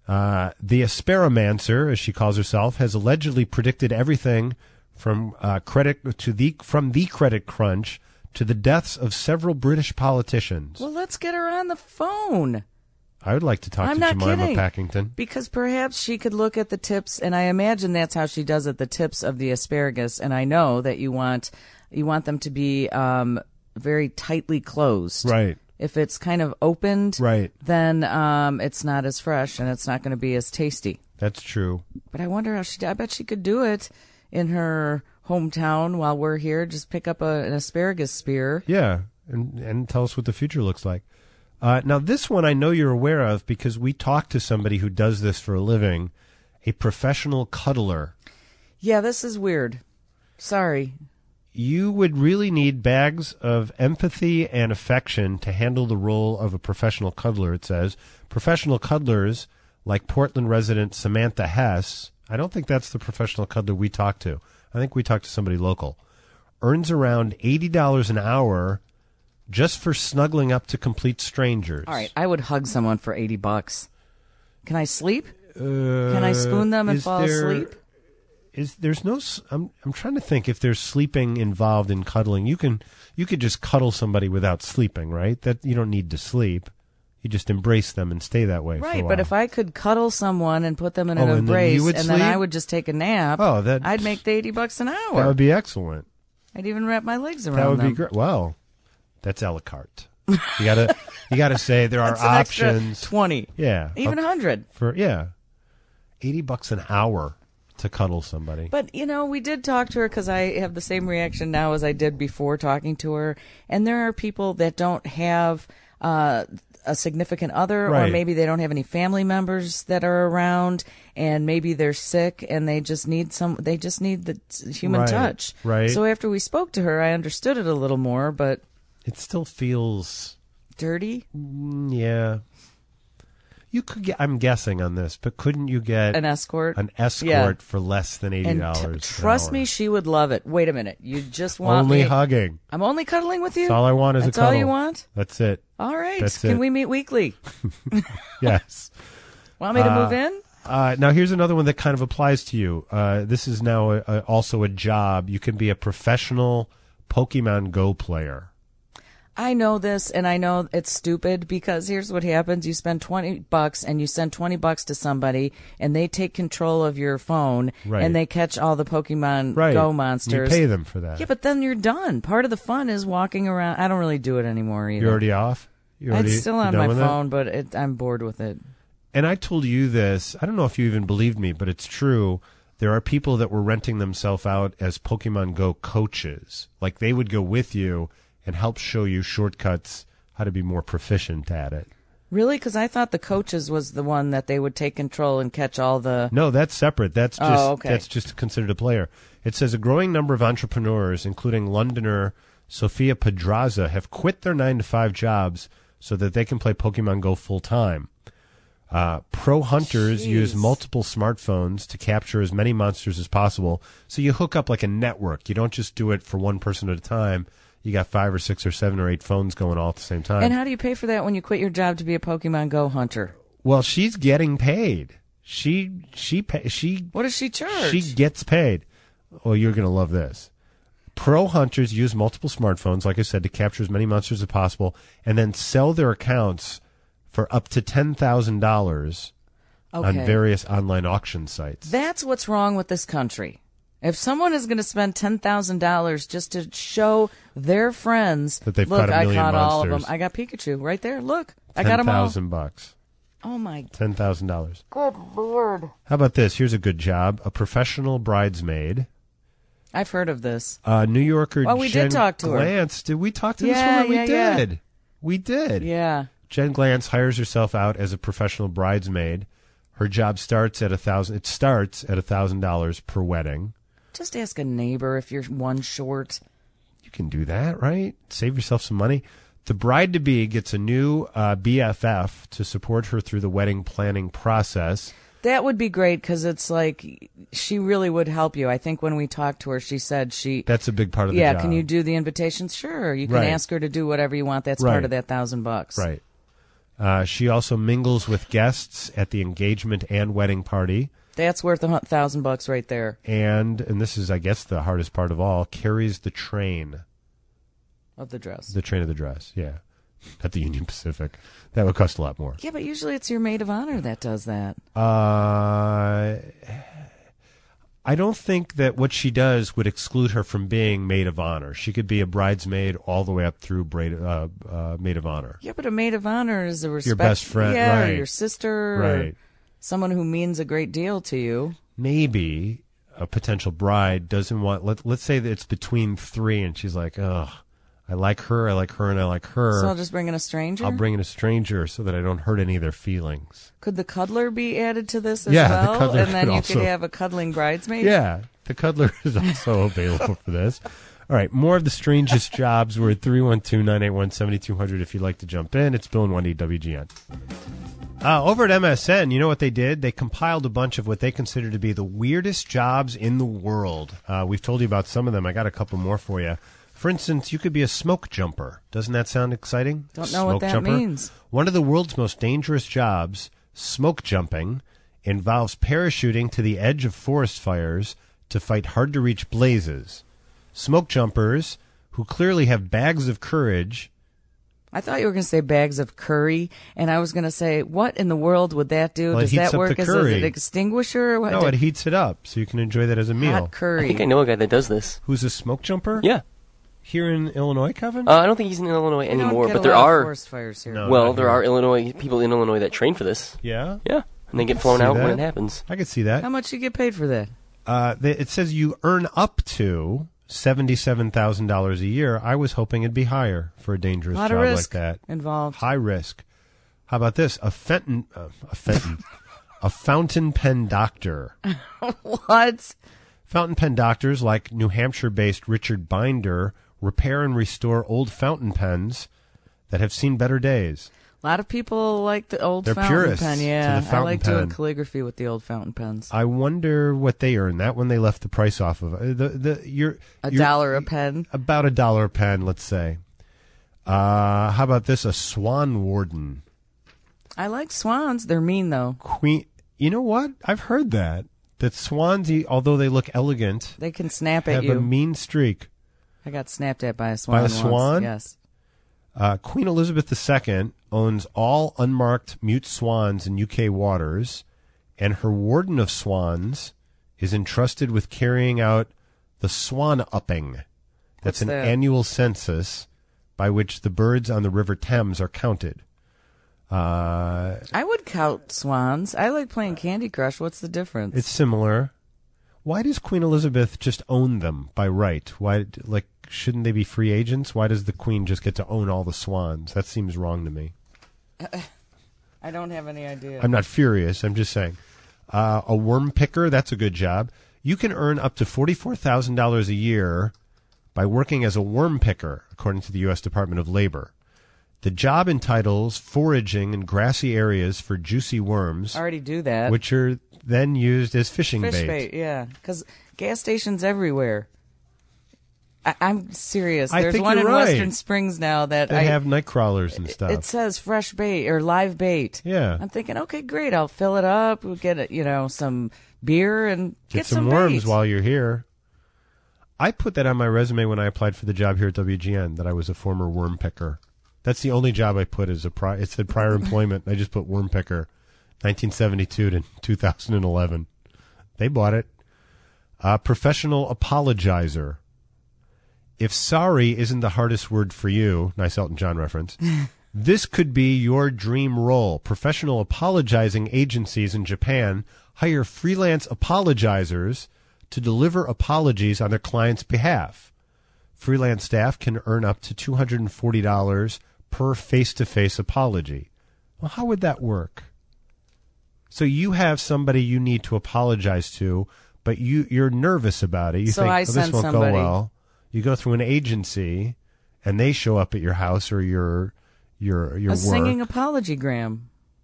The Asperomancer, as she calls herself, has allegedly predicted everything from the credit crunch to the deaths of several British politicians. Well, let's get her on the phone. I would like to talk to Jemima Packington. Because perhaps she could look at the tips, and I imagine that's how she does it, the tips of the asparagus. And I know that you want them to be very tightly closed. Right. If it's kind of opened, right, then it's not as fresh and it's not going to be as tasty. That's true. But I wonder how I bet she could do it in her hometown while we're here. Just pick up an asparagus spear. Yeah, and tell us what the future looks like. Now, this one I know you're aware of because we talked to somebody who does this for a living, a professional cuddler. Yeah, this is weird. Sorry. You would really need bags of empathy and affection to handle the role of a professional cuddler, it says. Professional cuddlers, like Portland resident Samantha Hess, I don't think that's the professional cuddler we talked to. I think we talked to somebody local. Earns around $80 an hour just for snuggling up to complete strangers. All right, I would hug someone for $80. Can I sleep? Can I spoon them and fall asleep? I'm trying to think if there's sleeping involved in cuddling. You could just cuddle somebody without sleeping, right? That you don't need to sleep. You just embrace them and stay that way for a Right, while. but if I could cuddle someone and put them in an and embrace then then I would just take a nap, I'd make the $80 an hour. That would be excellent. I'd even wrap my legs around That would them. be great. Well, that's a la carte. You gotta say there are That's an extra options. 20. Yeah. Even 100. For $80 an hour to cuddle somebody. But, we did talk to her because I have the same reaction now as I did before talking to her. And there are people that don't have a significant other, or Right. maybe they don't have any family members that are around, and maybe they're sick and they just need the human Right, touch. right. So after we spoke to her, I understood it a little more, but it still feels dirty. Yeah. You could get, I'm guessing on this, but couldn't you get an escort? An escort Yeah. for less than $80 And an trust hour? me, she would love it. Wait a minute. You just want Only me. hugging. I'm only cuddling with you? That's all I want is That's a cuddle. all you want? That's it. All right. That's Can it. we meet weekly? Yes. Want me to move in? Now, here's another one that kind of applies to you. This is now also a job. You can be a professional Pokemon Go player. I know this, and I know it's stupid because here's what happens. You spend $20 and you send $20 to somebody and they take control of your phone Right. and they catch all the Pokemon Right. Go You monsters. pay them for that. Yeah, but then you're done. Part of the fun is walking around. I don't really do it anymore either. You're already off? It's still you on done my with it? phone, but I'm bored with it. And I told you this. I don't know if you even believed me, but it's true. There are people that were renting themselves out as Pokemon Go coaches. Like they would go with you and help show you shortcuts, how to be more proficient at it. Really? Because I thought the coaches was the one that they would take control and catch all the... No, that's separate. That's just okay. that's just considered a player. It says a growing number of entrepreneurs, including Londoner Sofia Pedraza, have quit their 9-to-5 jobs so that they can play Pokemon Go full time. Pro hunters use multiple smartphones to capture as many monsters as possible. So you hook up like a network. You don't just do it for one person at a time. You got 5 or 6 or 7 or 8 phones going all at the same time. And how do you pay for that when you quit your job to be a Pokemon Go hunter? Well, she's getting paid. She What does she charge? She gets paid. Oh, you're going to love this. Pro hunters use multiple smartphones, like I said, to capture as many monsters as possible, and then sell their accounts for up to $10,000 on Okay. various online auction sites. That's what's wrong with this country. If someone is going to spend $10,000 just to show their friends, That they've look, caught a million I caught all of them. monsters. I got Pikachu right there. Look, I got them all. $10,000. Oh my $10,000. good Lord! How about this? Here's a good job: a professional bridesmaid. I've heard of this. New Yorker. Well, we Jen did talk to her. Glantz. Did we talk to Yeah, this woman? yeah, We yeah. did. We did. Yeah. Jen Glantz hires herself out as a professional bridesmaid. Her job starts at $1,000 per wedding. Just ask a neighbor if you're one short. You can do that, right? Save yourself some money. The bride-to-be gets a new BFF to support her through the wedding planning process. That would be great because it's like she really would help you. I think when we talked to her, she said That's a big part of the yeah, job. can you do the invitations? Sure. You can Right. ask her to do whatever you want. That's Right. part of that $1,000. Right. She also mingles with guests at the engagement and wedding party. That's worth $1,000 right there. And this is, I guess, the hardest part of all, carries the train. Of the dress. The train of the dress, yeah. At the Union Pacific. That would cost a lot more. Yeah, but usually it's your maid of honor that does that. I don't think that what she does would exclude her from being maid of honor. She could be a bridesmaid all the way up through maid of honor. Yeah, but a maid of honor is a respect. Your best friend, yeah, right. Or your sister, right. Or someone who means a great deal to you. Maybe a potential bride doesn't want. Let's say that it's between three, and she's like, "Ugh, I like her, and I like her." So I'll just bring in a stranger? I'll bring in a stranger so that I don't hurt any of their feelings. Could the cuddler be added to this as yeah, well? The cuddler and then you also, could have a cuddling bridesmaid? Yeah, the cuddler is also available for this. All right, more of the strangest jobs. We're at 312-981-7200 if you'd like to jump in. It's Bill and Wendy, WGN. Over at MSN, you know what they did? They compiled a bunch of what they consider to be the weirdest jobs in the world. We've told you about some of them. I got a couple more for you. For instance, you could be a smoke jumper. Doesn't that sound exciting? Don't know what that means. One of the world's most dangerous jobs, smoke jumping, involves parachuting to the edge of forest fires to fight hard-to-reach blazes. Smoke jumpers, who clearly have bags of courage... I thought you were going to say bags of curry, and I was going to say, what in the world would that do? Well, does that work as an extinguisher? Or what? No, it heats it up, so you can enjoy that as a meal. Hot curry. I think I know a guy that does this. Who's a smoke jumper? Yeah. Here in Illinois, Kevin? I don't think he's in Illinois anymore, but there are forest fires here. No, there are people in Illinois that train for this. Yeah? Yeah. And they get flown out when it happens. I could see that. How much do you get paid for that? It says you earn up to $77,000 a year. I was hoping it'd be higher for a dangerous job like that. Involved. High risk. How about this? A fountain pen doctor. What? Fountain pen doctors like New Hampshire-based Richard Binder repair and restore old fountain pens that have seen better days. A lot of people like the old They're fountain purists pen. to Yeah, the fountain I like pen. doing calligraphy with the old fountain pens. I wonder what they earn. That when they left the price off of $1 a pen. About $1 a pen, let's say. How about this? A swan warden. I like swans. They're mean though. You know what? I've heard that swans, although they look elegant, they can snap at have you. a mean streak. I got snapped at by a swan. By a swan? Yes. Queen Elizabeth II owns all unmarked mute swans in UK waters, and her warden of swans is entrusted with carrying out the swan upping. That's an annual census by which the birds on the River Thames are counted. I would count swans. I like playing Candy Crush. What's the difference? It's similar. Why does Queen Elizabeth just own them by right? Why, shouldn't they be free agents? Why does the Queen just get to own all the swans? That seems wrong to me. I don't have any idea. I'm not furious. I'm just saying. A worm picker, that's a good job. You can earn up to $44,000 a year by working as a worm picker, according to the U.S. Department of Labor. The job entitles foraging in grassy areas for juicy worms. I already do that. Which are then used as fishing bait. Fish bait, yeah. Because gas stations everywhere. I'm serious. I There's think one you're in right. Western Springs now that They have night crawlers and stuff. It says fresh bait or live bait. Yeah. I'm thinking, okay, great. I'll fill it up. We'll get some beer and get some worms bait. while you're here. I put that on my resume when I applied for the job here at WGN, that I was a former worm picker. That's the only job I put as it said prior employment. I just put worm picker, 1972 to 2011. They bought it. Professional apologizer. If sorry isn't the hardest word for you, nice Elton John reference, this could be your dream role. Professional apologizing agencies in Japan hire freelance apologizers to deliver apologies on their clients' behalf. Freelance staff can earn up to $240 per face-to-face apology. Well, how would that work? So you have somebody you need to apologize to, but you're nervous about it. You So think, I this send won't somebody. go well. You go through an agency, and they show up at your house or your a work. singing apologygram.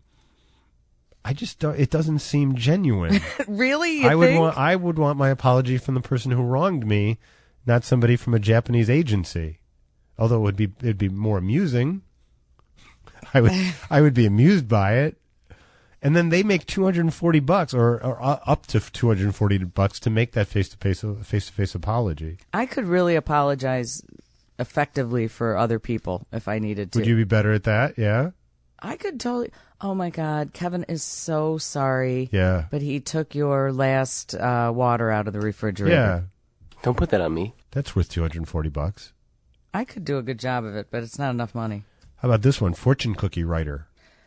I just don't. It doesn't seem genuine. Really? You think? I would want my apology from the person who wronged me, not somebody from a Japanese agency. Although it'd be more amusing. I would be amused by it. And then they make $240 or up to $240 to make that face-to-face apology. I could really apologize effectively for other people if I needed to. Would you be better at that? Yeah. I could totally. Oh my God, Kevin is so sorry. Yeah. But he took your last water out of the refrigerator. Yeah. Don't put that on me. That's worth $240. I could do a good job of it, but it's not enough money. How about this one? Fortune cookie writer.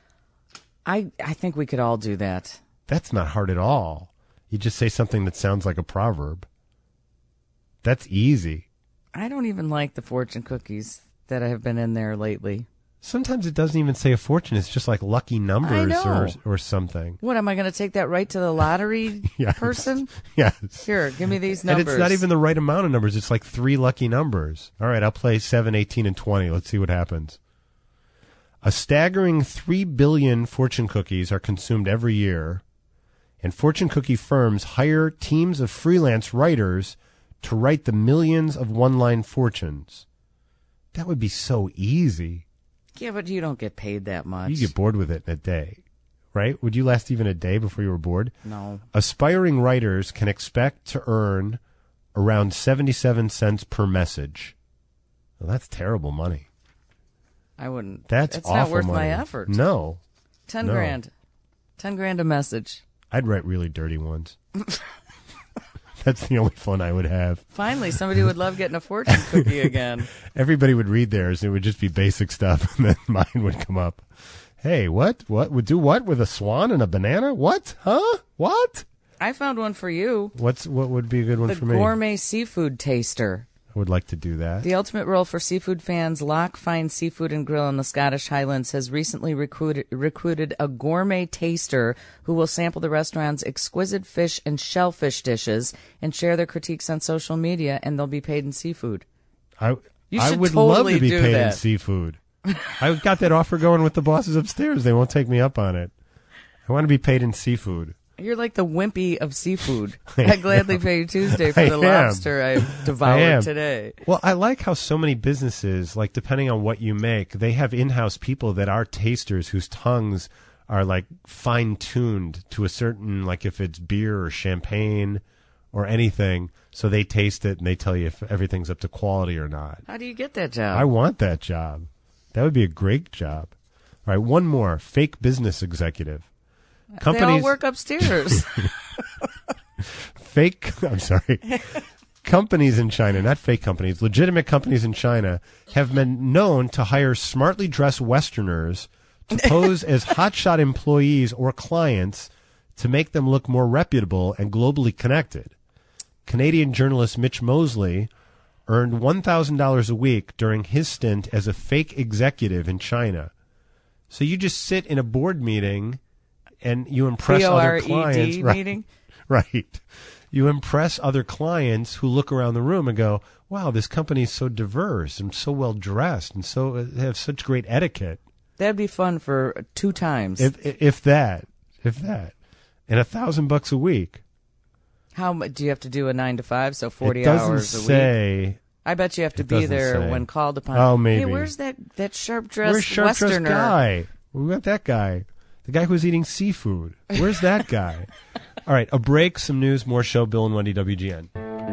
I think we could all do that. That's not hard at all. You just say something that sounds like a proverb. That's easy. I don't even like the fortune cookies that have been in there lately. Sometimes it doesn't even say a fortune. It's just like lucky numbers or something. What, am I going to take that right to the lottery Yes. person? Yes. Here, give me these numbers. And it's not even the right amount of numbers. It's like 3 lucky numbers. All right, I'll play 7, 18, and 20. Let's see what happens. A staggering 3 billion fortune cookies are consumed every year, and fortune cookie firms hire teams of freelance writers to write the millions of one-line fortunes. That would be so easy. Yeah, but you don't get paid that much. You get bored with it in a day, right? Would you last even a day before you were bored? No. Aspiring writers can expect to earn around 77 cents per message. Well, that's terrible money. I wouldn't. That's it's awful not worth money. my effort. No. 10 No. grand. 10 grand a message. I'd write really dirty ones. That's the only fun I would have. Finally, somebody would love getting a fortune cookie again. Everybody would read theirs. It would just be basic stuff, and then mine would come up. Hey, what? What would do what with a swan and a banana? What? Huh? What? I found one for you. What would be a good one for me? The gourmet seafood taster. I would like to do that. The ultimate role for seafood fans, Loch Fine Seafood and Grill in the Scottish Highlands has recently recruited a gourmet taster who will sample the restaurant's exquisite fish and shellfish dishes and share their critiques on social media, and they'll be paid in seafood. I You should would totally love to be do paid in that. seafood. I got that offer going with the bosses upstairs. They won't take me up on it. I want to be paid in seafood. You're like the wimpy of seafood. I gladly pay you Tuesday for the lobster I devoured today. Well, I like how so many businesses, like depending on what you make, they have in-house people that are tasters whose tongues are like fine-tuned to a certain, like if it's beer or champagne or anything, so they taste it and they tell you if everything's up to quality or not. How do you get that job? I want that job. That would be a great job. All right, one more. Fake business executive. They all work upstairs. I'm sorry. Companies in China, not fake companies, legitimate companies in China have been known to hire smartly dressed Westerners to pose as hotshot employees or clients to make them look more reputable and globally connected. Canadian journalist Mitch Mosley earned $1,000 a week during his stint as a fake executive in China. So you just sit in a board meeting and you impress other clients. Meeting? Right. You impress other clients who look around the room and go, wow, this company is so diverse and so well dressed and so they have such great etiquette. That'd be fun for 2 times. If that. And $1,000 a week. How much do you have to do a 9 to 5? So 40 it doesn't hours a say, week. I bet you have to it be doesn't there say. when called upon. Oh, maybe. Hey, where's that sharp dressed Where's sharp-dressed Westerner guy? We got that guy. The guy who's eating seafood. Where's that guy? All right, a break, some news, more show. Bill and Wendy, WGN.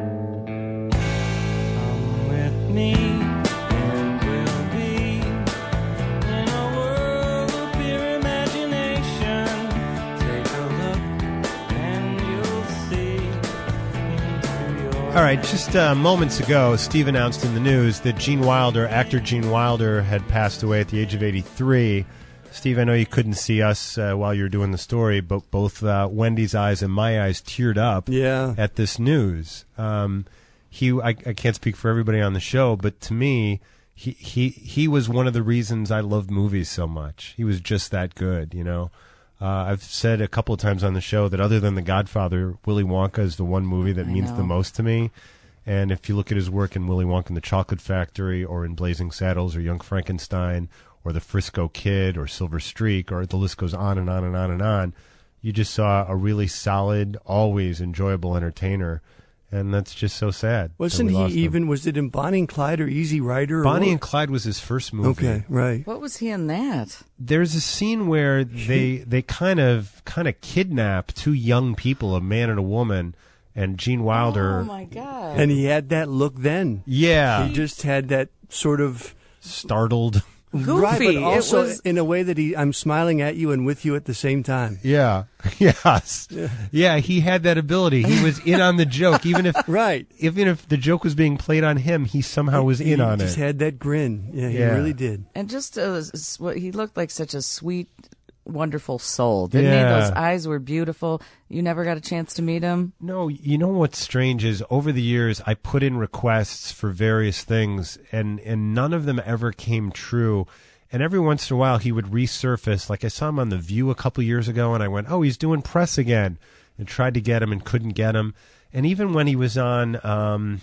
Come with me, and we'll be in a world of pure imagination. Take a look, and you'll see into your All right, just moments ago, Steve announced in the news that actor Gene Wilder, had passed away at the age of 83. Steve, I know you couldn't see us while you were doing the story, but both Wendy's eyes and my eyes teared up at this news. I can't speak for everybody on the show, but to me, he was one of the reasons I loved movies so much. He was just that good, you know. I've said a couple of times on the show that other than The Godfather, Willy Wonka is the one movie that means the most to me. And if you look at his work in Willy Wonka and the Chocolate Factory or in Blazing Saddles or Young Frankenstein or The Frisco Kid or Silver Streak, or the list goes on and on and on and on, you just saw a really solid, always enjoyable entertainer. And that's just so sad. Wasn't he even, was it in Bonnie and Clyde or Easy Rider? Or Bonnie what? and Clyde was his first movie. Okay, right. What was he in that? There's a scene where they kind of kidnap two young people, a man and a woman, and Gene Wilder. Oh my God! And he had that look then. Yeah, he just had that sort of startled, goofy. Right, but also it was... in a way that I'm smiling at you and with you at the same time. Yeah, yes, yeah. He had that ability. He was in on the joke, even if even if the joke was being played on him, he somehow was in on it. He just had that grin. Yeah, he really did. And just he looked like such a sweet, wonderful soul, didn't he? Those eyes were beautiful. You never got a chance to meet him? No, you know what's strange is over the years I put in requests for various things and none of them ever came true. And every once in a while he would resurface. Like I saw him on The View a couple years ago and I went, oh, he's doing press again, and tried to get him and couldn't get him. And even when he was on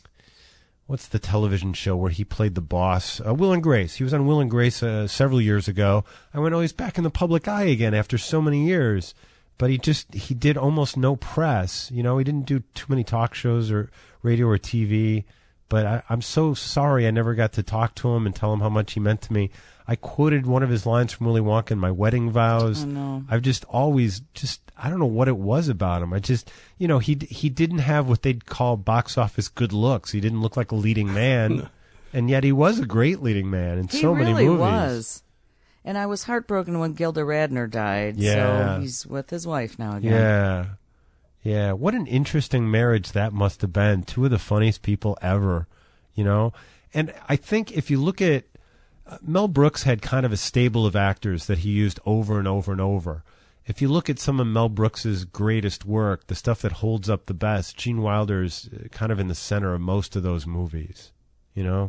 what's the television show where he played the boss? Will and Grace. He was on Will and Grace several years ago. I went, oh, he's back in the public eye again after so many years. But he did almost no press. You know, he didn't do too many talk shows or radio or TV. But I'm so sorry I never got to talk to him and tell him how much he meant to me. I quoted one of his lines from Willy Wonka in my wedding vows. Oh, no. I've just always I don't know what it was about him. He didn't have what they'd call box office good looks. He didn't look like a leading man, and yet he was a great leading man in so many movies. He really was. And I was heartbroken when Gilda Radner died. Yeah. So he's with his wife now again. Yeah. Yeah. What an interesting marriage that must have been. Two of the funniest people ever, you know? And I think if you look at Mel Brooks had kind of a stable of actors that he used over and over and over. If you look at some of Mel Brooks's greatest work, the stuff that holds up the best, Gene Wilder's kind of in the center of most of those movies, you know?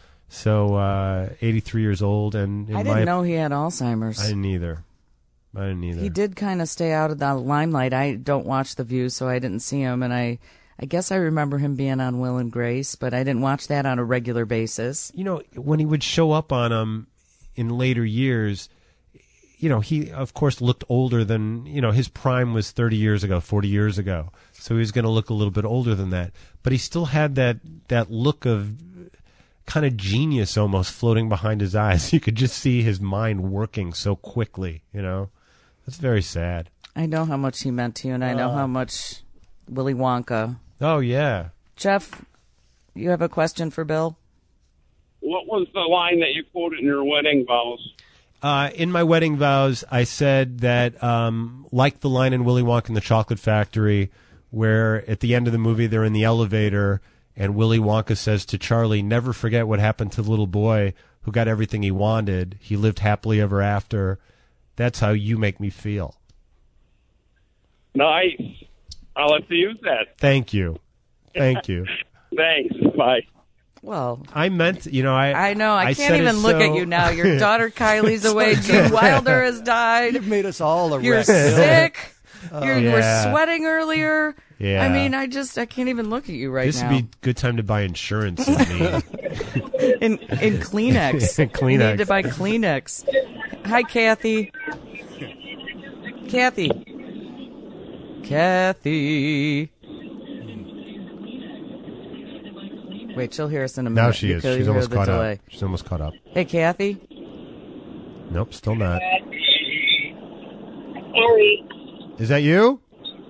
So, 83 years old, and I didn't know he had Alzheimer's. I didn't either. He did kind of stay out of the limelight. I don't watch The View, so I didn't see him, and I guess I remember him being on Will and Grace, but I didn't watch that on a regular basis. You know, when he would show up on them in later years, you know, he, of course, looked older than, you know, his prime was 30 years ago, 40 years ago. So he was going to look a little bit older than that. But he still had that look of kind of genius almost floating behind his eyes. You could just see his mind working so quickly, you know. That's very sad. I know how much he meant to you, and I know how much Willy Wonka. Oh, yeah. Jeff, you have a question for Bill? What was the line that you quoted in your wedding vows? In my wedding vows, I said that, like the line in Willy Wonka and the Chocolate Factory, where at the end of the movie they're in the elevator, and Willy Wonka says to Charlie, never forget what happened to the little boy who got everything he wanted. He lived happily ever after. That's how you make me feel. Nice. I'll have to use that. Thank you. Thank you. Thanks. Bye. Well, I meant, you know, I know. I can't even look at you now. Your daughter Kylie's away. Gene Wilder has died. You've made us all a You're wreck. sick. You yeah. were sweating earlier. Yeah. I mean, I can't even look at you right this now. This would be a good time to buy insurance. in Kleenex. Kleenex. You need to buy Kleenex. Hi, Kathy. Kathy. Wait, she'll hear us in a minute. Now she is. She's almost caught up. She's almost caught up. Hey, Kathy. Nope, still not. Sorry. Is that you?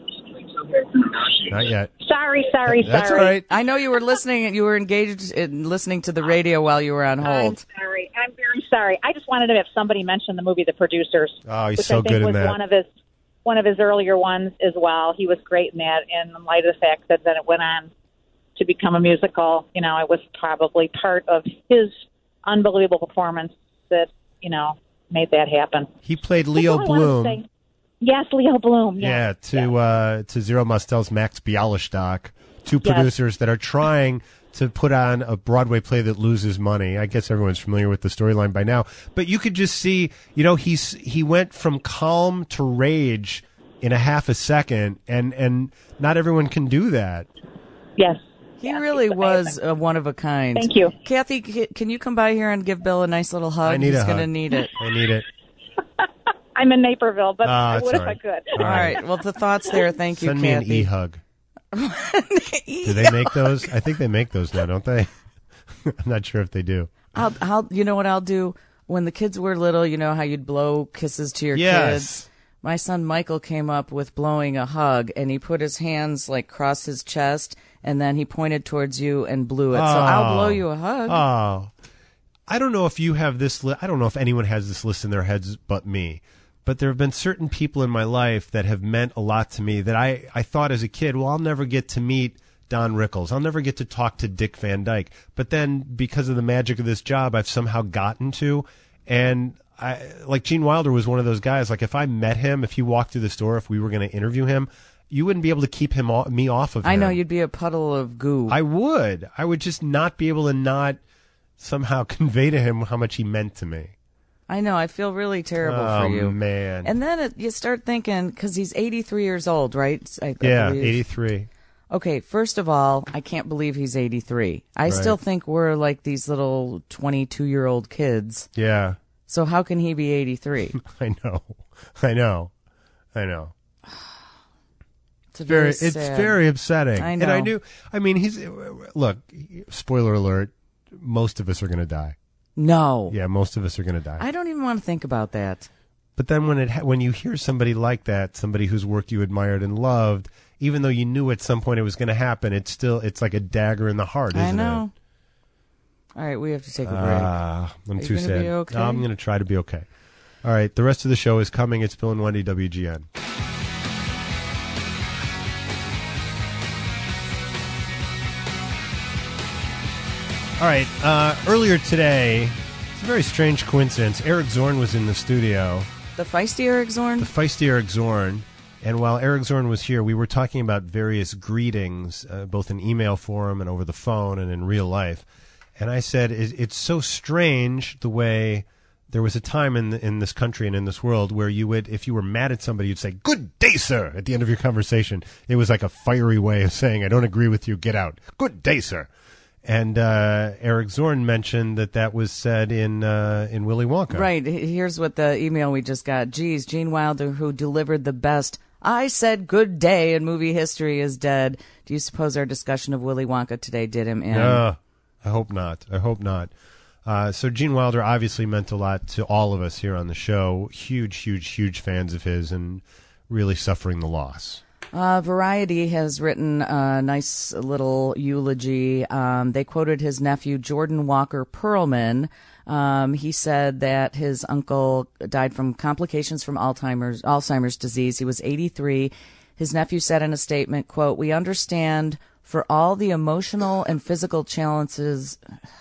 Not yet. Sorry. That's all right. I know you were listening and you were engaged in listening to the radio while you were on hold. I'm very sorry. I just wanted to have somebody mention the movie The Producers. Oh, he's which so I think good in was that. One of his earlier ones as well. He was great in that, and in light of the fact that then it went on to become a musical, you know, it was probably part of his unbelievable performance that, you know, made that happen. He played Leo Bloom. Yes, Leo Bloom. Yeah, to Zero Mostel's Max Bialystock, two producers that are trying to put on a Broadway play that loses money. I guess everyone's familiar with the storyline by now. But you could just see, you know, he went from calm to rage in a half a second, and not everyone can do that. Yes. He really was one of a kind. Thank you. Kathy, can you come by here and give Bill a nice little hug? I need He's a going to hug. need it. I need it. I'm in Naperville, but I would if I right. could. All right. Well, the thoughts there. Thank you, Send me Kathy. an e-hug. Do they make those? I think they make those now, don't they? I'm not sure if they do. You know what I'll do? When the kids were little, you know how you'd blow kisses to your kids? My son Michael came up with blowing a hug, and he put his hands like across his chest, and then he pointed towards you and blew it. So I'll blow you a hug. Oh. I don't know if you have this I don't know if anyone has this list in their heads but me. But there have been certain people in my life that have meant a lot to me that I thought as a kid, well, I'll never get to meet Don Rickles. I'll never get to talk to Dick Van Dyke. But then because of the magic of this job, I've somehow gotten to. And like Gene Wilder was one of those guys. Like if I met him, if he walked through the store, if we were going to interview him, you wouldn't be able to keep me off of him. I know, you'd be a puddle of goo. I would. I would just not be able to not somehow convey to him how much he meant to me. I know. I feel really terrible for you. Oh, man. And then you start thinking, because he's 83 years old, right? I Yeah, believe. 83. Okay, first of all, I can't believe he's 83. I Right. still think we're like these little 22-year-old kids. Yeah. So how can he be 83? I know. It's very It's sad. very upsetting. I know. And I mean, look, spoiler alert, most of us are going to die. No. Yeah, most of us are going to die. I don't even want to think about that. But then when you hear somebody like that, somebody whose work you admired and loved, even though you knew at some point it was going to happen, it's like a dagger in the heart, isn't I know. All right, we have to take a break. I'm Are you too gonna sad. be okay? No, I'm going to try to be okay. All right, the rest of the show is coming. It's Bill and Wendy, WGN. All right, earlier today, it's a very strange coincidence. Eric Zorn was in the studio. The feisty Eric Zorn? The feisty Eric Zorn. And while Eric Zorn was here, we were talking about various greetings, both in email form and over the phone and in real life. And I said, it's so strange the way there was a time in this country and in this world where you would, if you were mad at somebody, you'd say, "Good day, sir," at the end of your conversation. It was like a fiery way of saying, "I don't agree with you, get out." "Good day, sir." And Eric Zorn mentioned that was said in Willy Wonka. Right. Here's what the email we just got. Geez, Gene Wilder, who delivered the best "I said good day" in movie history, is dead. Do you suppose our discussion of Willy Wonka today did him in? No, I hope not. So Gene Wilder obviously meant a lot to all of us here on the show. Huge fans of his and really suffering the loss. Variety has written a nice little eulogy. They quoted his nephew, Jordan Walker Perlman. He said that his uncle died from complications from Alzheimer's disease. He was 83. His nephew said in a statement, quote, "We understand for all the emotional and physical challenges."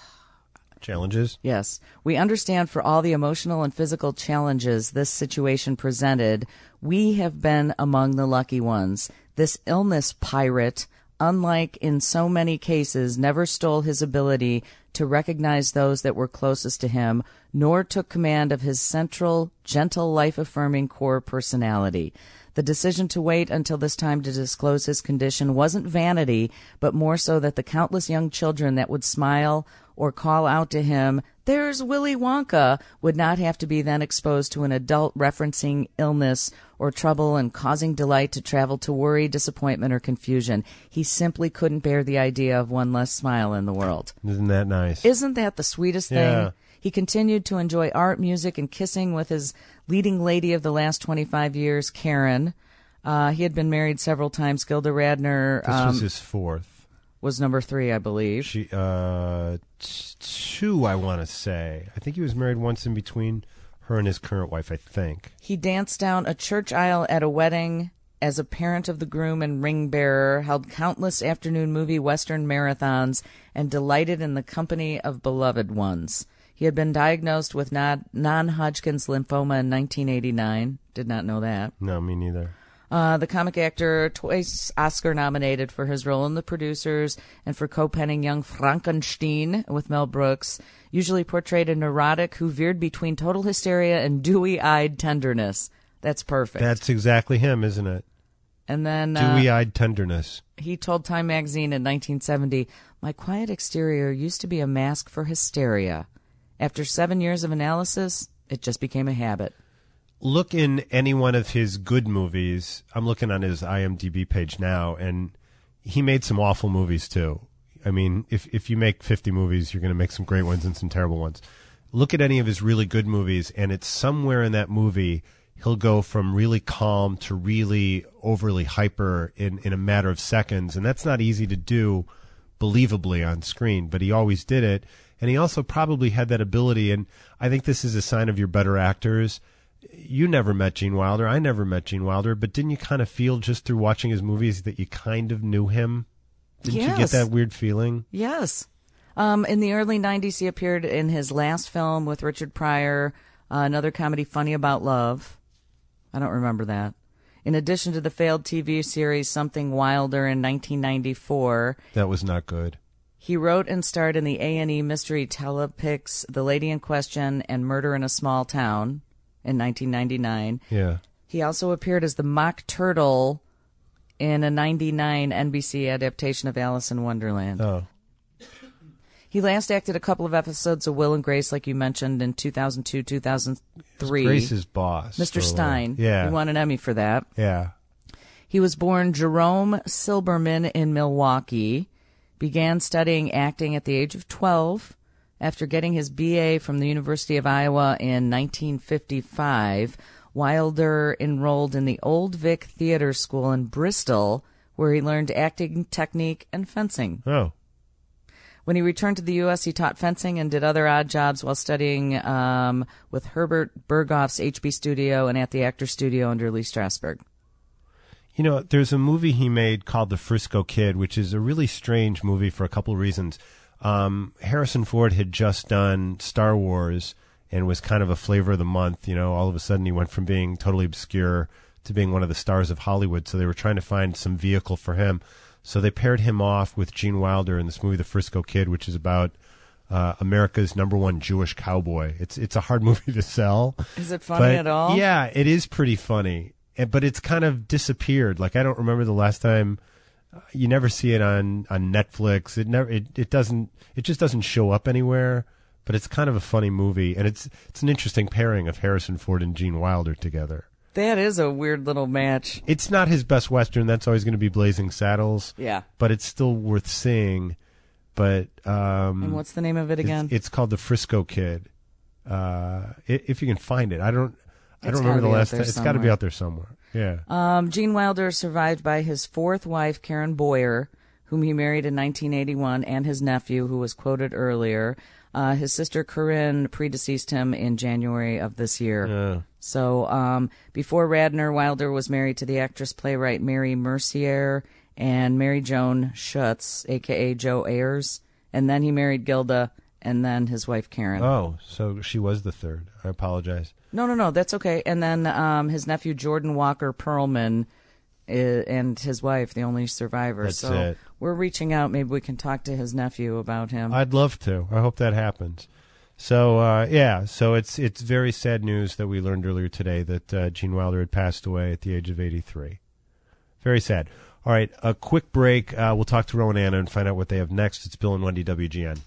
Yes. "We understand for all the emotional and physical challenges this situation presented, we have been among the lucky ones. This illness pirate, unlike in so many cases, never stole his ability to recognize those that were closest to him, nor took command of his central, gentle, life-affirming core personality. The decision to wait until this time to disclose his condition wasn't vanity, but more so that the countless young children that would smile or call out to him, 'There's Willy Wonka,' would not have to be then exposed to an adult referencing illness or trouble and causing delight to travel to worry, disappointment, or confusion. He simply couldn't bear the idea of one less smile in the world." Isn't that nice? Isn't that the sweetest Yeah. thing? He continued to enjoy art, music, and kissing with his leading lady of the last 25 years, Karen. He had been married several times. Gilda Radner. This was his fourth. Was number 3, I believe. She, 2, I want to say. I think he was married once in between her and his current wife, I think. He danced down a church aisle at a wedding as a parent of the groom and ring bearer, held countless afternoon movie Western marathons, and delighted in the company of beloved ones. He had been diagnosed with non-Hodgkin's lymphoma in 1989. Did not know that. No, me neither. The comic actor, twice Oscar-nominated for his role in The Producers and for co-penning Young Frankenstein with Mel Brooks, usually portrayed a neurotic who veered between total hysteria and dewy-eyed tenderness. That's perfect. That's exactly him, isn't it? And then dewy-eyed tenderness. He told Time magazine in 1970, "My quiet exterior used to be a mask for hysteria. After 7 years of analysis, it just became a habit." Look in any one of his good movies. I'm looking on his IMDb page now, and he made some awful movies too. I mean, if you make 50 movies, you're going to make some great ones and some terrible ones. Look at any of his really good movies, and it's somewhere in that movie he'll go from really calm to really overly hyper in a matter of seconds, and that's not easy to do believably on screen, but he always did it. And he also probably had that ability, and I think this is a sign of your better actors. You never met Gene Wilder. I never met Gene Wilder, but didn't you kind of feel just through watching his movies that you kind of knew him? Didn't you get that weird feeling? Yes. In the early 90s, he appeared in his last film with Richard Pryor, another comedy, Funny About Love. I don't remember that. In addition to the failed TV series Something Wilder in 1994. That was not good. He wrote and starred in the A&E mystery telepix The Lady in Question and Murder in a Small Town in 1999. Yeah. He also appeared as the Mock Turtle in a 99 NBC adaptation of Alice in Wonderland. Oh. He last acted a couple of episodes of Will and Grace, like you mentioned, in 2002, 2003. Grace's boss. Mr. Stein. Yeah. He won an Emmy for that. Yeah. He was born Jerome Silberman in Milwaukee, began studying acting at the age of 12. After getting his BA from the University of Iowa in 1955, Wilder enrolled in the Old Vic Theatre School in Bristol, where he learned acting technique and fencing. Oh. When he returned to the U.S., he taught fencing and did other odd jobs while studying with Herbert Berghoff's HB Studio and at the Actors Studio under Lee Strasberg. You know, there's a movie he made called The Frisco Kid, which is a really strange movie for a couple of reasons. Harrison Ford had just done Star Wars and was kind of a flavor of the month. You know, all of a sudden he went from being totally obscure to being one of the stars of Hollywood. So they were trying to find some vehicle for him. So they paired him off with Gene Wilder in this movie, The Frisco Kid, which is about America's #1 Jewish cowboy. It's a hard movie to sell. Is it funny at all? Yeah, it is pretty funny. But it's kind of disappeared. Like, I don't remember the last time. You never see it on Netflix. It just doesn't show up anywhere. But it's kind of a funny movie, and it's an interesting pairing of Harrison Ford and Gene Wilder together. That is a weird little match. It's not his best Western. That's always going to be Blazing Saddles. Yeah. But it's still worth seeing. But and what's the name of it again? It's called The Frisco Kid. If you can find it, I don't remember the last time. It's got to be out there somewhere. Yeah. Gene Wilder is survived by his fourth wife, Karen Boyer, whom he married in 1981, and his nephew, who was quoted earlier. His sister Corinne predeceased him in January of this year. Yeah. So before Radner, Wilder was married to the actress-playwright Mary Mercier and Mary Joan Schutz, a.k.a. Jo Ayers. And then he married Gilda, and then his wife Karen. Oh, so she was the third. I apologize. No, that's okay. And then his nephew Jordan Walker Perlman and his wife, the only survivor. That's so it. We're reaching out. Maybe we can talk to his nephew about him. I'd love to. I hope that happens. So, so it's very sad news that we learned earlier today that Gene Wilder had passed away at the age of 83. Very sad. All right, a quick break. We'll talk to Rowan Anna and find out what they have next. It's Bill and Wendy, WGN.